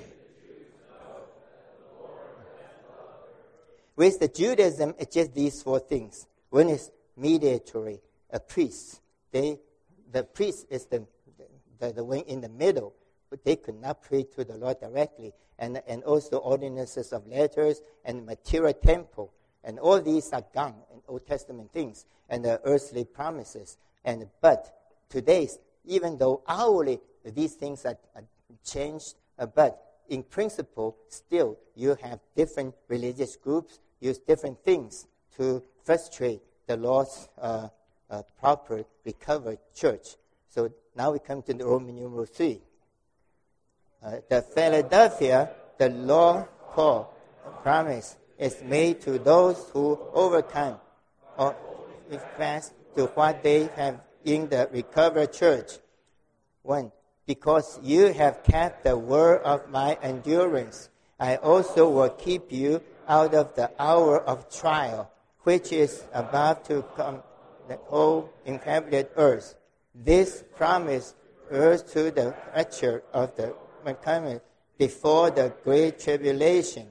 Speaker 1: with the Judaism, it's just these four things. One is mediatory, a priest. They, the priest is the, the, the one in the middle, but they could not pray to the Lord directly. And, and also ordinances of letters and material temple. And all these are gone in Old Testament things and the earthly promises. And but today, even though hourly these things are, are changed, uh, but in principle, still you have different religious groups, use different things to frustrate the Lord's uh, uh, proper recovered church. So now we come to the Roman numeral three. Uh, the Philadelphia, the Lord called, promise is made to those who overcome or fast to what they have in the recovered church. One, because you have kept the word of my endurance, I also will keep you out of the hour of trial, which is about to come the whole inhabited earth. This promise refers to the rapture of the coming before the great tribulation.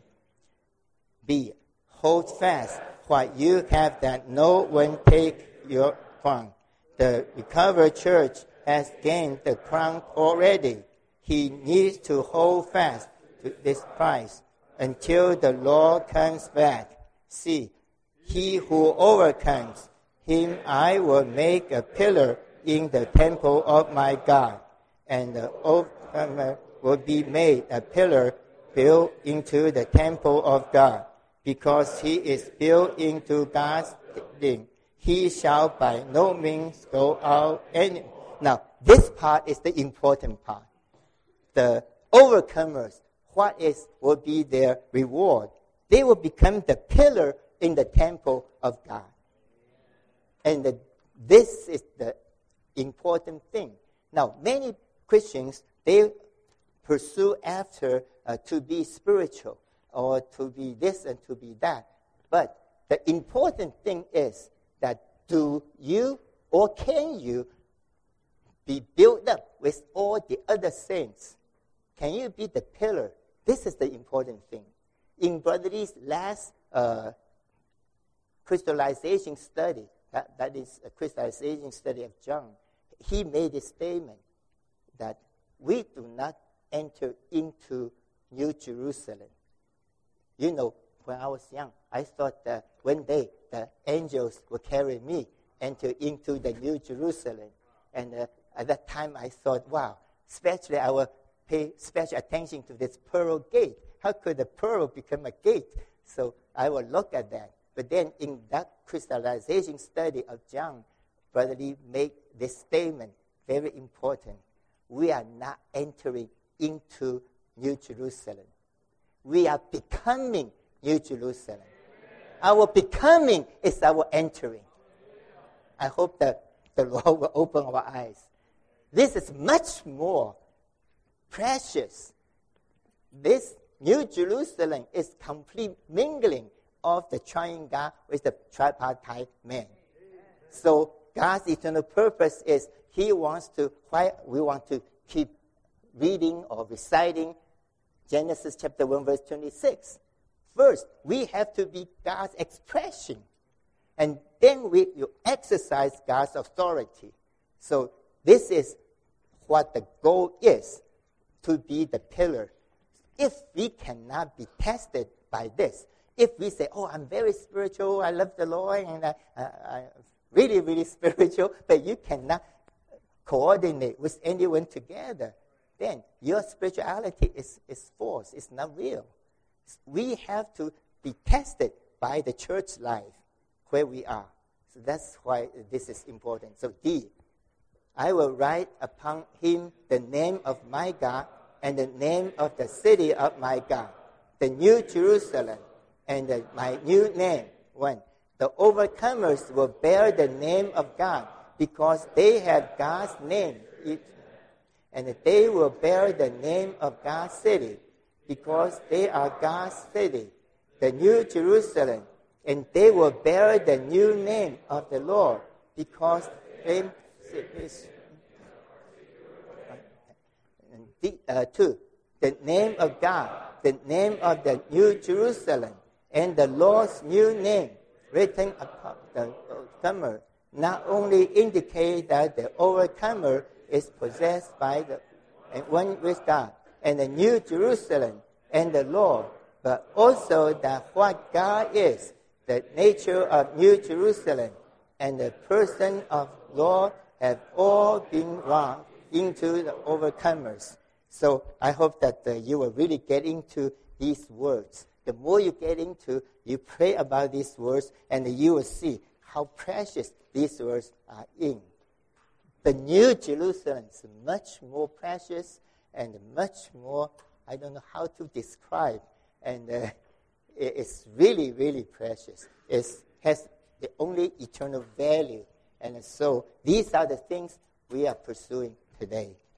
Speaker 1: B. Hold fast what you have, that no one take your crown. The recovered church has gained the crown already. He needs to hold fast to this prize until the Lord comes back. See, he who overcomes, him I will make a pillar in the temple of my God, and the overcomer will be made a pillar built into the temple of God, because he is built into God's building. He shall by no means go out any. Now, this part is the important part. The overcomers, what is will be their reward? They will become the pillar in the temple of God. And the, this is the important thing. Now, many Christians, they pursue after uh, to be spiritual or to be this and to be that. But the important thing is that do you or can you be built up with all the other saints? Can you be the pillar? This is the important thing. In Brother Lee's last uh, crystallization study, that, that is a crystallization study of John, he made a statement that we do not enter into New Jerusalem. You know, when I was young, I thought that one day the angels will carry me enter into the New Jerusalem. And uh, at that time I thought, wow, especially I will pay special attention to this pearl gate. How could the pearl become a gate? So I will look at that. But then in that crystallization study of John, Brother Lee made this statement, very important. We are not entering into New Jerusalem. We are becoming New Jerusalem. Our becoming is our entering. I hope that the Lord will open our eyes. This is much more precious. This New Jerusalem is complete mingling of the triune God with the tripartite man. So God's eternal purpose is He wants to, why we want to keep reading or reciting Genesis chapter one verse twenty-six. First, we have to be God's expression. And then we you exercise God's authority. So this is what the goal is, to be the pillar. If we cannot be tested by this, if we say, oh, I'm very spiritual, I love the Lord, and I, I, I'm really, really spiritual, but you cannot coordinate with anyone together, then your spirituality is, is false, it's not real. We have to be tested by the church life where we are. So that's why this is important. So D, I will write upon him the name of my God and the name of the city of my God, the New Jerusalem, and the, my new name. One, the overcomers will bear the name of God because they have God's name. And they will bear the name of God's city because they are God's city, the New Jerusalem. And they will bear the new name of the Lord because they is. Uh, two, the name of God, the name of the New Jerusalem, and the Lord's new name written upon the overcomer not only indicate that the overcomer is possessed by the and one with God and the New Jerusalem and the Lord, but also that what God is, the nature of New Jerusalem and the person of Lord have all been wrong into the overcomers. So I hope that uh, you will really get into these words. the more you get into, you pray about these words, and you will see how precious these words are in. The New Jerusalem is much more precious and much more, I don't know how to describe, and uh, it's really, really precious. It has the only eternal value. And so these are the things we are pursuing today.